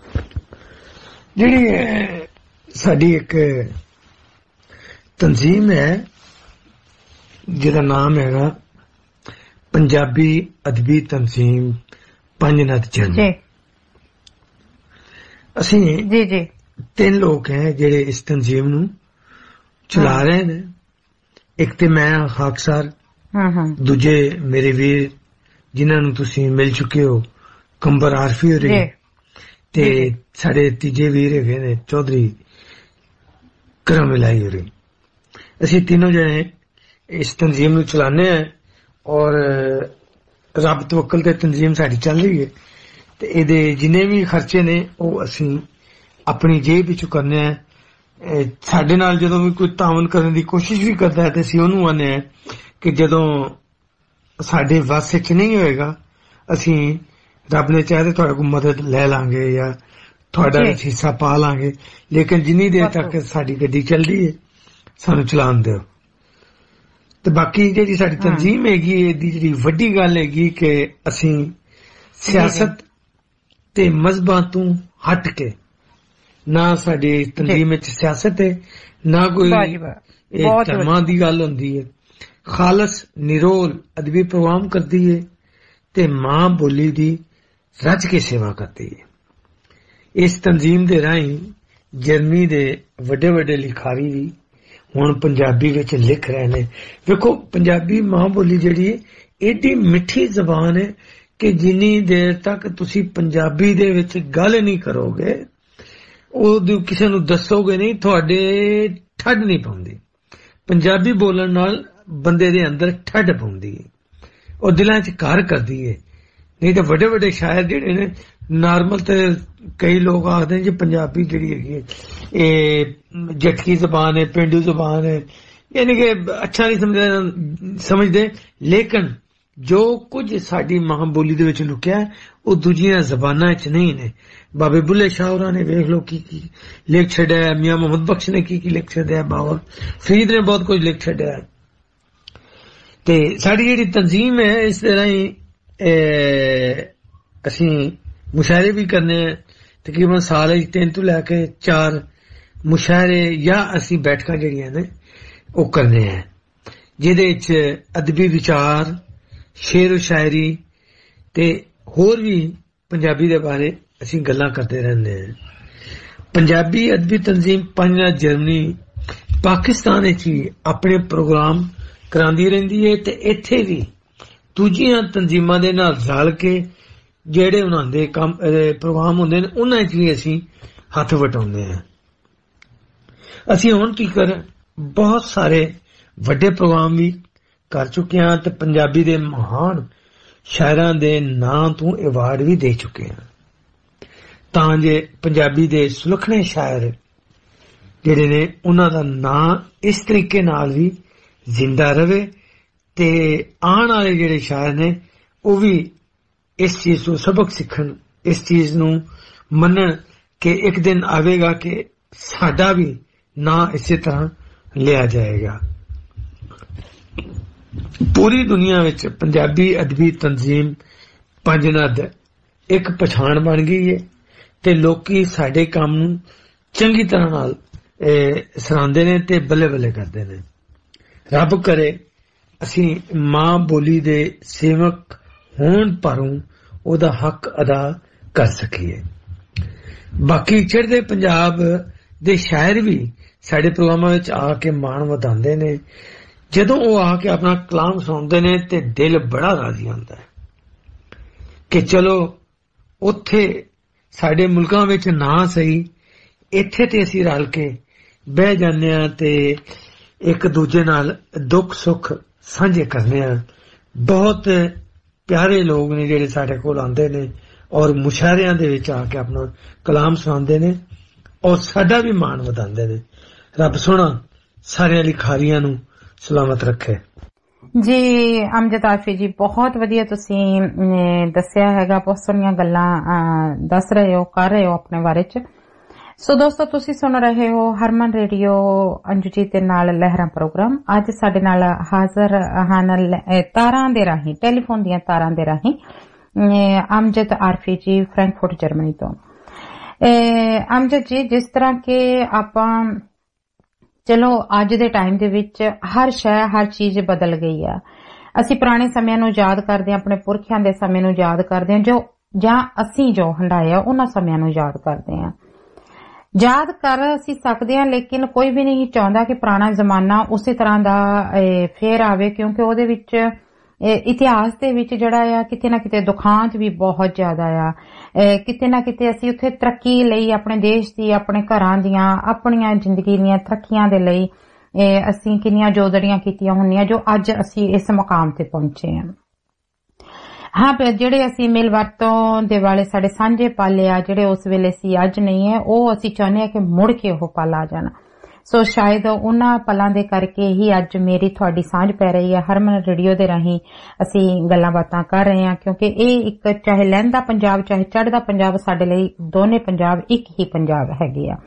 ਜਿਹੜੀ ਸਾਡੀ ਇੱਕ ਤਨਜ਼ੀਮ ਹੈ ਜਿਹਦਾ ਨਾਮ ਹੈਗਾ ਪੰਜਾਬੀ ਅਦਬੀ ਤਨਜ਼ੀਮ ਪੰਜਨਦ ਜਰਮਨ, ਅਸੀਂ ਜੀ ਜੀ ਤਿੰਨ ਲੋਕ ਹੈ ਜਿਹੜੇ ਇਸ ਤਨਜ਼ੀਮ ਨੂੰ ਚਲਾ ਰਹੇ ਨੇ। ਇੱਕ ਤੇ ਮੈਂ ਖਾਕਸਾਰ, ਦੂਜੇ ਮੇਰੇ ਵੀਰ ਜਿਨ੍ਹਾਂ ਨੂੰ ਤੁਸੀਂ ਮਿਲ ਚੁੱਕੇ ਹੋ ਕੰਬਰ ਆਰਫੀ ਹੋਰੀ, ਤੇ ਸਾਡੇ ਤੀਜੇ ਵੀਰ ਹੈਗੇ ਨੇ ਚੌਧਰੀ ਕਰਮ ਇਲਾਹੀ ਹੋਰੀ। ਅਸੀਂ ਤਿੰਨੋਂ ਜਣੇ ਇਸ ਤਨਜ਼ੀਮ ਨੂੰ ਚਲਾਨੇ ਆ ਔਰ ਰੱਬ ਤਵੱਕਲ ਤੇ ਤਨਜ਼ੀਮ ਸਾਡੀ ਚੱਲ ਰਹੀ ਹੈ ਤੇ ਇਹਦੇ ਜਿੰਨੇ ਵੀ ਖਰਚੇ ਨੇ ਉਹ ਅਸੀਂ ਆਪਣੀ ਜੇਬ ਵਿੱਚੋਂ ਕਰਨੇ ਆ। ਸਾਡੇ ਨਾਲ ਜਦੋਂ ਵੀ ਕੋਈ ਤਾਵਨ ਕਰਨ ਦੀ ਕੋਸ਼ਿਸ਼ ਵੀ ਕਰਦਾ ਹੈ ਤੇ ਅਸੀਂ ਉਹਨੂੰ ਆਨੇ ਆ ਕਿ ਜਦੋਂ ਸਾਡੇ ਵੱਸ ਵਿੱਚ ਨਹੀਂ ਹੋਏਗਾ ਅਸੀਂ ਰੱਬ ਨੇ ਚਾਹੇ ਤਾਂ ਤੁਹਾਡੇ ਕੋਲ ਮਦਦ ਲੈ ਲਾਂਗੇ ਜਾਂ ਤੁਹਾਡਾ ਹਿੱਸਾ ਪਾ ਲਾਂਗੇ, ਲੇਕਿਨ ਜਿੰਨੀ ਦੇਰ ਤੱਕ ਸਾਡੀ ਗੱਡੀ ਚੱਲਦੀ ਹੈ ਸਾਨੂੰ ਚਲਾਉਣ ਦਿਓ। ਤੇ ਬਾਕੀ ਜਿਹੜੀ ਸਾਡੀ ਤਨਜ਼ੀਮ ਹੈਗੀ ਇਹਦੀ ਜਿਹੜੀ ਵੱਡੀ ਗੱਲ ਹੈਗੀ ਕਿ ਅਸੀਂ ਸਿਆਸਤ ਤੇ ਮਜ਼ਹਬਾਂ ਤੋਂ ਹਟ ਕੇ, ਨਾ ਸਾਡੀ ਤਨਜ਼ੀਮ ਵਿੱਚ ਸਿਆਸਤ ਹੈ ਨਾ ਕੋਈ ਧਰਮਾਂ ਦੀ ਗੱਲ ਹੁੰਦੀ ਹੈ, ਖਾਲਸ ਨਿਰੋਲ ਅਦਬੀ ਪ੍ਰੋਗਰਾਮ ਕਰਦੀ ਹੈ ਤੇ ਮਾਂ ਬੋਲੀ ਦੀ ਰੱਜ ਕੇ ਸੇਵਾ ਕਰਦੀ ਹੈ। ਇਸ ਤਨਜ਼ੀਮ ਦੇ ਰਾਹੀਂ ਜਰਮਨੀ ਦੇ ਵੱਡੇ ਵੱਡੇ ਲਿਖਾਰੀ ਵੀ ਹੁਣ ਪੰਜਾਬੀ ਵਿੱਚ ਲਿਖ ਰਹੇ ਨੇ। ਵੇਖੋ ਪੰਜਾਬੀ ਮਾਂ ਬੋਲੀ ਜਿਹੜੀ ਹੈ ਏਡੀ ਮਿੱਠੀ ਜ਼ਬਾਨ ਹੈ ਕਿ ਜਿੰਨੀ ਦੇਰ ਤੱਕ ਤੁਸੀਂ ਪੰਜਾਬੀ ਦੇ ਵਿੱਚ ਗੱਲ ਨਹੀਂ ਕਰੋਗੇ, ਉਹ ਕਿਸੇ ਨੂੰ ਦੱਸੋਗੇ ਨਹੀਂ, ਤੁਹਾਡੇ ਠੱਡ ਨਹੀਂ ਪਾਉਂਦੀ। ਪੰਜਾਬੀ ਬੋਲਣ ਨਾਲ ਬੰਦੇ ਦੇ ਅੰਦਰ ਠੱਡ ਪਾਉਂਦੀ ਹੈ, ਉਹ ਦਿਲਾਂ 'ਚ ਘਰ ਕਰਦੀ ਹੈ। ਨਹੀਂ ਤਾਂ ਵੱਡੇ ਵੱਡੇ ਸ਼ਾਇਰ ਜਿਹੜੇ ਨੇ ਨਾਰਮਲ ਤੇ ਕਈ ਲੋਕ ਆਖਦੇ ਨੇ ਜੀ ਪੰਜਾਬੀ ਜਿਹੜੀ ਹੈਗੀ ਹੈ ਇਹ ਜਟਕੀ ਜ਼ਬਾਨ ਹੈ, ਪੇਂਡੂ ਜ਼ਬਾਨ ਹੈ, ਯਾਨੀ ਕਿ ਅੱਛਾ ਨਹੀਂ ਸਮਝਦੇ ਸਮਝਦੇ ਲੇਕਿਨ ਜੋ ਕੁਝ ਸਾਡੀ ਮਾਂ ਬੋਲੀ ਦੇ ਵਿੱਚ ਲੁਕਿਆ ਉਹ ਦੂਜੀਆਂ ਜ਼ਬਾਨਾਂ 'ਚ ਨਹੀਂ ਨੇ। ਬਾਬੇ ਬੁੱਲੇ ਸ਼ਾਹ ਹੋਰਾਂ ਨੇ ਵੇਖ ਲਓ ਕੀ ਕੀ ਲਿਖ ਛੱਡਿਆ, ਮੀਆਂ ਮੁਹੰਮਦ ਬਖਸ਼ ਨੇ ਕੀ ਕੀ ਲਿਖ ਛੱਡਿਆ, ਬਾਬਾ ਫਰੀਦ ਨੇ ਬਹੁਤ ਕੁਝ ਲਿਖ ਛੱਡਿਆ। ਤੇ ਸਾਡੀ ਜਿਹੜੀ ਤਨਜ਼ੀਮ ਹੈ ਇਸ ਤਰ੍ਹਾਂ ਹੀ ਅਸੀਂ ਮੁਸ਼ਾਇਰੇ ਵੀ ਕਰਨੇ ਆ, ਤਕਰੀਬਨ ਸਾਲ ਵਿੱਚ ਤਿੰਨ ਤੋਂ ਲੈ ਕੇ ਚਾਰ ਮੁਸ਼ਾਇਰੇ ਜਾਂ ਅਸੀਂ ਬੈਠਕਾਂ ਜਿਹੜੀਆਂ ਨੇ ਉਹ ਕਰਨੇ ਆ, ਜਿਹਦੇ ਵਿੱਚ ਅਦਬੀ ਵਿਚਾਰ, ਸ਼ੇਰ ਸ਼ਾਇਰੀ ਤੇ ਹੋਰ ਵੀ ਪੰਜਾਬੀ ਦੇ ਬਾਰੇ ਅਸੀਂ ਗੱਲਾਂ ਕਰਦੇ ਰਹਿੰਦੇ ਹਾਂ। ਪੰਜਾਬੀ ਅਦਬੀ ਤਨਜ਼ੀਮ ਪੰਜਨਦ ਜਰਮਨੀ ਪਾਕਿਸਤਾਨ ਵਿੱਚ ਵੀ ਆਪਣੇ ਪ੍ਰੋਗਰਾਮ ਕਰਾਉਂਦੀ ਰਹਿੰਦੀ ਹੈ ਤੇ ਇੱਥੇ ਵੀ ਦੂਜੀਆਂ ਤਨਜ਼ੀਮਾਂ ਦੇ ਨਾਲ ਰਲ ਕੇ ਜਿਹੜੇ ਉਹਨਾਂ ਦੇ ਕੰਮ ਪ੍ਰੋਗਰਾਮ ਹੁੰਦੇ ਨੇ ਉਹਨਾਂ 'ਚ ਵੀ ਅਸੀਂ ਹੱਥ ਵਟਾਉਂਦੇ ਹਾਂ। ਅਸੀਂ ਹੁਣ ਤੀਕਰ ਬਹੁਤ ਸਾਰੇ ਵੱਡੇ ਪ੍ਰੋਗਰਾਮ ਵੀ ਕਰ ਚੁੱਕੇ ਹਾਂ ਤੇ ਪੰਜਾਬੀ ਦੇ ਮਹਾਨ ਸ਼ਾਇਰਾਂ ਦੇ ਨਾਂ ਤੋਂ ਐਵਾਰਡ ਵੀ ਦੇ ਚੁੱਕੇ ਹਾਂ, ਤਾਂ ਜੇ ਪੰਜਾਬੀ ਦੇ ਸੁਲੱਖਣੇ ਸ਼ਾਇਰ ਜਿਹੜੇ ਨੇ ਉਹਨਾਂ ਦਾ ਨਾਂ ਇਸ ਤਰੀਕੇ ਨਾਲ ਵੀ ਜ਼ਿੰਦਾ ਰਵੇ ਤੇ ਆਉਣ ਵਾਲੇ ਜਿਹੜੇ ਸ਼ਾਇਰ ਨੇ ਉਹ ਵੀ ਇਸ ਚੀਜ਼ ਤੋਂ ਸਬਕ ਸਿੱਖਣ, ਇਸ ਚੀਜ਼ ਨੂੰ ਮੰਨਣ ਕਿ ਇੱਕ ਦਿਨ ਆਵੇਗਾ ਕਿ ਸਾਡਾ ਵੀ ਨਾਂ ਇਸੇ ਤਰ੍ਹਾਂ ਲਿਆ ਜਾਏਗਾ। ਪੂਰੀ ਦੁਨੀਆ ਵਿੱਚ ਪੰਜਾਬੀ ਅਦਬੀ ਤਨਜ਼ੀਮ ਪੰਜਨਦ ਇੱਕ ਪਛਾਣ ਬਣ ਗਈ ਹੈ ਤੇ ਲੋਕੀ ਸਾਡੇ ਕੰਮ ਨੂੰ ਚੰਗੀ ਤਰ੍ਹਾਂ ਨਾਲ ਸਰਾਂਦੇ ਨੇ ਤੇ ਬੱਲੇ ਬੱਲੇ ਕਰਦੇ ਨੇ। ਰੱਬ ਕਰੇ ਅਸੀਂ ਮਾਂ ਬੋਲੀ ਦੇ ਸੇਵਕ ਹੋਣ ਪਰੋਂ ਉਹਦਾ ਹੱਕ ਅਦਾ ਕਰ ਸਕੀਏ। ਬਾਕੀ ਚੜ੍ਹਦੇ ਪੰਜਾਬ ਦੇ ਸ਼ਾਇਰ ਵੀ ਸਾਡੇ ਪ੍ਰੋਗਰਾਮਾਂ ਵਿੱਚ ਆ ਕੇ ਮਾਣ ਵਧਾਉਂਦੇ ਨੇ। ਜਦੋਂ ਉਹ ਆ ਕੇ ਆਪਣਾ ਕਲਾਮ ਸੁਣਦੇ ਨੇ ਤੇ ਦਿਲ ਬੜਾ ਰਾਜ਼ੀ ਹੁੰਦਾ ਹੈ ਕਿ ਚਲੋ ਉੱਥੇ ਸਾਡੇ ਮੁਲਕਾਂ ਵਿੱਚ ਨਾ ਸਹੀ, ਇੱਥੇ ਤੇ ਅਸੀਂ ਰਲ ਕੇ ਬਹਿ ਜਾਂਦੇ ਹਾਂ ਤੇ ਇੱਕ ਦੂਜੇ ਨਾਲ ਦੁੱਖ ਸੁੱਖ ਸਾਂਝੇ ਕਰਨੇ ਆ। ਬਹੁਤ ਪਿਆਰੇ ਲੋਕ ਨੇ ਜਿਹੜੇ ਸਾਡੇ ਕੋਲ ਆਉਂਦੇ ਨੇ, ਔਰ ਮੁਸ਼ਾਇਰਿਆਂ ਦੇ ਵਿੱਚ ਆ ਕੇ ਆਪਣਾ ਕਲਾਮ ਸੁਣਾਉਂਦੇ ਨੇ ਔਰ ਸਾਡਾ ਵੀ ਮਾਣ ਵਧਾਉਂਦੇ ਨੇ। ਰੱਬ ਸੋਹਣਾ ਸਾਰਿਆਂ ਲਈ ਖਾਰੀਆਂ ਨੂੰ ਸਲਾਮਤ ਰੱਖੇ। ਜੀ ਅਮਜਦ ਆਰਫੀ ਜੀ, ਬਹੁਤ ਵਧੀਆ ਤੁਸੀਂ ਦੱਸਿਆ ਹੈਗਾ, ਬਹੁਤ ਸਾਰੀਆਂ ਗੱਲਾਂ ਦੱਸ ਰਹੇ ਹੋ, ਕਰ ਰਹੇ ਹੋ ਆਪਣੇ ਬਾਰੇ ਚ। ਸੋ ਦੋਸਤੋ, ਤੁਸੀਂ ਸੁਣ ਰਹੇ ਹੋ ਹਰਮਨ ਰੇਡੀਓ ਅੰਜੂਜੀਤ ਦੇ ਨਾਲ ਲਹਿਰਾਂ ਪ੍ਰੋਗਰਾਮ। ਅੱਜ ਸਾਡੇ ਨਾਲ ਹਾਜ਼ਰ ਹਨ ਤਾਰਾਂ ਦੇ ਰਾਹੀਂ, ਟੈਲੀਫੋਨ ਦੀਆਂ ਤਾਰਾਂ ਦੇ ਰਾਹੀਂ ਅਮਜਦ ਆਰਫੀ ਜੀ, ਫਰੈਂਕਫਰਟ ਜਰਮਨੀ ਤੋਂ। ਅਮਜਦ ਜੀ, ਜਿਸ ਤਰ੍ਹਾਂ ਕਿ ਆਪਾਂ ਚਲੋ ਅੱਜ ਦੇ ਟਾਈਮ ਦੇ ਵਿੱਚ ਹਰ ਸ਼ੈ ਹਰ ਚੀਜ਼ ਬਦਲ ਗਈ ਆ। ਅਸੀਂ ਪੁਰਾਣੇ ਸਮਿਆਂ ਨੂੰ ਯਾਦ ਕਰਦੇ ਹਾਂ, ਆਪਣੇ ਪੁਰਖਿਆਂ ਦੇ ਸਮੇਂ ਨੂੰ ਯਾਦ ਕਰਦੇ ਹਾਂ, ਜੋ ਜਾਂ ਅਸੀਂ ਜੋ ਹੰਡਾਇਆ ਉਹਨਾਂ ਸਮਿਆਂ ਨੂੰ ਯਾਦ ਕਰਦੇ ਹਾਂ। ਯਾਦ ਕਰ ਅਸੀਂ ਸਕਦੇ ਹਾਂ, ਲੇਕਿਨ ਕੋਈ ਵੀ ਨਹੀਂ ਚਾਹੁੰਦਾ ਕਿ ਪੁਰਾਣਾ ਜ਼ਮਾਨਾ ਉਸੇ ਤਰ੍ਹਾਂ ਦਾ ਫੇਰ ਆਵੇ, ਕਿਉਂਕਿ ਉਹਦੇ ਵਿੱਚ ਇਤਿਹਾਸ ਦੇ ਵਿੱਚ ਜਿਹੜਾ ਆ ਕਿਤੇ ਨਾ ਕਿਤੇ ਦੁਖਾਂਤ ਵੀ ਬਹੁਤ ਜ਼ਿਆਦਾ ਆ। ਕਿਤੇ ਨਾ ਕਿਤੇ ਅਸੀਂ ਉੱਥੇ ਤਰੱਕੀ ਲਈ, ਆਪਣੇ ਦੇਸ਼ ਦੀ, ਆਪਣੇ ਘਰਾਂ ਦੀਆਂ, ਆਪਣੀਆਂ ਜ਼ਿੰਦਗੀ ਦੀਆਂ ਤਰੱਕੀਆਂ ਦੇ ਲਈ ਅਸੀਂ ਕਿੰਨੀਆਂ ਜੋਦੜੀਆਂ ਕੀਤੀਆਂ ਹੁੰਦੀਆਂ, ਜੋ ਅੱਜ ਅਸੀਂ ਇਸ ਮੁਕਾਮ ਤੇ ਪਹੁੰਚੇ ਹਾਂ। ਹਾਂ, ਜਿਹੜੇ ਅਸੀਂ ਮਿਲ ਵਰਤੋਂ ਦੇ ਵਾਲੇ ਸਾਡੇ ਸਾਂਝੇ ਪਲ ਆ, ਜਿਹੜੇ ਉਸ ਵੇਲੇ ਸੀ ਅੱਜ ਨਹੀਂ ਹੈ, ਉਹ ਅਸੀਂ ਚਾਹੁੰਦੇ ਹਾਂ ਕਿ ਮੁੜ ਕੇ ਉਹ ਪਲ ਆ ਜਾਣ। ਸੋ ਸ਼ਾਇਦ ਉਹਨਾਂ ਪਲਾਂ ਦੇ ਕਰਕੇ ਹੀ ਅੱਜ ਮੇਰੀ ਤੁਹਾਡੀ ਸਾਂਝ ਪੈ ਰਹੀ ਹੈ। ਹਰਮਨ ਰੇਡੀਓ ਦੇ ਰਾਹੀਂ ਅਸੀਂ ਗੱਲਾਂ ਬਾਤਾਂ ਕਰ ਰਹੇ ਹਾਂ, ਕਿਉਂਕਿ ਇਹ ਇੱਕ ਚਾਹੇ ਲਹਿੰਦਾ ਪੰਜਾਬ ਚਾਹੇ ਚੜ੍ਹਦਾ ਪੰਜਾਬ, ਸਾਡੇ ਲਈ ਦੋਨੇ ਪੰਜਾਬ ਇੱਕ ਹੀ ਪੰਜਾਬ ਹੈਗੇ ਆ।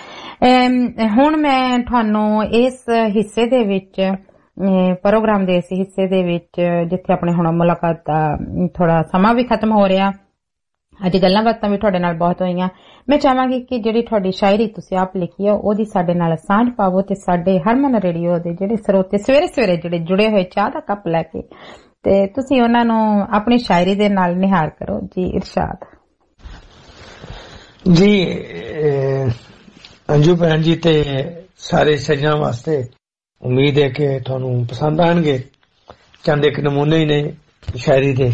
ਹੁਣ ਮੈਂ ਤੁਹਾਨੂੰ ਇਸ ਹਿੱਸੇ ਦੇ ਵਿੱਚ, ਪ੍ਰੋਗਰਾਮ ਦੇ ਇਸ ਹਿੱਸੇ ਦੇ ਵਿੱਚ, ਜਿੱਥੇ ਆਪਣੇ ਹੁਣ ਮੁਲਾਕਾਤ ਦਾ ਥੋੜਾ ਸਮਾਂ ਵੀ ਖਤਮ ਹੋ ਰਿਹਾ, ਅੱਜ ਗੱਲਾਂ ਬਾਤਾਂ ਵੀ ਤੁਹਾਡੇ ਨਾਲ ਬਹੁਤ ਹੋਈਆਂ, ਮੈਂ ਚਾਹਾਂਗੀ ਕਿ ਜਿਹੜੀ ਤੁਹਾਡੀ ਸ਼ਾਇਰੀ ਤੁਸੀਂ ਆਪ ਲਿਖੀ ਹੈ ਉਹਦੀ ਸਾਡੇ ਨਾਲ ਸਾਂਝ ਪਾਵੋ ਤੇ ਸਾਡੇ ਹਰਮਨ ਰੇਡੀਓ ਦੇ ਜਿਹੜੇ ਸਰੋਤੇ ਸਵੇਰੇ ਸਵੇਰੇ ਜਿਹੜੇ ਜੁੜੇ ਹੋਏ ਚਾਹ ਦਾ ਕੱਪ ਲੈ ਕੇ, ਤੇ ਤੁਸੀਂ ਉਹਨਾਂ ਨੂੰ ਆਪਣੀ ਸ਼ਾਇਰੀ ਦੇ ਨਾਲ ਨਿਹਾਰ ਕਰੋ। ਜੀ ਇਰਸ਼ਾਦ। ਜੀ ਅੰਜੂ ਭੈਣ ਜੀ ਤੇ ਸਾਰੇ ਸੱਜਣਾਂ ਵਾਸਤੇ ਉਮੀਦ ਹੈ ਕਿ ਤੁਹਾਨੂੰ ਪਸੰਦ ਆਣਗੇ। ਚੰਦ ਇੱਕ ਨਮੂਨੇ ਹੀ ਨੇ ਸ਼ਾਇਰੀ ਦੇ।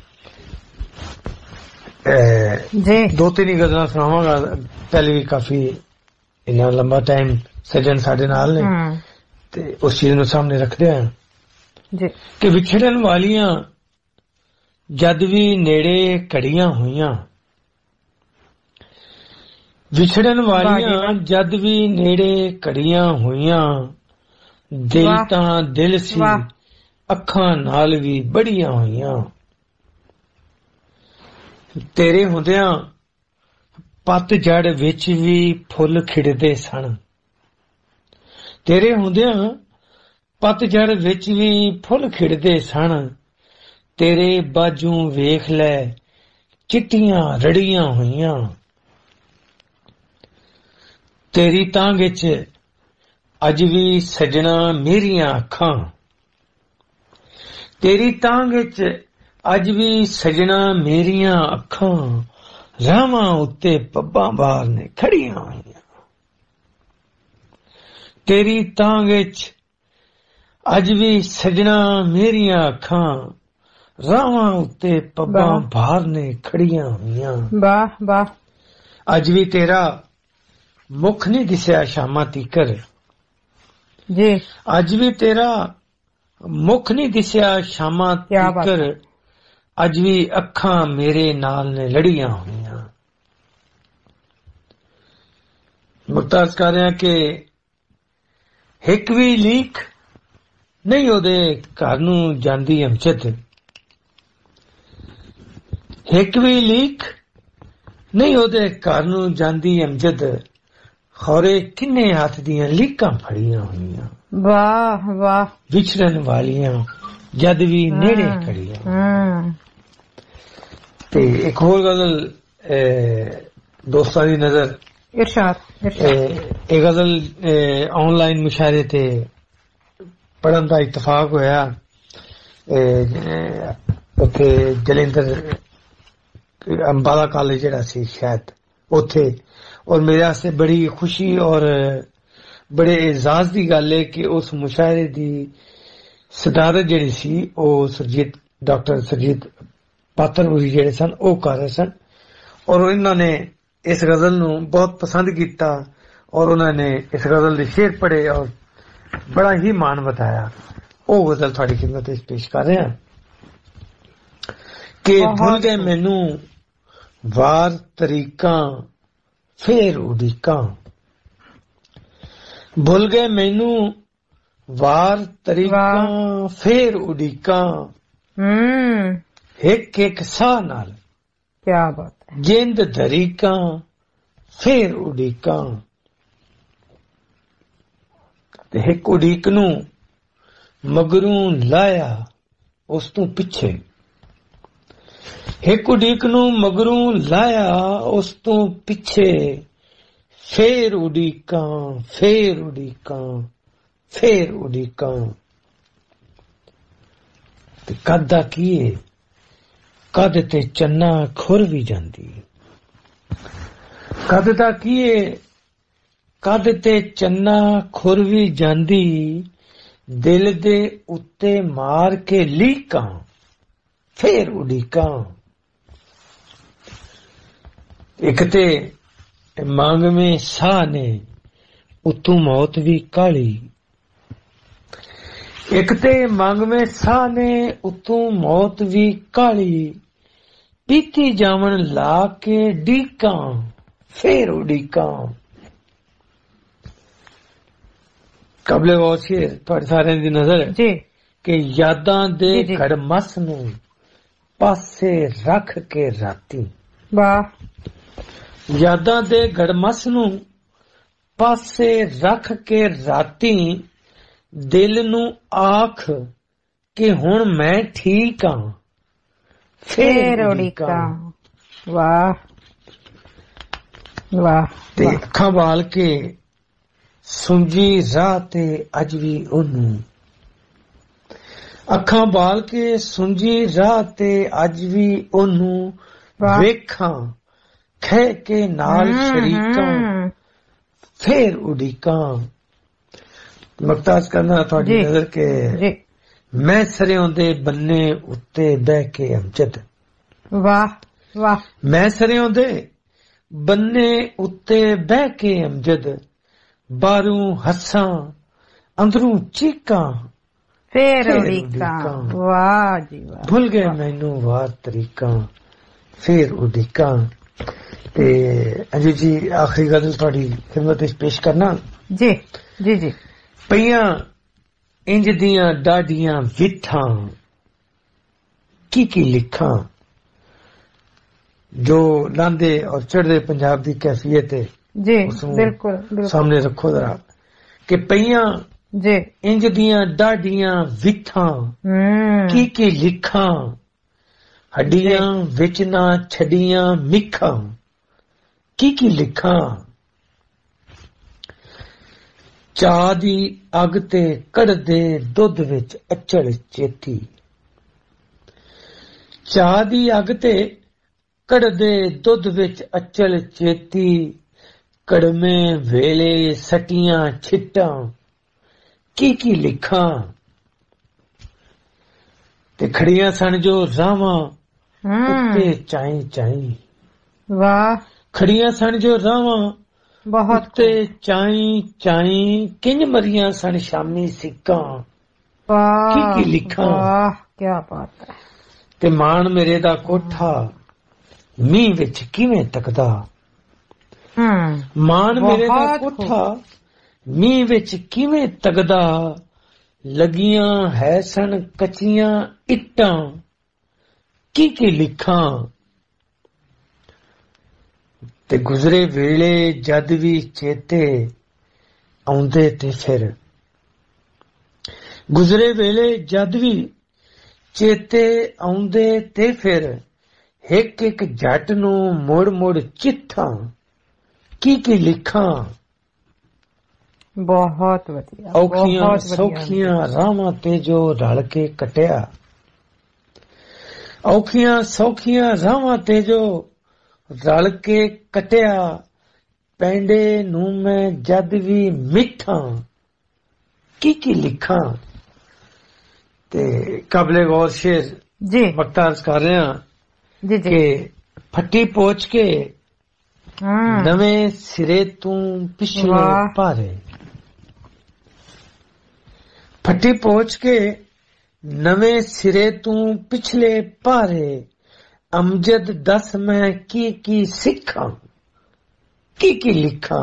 ਜੀ ਦੋ ਤਿੰਨ ਹੀ ਗਜ਼ਲਾਂ ਸੁਣਾਵਾਂਗਾ। ਪਹਿਲੇ ਵੀ ਕਾਫੀ ਇੰਨਾ ਲੰਬਾ ਟਾਈਮ ਸੱਜਣ ਸਾਡੇ ਨਾਲ ਨੇ ਤੇ ਉਸ ਚੀਜ਼ ਨੂੰ ਸਾਹਮਣੇ ਰੱਖਦੇ ਆ ਜੀ ਕਿ ਵਿਛੜਨ ਵਾਲੀਆਂ ਜਦ ਵੀ ਨੇੜੇ ਘੜੀਆਂ ਹੋਈਆਂ, ਵਿਛੜਨ ਵਾਲੀਆਂ ਜਦ ਵੀ ਨੇੜੇ ਘੜੀਆਂ ਹੋਈਆਂ, ਦਿਲ ਤਾਂ ਦਿਲ ਸੀ ਅੱਖਾਂ ਨਾਲ ਵੀ ਬੜੀਆਂ ਹੋਈਆਂ। ਤੇਰੇ ਹੁੰਦਿਆਂ ਪੱਤਝੜ ਵਿੱਚ ਵੀ ਫੁੱਲ ਖਿੜਦੇ ਸਨ, ਤੇਰੇ ਹੁੰਦਿਆਂ ਪੱਤਝੜ ਵਿੱਚ ਵੀ ਫੁੱਲ ਖਿੜਦੇ ਸਨ, ਤੇਰੇ ਬਾਝੋਂ ਵੇਖ ਲੈ ਚਿੱਟੀਆਂ ਰੜੀਆਂ ਹੋਈਆਂ। ਤੇਰੀ ਤਾਂਘ ਵਿੱਚ ਅੱਜ ਵੀ ਸਜਣਾ ਮੇਰੀਆਂ ਅੱਖਾਂ, ਤੇਰੀ ਤਾਂਘ ਵਿੱਚ ਅੱਜ ਵੀ ਸਜਣਾ ਮੇਰੀਆਂ ਅੱਖਾਂ, ਰਾਵਾਂ ਉੱਤੇ ਪੱਬਾਂ ਬਾਹਰ ਨੇ ਖੜੀਆਂ ਹੋਈਆਂ। ਤੇਰੀ ਤਾਂਘ ਵਿੱਚ ਅੱਜ ਵੀ ਸਜਣਾ ਮੇਰੀਆਂ ਅੱਖਾਂ, ਰਾਵਾਂ ਉੱਤੇ ਪੱਬਾਂ ਬਾਹਰ ਨੇ ਖੜੀਆਂ ਹੋਈਆਂ। ਵਾਹ ਵਾਹ। ਅੱਜ ਵੀ ਤੇਰਾ ਮੁਖ ਨਹੀਂ ਦਿਸਿਆ ਸ਼ਾਮਾਂ ਤੀਕਰ, ਜੀ ਅੱਜ ਵੀ ਤੇਰਾ ਮੁਖ ਨਹੀਂ ਦਿਸਿਆ ਸ਼ਾਮਾਂ ਤੀਕਰ, ਅੱਜ ਵੀ ਅੱਖਾਂ ਮੇਰੇ ਨਾਲ ਨੇ ਲੜੀਆਂ ਹੋਈਆਂ। ਮੁਖਤਾਰ ਕਰ ਰਿਹਾ ਕਿ ਇੱਕ ਵੀ ਲੀਕ ਨਹੀਂ ਉਹਦੇ ਘਰ ਨੂੰ ਜਾਂਦੀ ਅਮਜਦ, ਇੱਕ ਵੀ ਲੀਕ ਨਹੀਂ ਉਹਦੇ ਘਰ ਨੂੰ ਜਾਂਦੀ ਅਮਜਦ, ਖੌਰੇ ਕਿੰਨੇ ਹੱਥ ਦੀਆਂ ਲੀਕਾਂ ਫੜੀਆਂ ਹੋਈਆਂ। ਵਾਹ ਵਾਹ। ਵਿਛੜਨ ਵਾਲੀਆਂ ਜਦ ਵੀ ਨੇੜੇ ਖੜੀਆਂ। ਤੇ ਇੱਕ ਹੋਰ ਗਜ਼ਲ ਦੋਸਤਾਂ ਦੀ ਨਜ਼ਰ। ਇਰਸ਼ਾਦ। ਇਹ ਗਜ਼ਲ ਆਨਲਾਈਨ ਮੁਸ਼ਾਇਰੇ ਤੇ ਪੜ੍ਹਨ ਦਾ ਇਤਫਾਕ ਹੋਇਆ ਉੱਥੇ ਜਲੰਧਰ ਅੰਬਾਲਾ ਕਾਲਜ ਜਿਹੜਾ ਸੀ ਸ਼ਾਇਦ ਉੱਥੇ, ਔਰ ਮੇਰੇ ਵਾਸਤੇ ਬੜੀ ਖੁਸ਼ੀ ਔਰ ਬੜੇ ਇਜ਼ਾਜ਼ ਦੀ ਗੱਲ ਹੈ ਕਿ ਉਸ ਮੁਸ਼ਾਇਰੇ ਦੀ ਸਦਾਰਤ ਜਿਹੜੀ ਸੀ ਉਹ ਸਰਜੀਤ ਡਾਕਟਰ ਸਰਜੀਤ ਪਾਤਰਪੁਰੀ ਜਿਹੜੇ ਸਨ ਉਹ ਕਰ ਰਹੇ ਸਨ, ਔਰ ਇਹਨਾਂ ਨੇ ਇਸ ਗਜ਼ਲ ਨੂੰ ਬਹੁਤ ਪਸੰਦ ਕੀਤਾ ਔਰ ਉਹਨਾਂ ਨੇ ਇਸ ਗਜ਼ਲ ਦੇ ਸ਼ੇਰ ਪੜ੍ਹੇ ਔਰ ਬੜਾ ਹੀ ਮਾਣ ਬਤਾਇਆ। ਉਹ ਗਜ਼ਲ ਤੁਹਾਡੀ ਖਿਦਮਤ ਵਿੱਚ ਪੇਸ਼ ਕਰ ਰਹੇ ਹਾਂ ਕਿ ਭੁੱਲ ਗਏ ਮੈਨੂੰ ਵਾਰ ਤਰੀਕਾਂ ਫੇਰ ਉਡੀਕਾਂ ਭੁੱਲ ਗਏ ਮੈਨੂੰ ਵਾਰ ਤਰੀਕਾਂ ਫੇਰ ਉਡੀਕਾਂ ਹੂੰ ਇੱਕ ਇੱਕ ਸਾਹ ਨਾਲ ਕਿਆ ਬਾਤ ਹੈ ਜਿੰਦ ਧਰੀਕਾਂ ਫੇਰ ਉਡੀਕਾਂ ਤੇ ਇੱਕ ਉਡੀਕ ਨੂੰ ਮਗਰੋਂ ਲਾਇਆ ਉਸ ਤੋਂ ਪਿੱਛੇ ਇੱਕ ਉਡੀਕ ਨੂੰ ਮਗਰੋਂ ਲਾਇਆ ਉਸ ਤੋਂ ਪਿੱਛੇ ਫੇਰ ਉਡੀਕਾਂ ਫੇਰ ਉਡੀਕਾਂ ਫੇਰ ਉਡੀਕਾਂ ਤੇ ਕਦ ਦਾ ਕੀਏ ਕਦ ਤੇ ਚੰਨਾ ਖੁਰ ਵੀ ਜਾਂਦੀ ਕਦ ਦਾ ਕੀਏ ਕਦ ਤੇ ਚੰਨਾ ਖੁਰ ਵੀ ਜਾਂਦੀ ਦਿਲ ਦੇ ਉੱਤੇ ਮਾਰ ਕੇ ਲੀਕਾਂ ਫੇਰ ਉਡੀਕਾਂ ਇੱਕ ਤੇ ਮੰਗਵੇਂ ਸਾਹ ਨੇ ਉਤੋਂ ਮੌਤ ਵੀ ਕਾਲੀ ਇੱਕ ਤੇ ਮੰਗਵੇਂ ਸਾਹ ਨੇ ਉਤੋਂ ਮੌਤ ਵੀ ਕਾਲੀ ਪੀਤੀ ਜਾਵਣ ਲਾ ਕੇ ਡੀਕਾਂ ਫੇਰ ਉਡੀਕਾਂ ਕਬਲੇ ਵਾਸ਼ੇ ਤੁਹਾਡੇ ਸਾਰਿਆਂ ਦੀ ਨਜ਼ਰ ਜੀ ਕਿ ਯਾਦਾਂ ਦੇ ਘੜਮਸ ਨੂੰ ਪਾਸੇ ਰੱਖ ਕੇ ਰਾਤੀ ਵਾਹ ਯਾਦਾਂ ਦੇ ਘੜਮਸ ਨੂੰ ਪਾਸੇ ਰੱਖ ਕੇ ਰਾਤੀ ਦਿਲ ਨੂੰ ਆਖ ਕਿ ਹੁਣ ਮੈਂ ਠੀਕ ਹਾਂ ਫੇਰ ਉਡੀਕਾਂ ਵਾਹ ਵਾਹ ਤੇ ਅੱਖਾਂ ਵਾਲ ਕੇ ਸੁੰਜੀ ਰਾਹ ਤੇ ਅੱਜ ਵੀ ਉਹਨੂੰ ਅੱਖਾਂ ਬਾਲ ਕੇ ਸੁੰਜੀ ਰਾਹ ਤੇ ਅੱਜ ਵੀ ਉਹਨੂੰ ਵੇਖਾਂ ਖਹਿ ਕੇ ਨਾਲ ਸ਼ਰੀਕਾਂ ਫੇਰ ਉਡੀਕਾਂ ਮਕਤਾਜ ਕਰਨਾ ਤੁਹਾਡੀ ਨਜ਼ਰ ਕੇ ਮੈਂ ਸਰਿਓਂ ਦੇ ਬੰਨੇ ਉੱਤੇ ਬਹਿ ਕੇ ਅਮਜਦ ਵਾਹ ਵਾਹ ਮੈਂ ਸਰਿਓਂ ਦੇ ਬੰਨੇ ਉੱਤੇ ਬਹਿ ਕੇ ਅਮਜਦ ਬਾਹਰੋਂ ਹੱਸਾਂ ਅੰਦਰੋਂ ਚੀਕਾਂ ਫੇਰ ਉਡੀਕਾਂ ਵਾਹ ਜੀ ਵਾਹ ਭੁੱਲ ਗਏ ਮੈਨੂੰ ਵਾਰ ਤਰੀਕਾਂ ਫੇਰ ਉਡੀਕਾਂ ਤੇ ਅੰਜੂ ਜੀ ਆਖਰੀ ਗੱਲ ਤੁਹਾਡੀ ਖਿਦਮਤ ਵਿੱਚ ਪੇਸ਼ ਕਰਨਾ ਜੀ ਜੀ ਜੀ ਪਈਆਂ ਇੰਜ ਦੀਆਂ ਡਾਢੀਆਂ ਵਿਥਾਂ ਕੀ ਕੀ ਲਿਖਾਂ ਜੋ ਲਾਂਦੇ ਔਰ ਚੜ੍ਹਦੇ ਪੰਜਾਬ ਦੀ ਕੈਫੀਅਤ ਹੈ ਜੀ ਬਿਲਕੁਲ ਸਾਹਮਣੇ ਰੱਖੋ ਜ਼ਰਾ ਕਿ ਪਈਆਂ ਜੀ ਇੰਜ ਦੀਆਂ ਡਾਢੀਆਂ ਵਿਥਾਂ ਕੀ ਕੀ ਲਿਖਾਂ ਹੱਡੀਆਂ ਵਿੱਚ ਨਾ ਛੱਡੀਆਂ ਮਿੱਖਾਂ ਕੀ ਕੀ ਲਿਖਾਂ ਚਾਹ ਦੀ ਅੱਗ ਤੇ ਕੜਦੇ ਦੁੱਧ ਵਿੱਚ ਅਚਲ ਚੇਤੀ ਚਾਹ ਦੀ ਅੱਗ ਤੇ ਕੜਦੇ ਦੁੱਧ ਵਿੱਚ ਅਚਲ ਚੇਤੀ ਕੜਮੇ ਵੇਲੇ ਸਟੀਆਂ ਛਿੱਟਾਂ ਕੀ ਕੀ ਲਿਖਾਂ ਤੇ ਖੜੀਆਂ ਸਨ ਜੋ ਰਾਵਾਂ ਉੱਤੇ ਚਾਈ ਚਾਈ ਵਾਹ ਖੜੀਆਂ ਸਨ ਜੋ ਰਾਵਾਂ ਬਹੁਤ ਤੇ ਚਾਈ ਚਾਈ ਕਿੰਜ ਮਰੀਆਂ ਸਨ ਸ਼ਾਮੀ ਸਿੱਕਾਂ ਵਾਹ ਕੀ ਕੀ ਲਿਖਾਂ ਵਾਹ ਕੀ ਬਾਤ ਹੈ ਤੇ ਮਾਣ ਮੇਰੇ ਦਾ ਕੋਠਾ ਮੀਂਹ ਵਿੱਚ ਕਿਵੇਂ ਤੱਕਦਾ ਹਮ ਮਾਣ ਮੇਰੇ ਦਾ ਕੋਠਾ ਮੀਂਹ ਵਿੱਚ ਕਿਵੇਂ ਤੱਕਦਾ ਲੱਗੀਆਂ ਹੈ ਸਨ ਕੱਚੀਆਂ ਇੱਟਾਂ ਕੀ ਕੀ ਲਿਖਾਂ ਤੇ ਗੁਜ਼ਰੇ ਵੇਲੇ ਜਦ ਵੀ ਚੇਤੇ ਆਉਂਦੇ ਤੇ ਫਿਰ ਗੁਜ਼ਰੇ ਵੇਲੇ ਜਦ ਵੀ ਚੇਤੇ ਆਉਂਦੇ ਤੇ ਫਿਰ ਇੱਕ ਇੱਕ ਜੱਟ ਨੂੰ ਮੁੜ ਮੁੜ ਚਿੱਠਾਂ ਕੀ ਕੀ ਲਿਖਾਂ ਬਹੁਤ ਵਧੀਆ ਔਖੀਆਂ ਸੌਖੀਆਂ ਰਾਵਾਂ ਤੇ ਜੋ ਰਲ ਕੇ ਕਟਿਆ ਔਖੀਆਂ ਸੌਖੀਆਂ ਰਾਵਾਂ ਤੇ ਜੋ ਰਲ ਕੇ ਕਟਿਆ ਪੈਂਡੇ ਨੂੰ ਮੈਂ ਜਦ ਵੀ ਮਿੱਠਾਂ ਕੀ ਕੀ ਲਿਖਾਂ ਤੇ ਕਾਬਲੇ ਗੌਰ ਸ਼ੇਰ ਜੀ ਮਕਤਾਰ ਕਰ ਰਹੇ ਹਾਂ ਜੀ ਜੀ ਕਿ ਫੱਟੀ ਪੋਚ ਕੇ ਨਵੇਂ ਸਿਰੇ ਤੋਂ ਪਿਛਲੇ ਭਾਰੇ ਫੱਟੀ ਪੋਚ ਕੇ ਨਵੇਂ ਸਿਰੇ ਤੋਂ ਪਿਛਲੇ ਭਾਰੇ अमजद दस मैं की की सिखा की की लिखा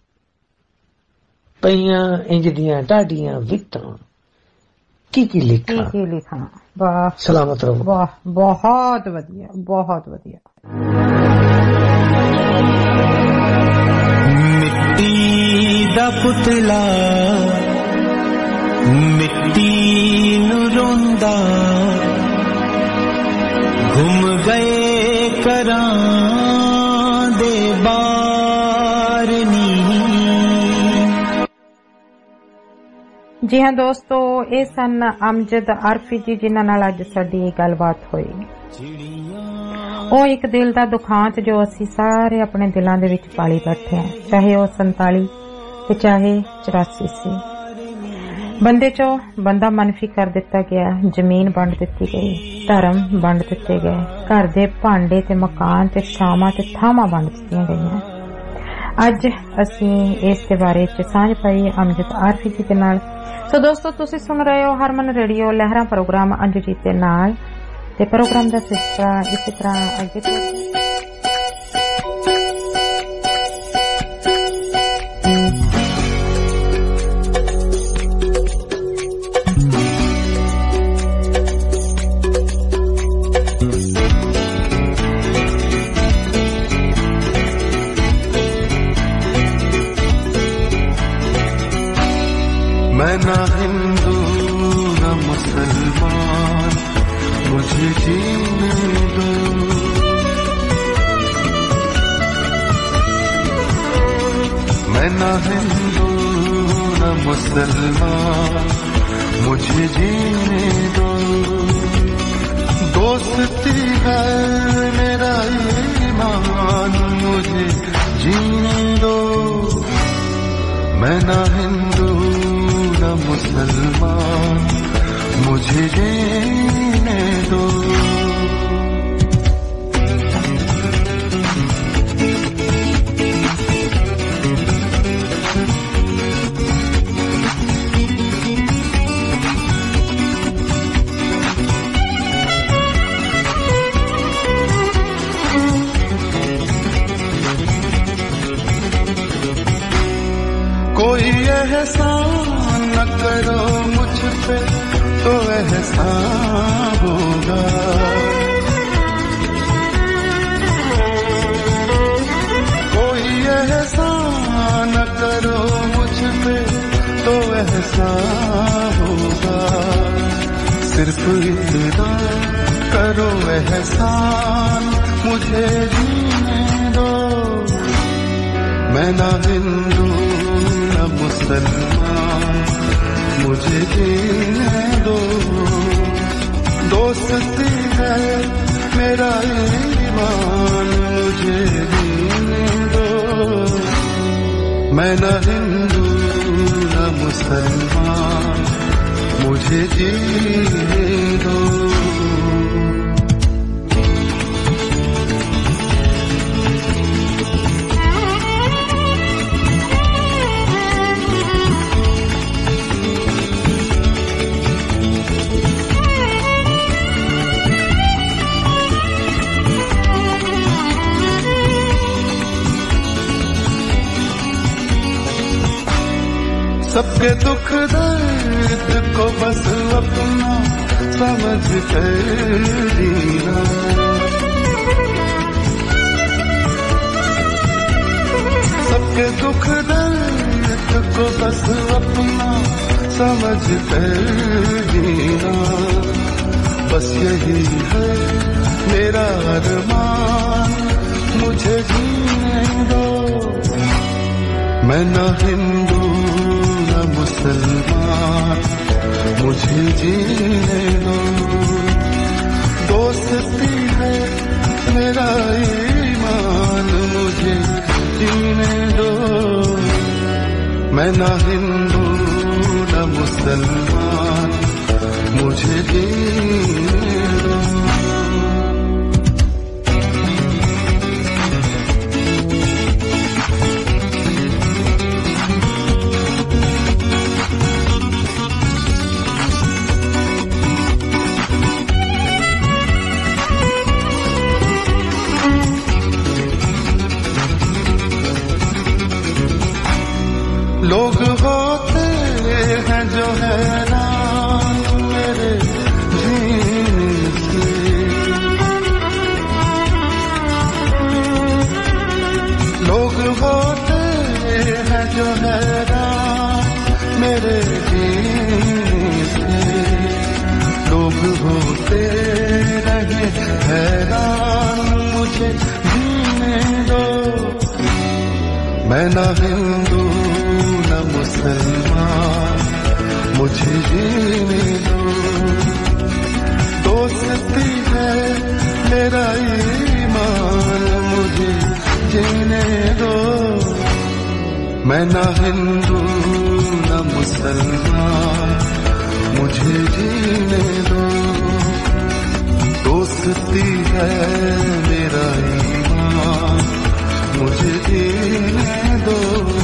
पईयां इंज दियां टाडियां विटां की की लिखा की की लिखा वाह सलामत रहो वाह बहुत वधिया बहुत वधिया मिट्टी दा पुतला मिट्टी नू रोंदा घुम गए करां दे बार नी। जी हाँ दोस्तों, ਇਹ ਸਨ ਅਮਜਦ ਆਰਫੀ ਜੀ ਜਿਨ੍ਹਾਂ ਨਾਲ ਅੱਜ ਸਾਡੀ ਗੱਲਬਾਤ ਹੋਈ। ਉਹ ਇੱਕ ਦਿਲ ਦਾ ਦੁਖਾਂਤ ਜੋ ਅਸੀਂ ਸਾਰੇ ਆਪਣੇ ਦਿਲਾਂ ਦੇ ਵਿੱਚ ਪਾਲੀ ਬੈਠੇ ਹਾਂ, ਚਾਹੇ ਉਹ ਸੰਤਾਲੀ ਤੇ ਚਾਹੇ ਚੁਰਾਸੀ ਸੀ। ਬੰਦੇ ਚੋਂ ਬੰਦਾ ਮਨਫੀ ਕਰ ਦਿੱਤਾ ਗਿਆ, ਜ਼ਮੀਨ ਵੰਡ ਦਿੱਤੀ ਗਈ, ਧਰਮ ਵੰਡ ਦਿੱਤੇ ਗਏ, ਘਰ ਦੇ ਭਾਂਡੇ ਤੇ ਮਕਾਨ ਤੇ ਛਾਵਾਂ ਤੇ ਥਾਵਾਂ ਵੰਡ ਦਿੱਤੀਆਂ ਗਈਆਂ। ਅੱਜ ਅਸੀਂ ਇਸ ਦੇ ਬਾਰੇ ਚ ਸਾਂਝ ਪਾਈ ਅਮਜਦ ਆਰਫੀ ਜੀ ਦੇ ਨਾਲ। ਸੋ ਦੋਸਤੋ, ਤੁਸੀਂ ਸੁਣ ਰਹੇ ਹੋ ਹਰਮਨ ਰੇਡੀਓ ਲਹਿਰਾਂ ਪ੍ਰੋਗਰਾਮ ਅੰਜੂਜੀਤ ਦੇ ਨਾਲ, ਤੇ ਪ੍ਰੋਗਰਾਮ ਦਾ ਸਿਲਸਿਲਾ ਇਸੇ ਤਰ੍ਹਾਂ ਅੱਗੇ ਤੋਂ मैं ना हिंदू ना मुसलमान मुझे जीने दो। मैं ना हिंदू ना मुसलमान मुझे जीने दो। दोस्ती है मेरा ईमान मुझे जीने दो। मैं ना हिंदू ना मुसलमान मुझे जीने दो। कोई एहसान न करो मुझ पे तो एहसान होगा। कोई एहसान न करो मुझ पे तो एहसान होगा। सिर्फ इतना करो एहसान मुझे जीने दो। मैं ना हिंदू ना मुसलमान मुझे जीने दो। दोस्ती है मेरा ईमान मुझे जीने दो। मैं न हिंदू न मुसलमान मुझे जीने दो। सबके दुख दर्द को बस अपना समझ कर जीना। सबके दुख दर्द को बस अपना समझ कर जीना। बस यही है मेरा अरमान मुझे जीने दो। मैं न हिंदू मुसलमान मुझे जीने दो। दोस्ती है मेरा ईमान मुझे जीने दो। मैं ना हिंदू ना मुसलमान मुझे जीने दो। होते रहे हैरान, मुझे जीने दो। मैं न हिंदू न मुसलमान, मुझे जीने दो। दोस्ती है मेरा ईमान, मुझे जीने दो। मैं न हिंदू न मुसलमान, मुझे जीने दो। दोस्ती है मेरा ईमान, मुझे जीने दो।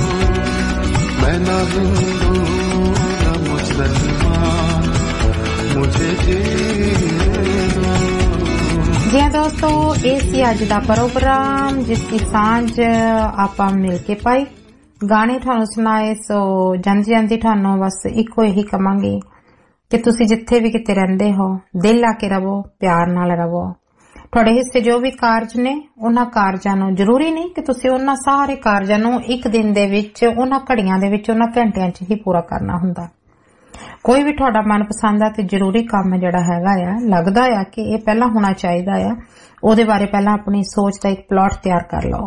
मैं न हिंदू न मुसलमान, मुझे जीने दो। जी हाँ दोस्तों, ये सी अज दा प्रोग्राम जिसकी सांझ आपां मिल के पाई, गाने थानू सुनाए। सो ਜਾਂਦੀ ਜਾਂਦੀ थानू बस इको यही कवांगी कि तुसी जिथे भी किते रहिंदे हो दिल ला के रवो, प्यार नाल रवो। तुहाडे हिस्से जो भी कारज ने उन्हां कारजां नूं जरूरी नहीं कि तुसी उन्हां सारे कारजां नूं एक दिन दे विच, उन्हां घड़ियां दे विच, उन्हां घंटियां च ही पूरा करना हुंदा। कोई भी तुहाडा मनपसंद ते जरूरी काम जिहड़ा हैगा आ, लगदा आ कि ये पहला होना चाहिदा आ, ਉਹਦੇ बारे पहला अपनी सोच का एक प्लॉट तैयार कर लो,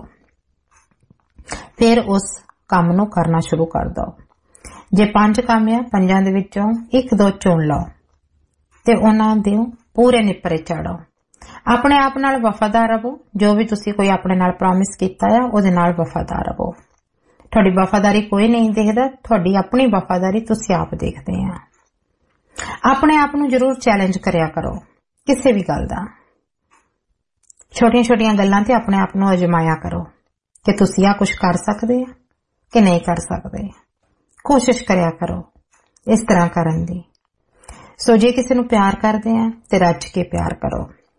फिर उस काम नूं करना शुरू कर दो। जे पंज काम आ, पंजां दे विचों एक दो चुन लो ते उन्हां दे पूरे निपरे चाड़ो। अपने आप नाल वफादार रहो, जो भी तुसी कोई अपने नाल प्रॉमिस कीता है ਉਹਦੇ नाल वफादार रहो। ਤੁਹਾਡੀ वफादारी कोई नहीं देखदा, ਤੁਹਾਡੀ अपनी वफादारी तुसी आप देखदे आ। अपने आप नूं जरूर चैलेंज करिया करो किसी भी गल दा। छोटियां छोटियां गल्लां ते अपने आप नूं अजमाया करो कि तुसी आ कुछ कर सकदे आ कि नहीं कर सकदे। कोशिश करिया करो इस तरह करन दी। सो जे किसी नूं प्यार करदे आ ते रज के प्यार करो,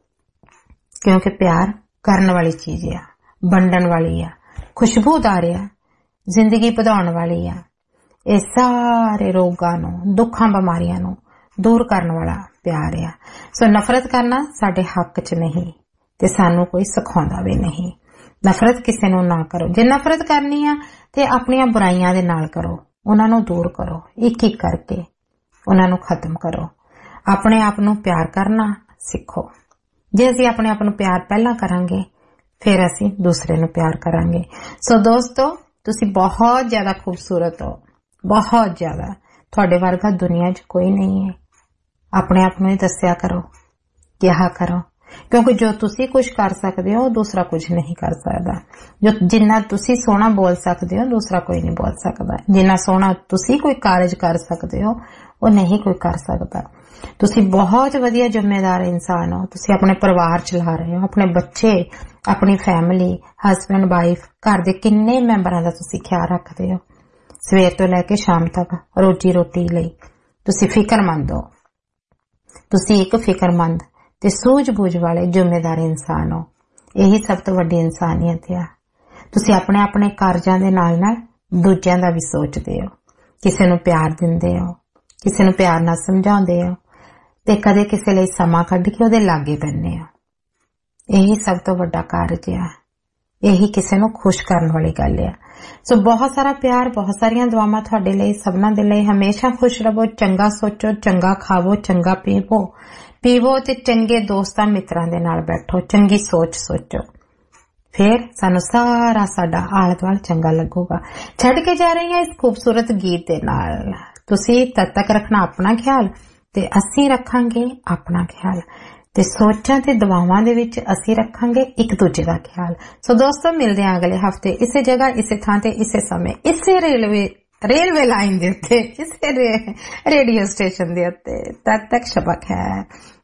क्योंकि प्यार करन वाली चीज आ, वंडन वाली आ, खुशबूदार आ, जिंदगी ਵਧਾਉਣ वाली आ। ਇਹ ਸਾਰੇ ਰੋਗਾਂ ਨੂੰ, ਦੁੱਖਾਂ ਬਿਮਾਰੀਆਂ ਨੂੰ दूर करने वाला प्यार आ। सो नफरत करना साडे हक च नहीं ते सानू कोई सिखाउंदा भी नहीं। नफरत किसी नूं ना करो। जे नफरत करनी आ ते अपनियां बुराइयां दे नाल करो, उन्हां नूं दूर करो, एक एक करके उन्हां नूं खत्म करो। अपने आप नूं प्यार करना सिखो। जे असीं अपने आप नूं प्यार पहला करांगे, फिर असीं दूसरे नूं प्यार करांगे। सो दोस्तों, तुसीं बहुत ज्यादा खूबसूरत हो, बहुत ज्यादा। तुहाडे वर्गा दुनिया च कोई नहीं है। अपने आप नूं ही दस्सिया करो, किहा करो, क्योंकि जो तुसी कुछ कर सकदे हो दूसरा कुछ नहीं कर सकदा। जो जिन्ना तुसी सोहना बोल सकदे हो दूसरा कोई नहीं बोल सकदा। जिन्ना सोहना तुसी कोई कारज कर सकदे हो वो नहीं कोई कर सकदा। तुसी बहुत वधिया जिम्मेदार इंसान हो। तुसी अपने परिवार चला रहे हो, अपने बच्चे, अपनी फैमिली, हसबैंड वाइफ, घर दे किन्ने मैंबरां दा तुसी ख्याल रखदे हो। सवेर तो लैके शाम तक रोजी रोटी लई तुसी फिक्रमंद हो। तुसी एक फिक्रमंद ते सूझबूझ वाले जिम्मेदार इंसान हो। यही सब तो वड्डी इंसानियत है। तुसी अपने अपने कारजां दे नाल नाल दूजियां दा भी सोचदे हो, किसी नूं प्यार दिंदे हो, किसी नूं प्यार नाल समझाउंदे हो ते कदे किसी लई समा कढ के ओहदे लागे पैंदे हो। यही सब तो वड्डा कारज है। यही किसी नूं खुश करन वाली गल है। सो बहुत सारा प्यार, बहुत सारियां दुआवां तुहाडे लई, सबना दे लई। हमेशा खुश रहो, चंगा सोचो, चंगा खावो, चंगा पीवो पीवो ते चंगे दोस्तां मित्रां दे नाल बैठो, चंगी सोच सोचो, फिर सानू सारा साडा आले दुआले चंगा लगूगा। छड्ड के जा रही हां इस खूबसूरत गीत दे नाल। तुसी तद तक रखना अपना ख्याल ते असीं रखांगे अपना ख्याल, ते सोचां ते दुआवां दे विच असीं रखांगे एक दूजे दा ख्याल। सो दोस्तों, मिलदे हां अगले हफ्ते इसे जगह, इसे थां ते, इसे समय, इसे रेलवे रेलवे लाइन दे उत्ते, इसे रेडियो स्टेशन दे उत्ते। तद तक शबा खैर।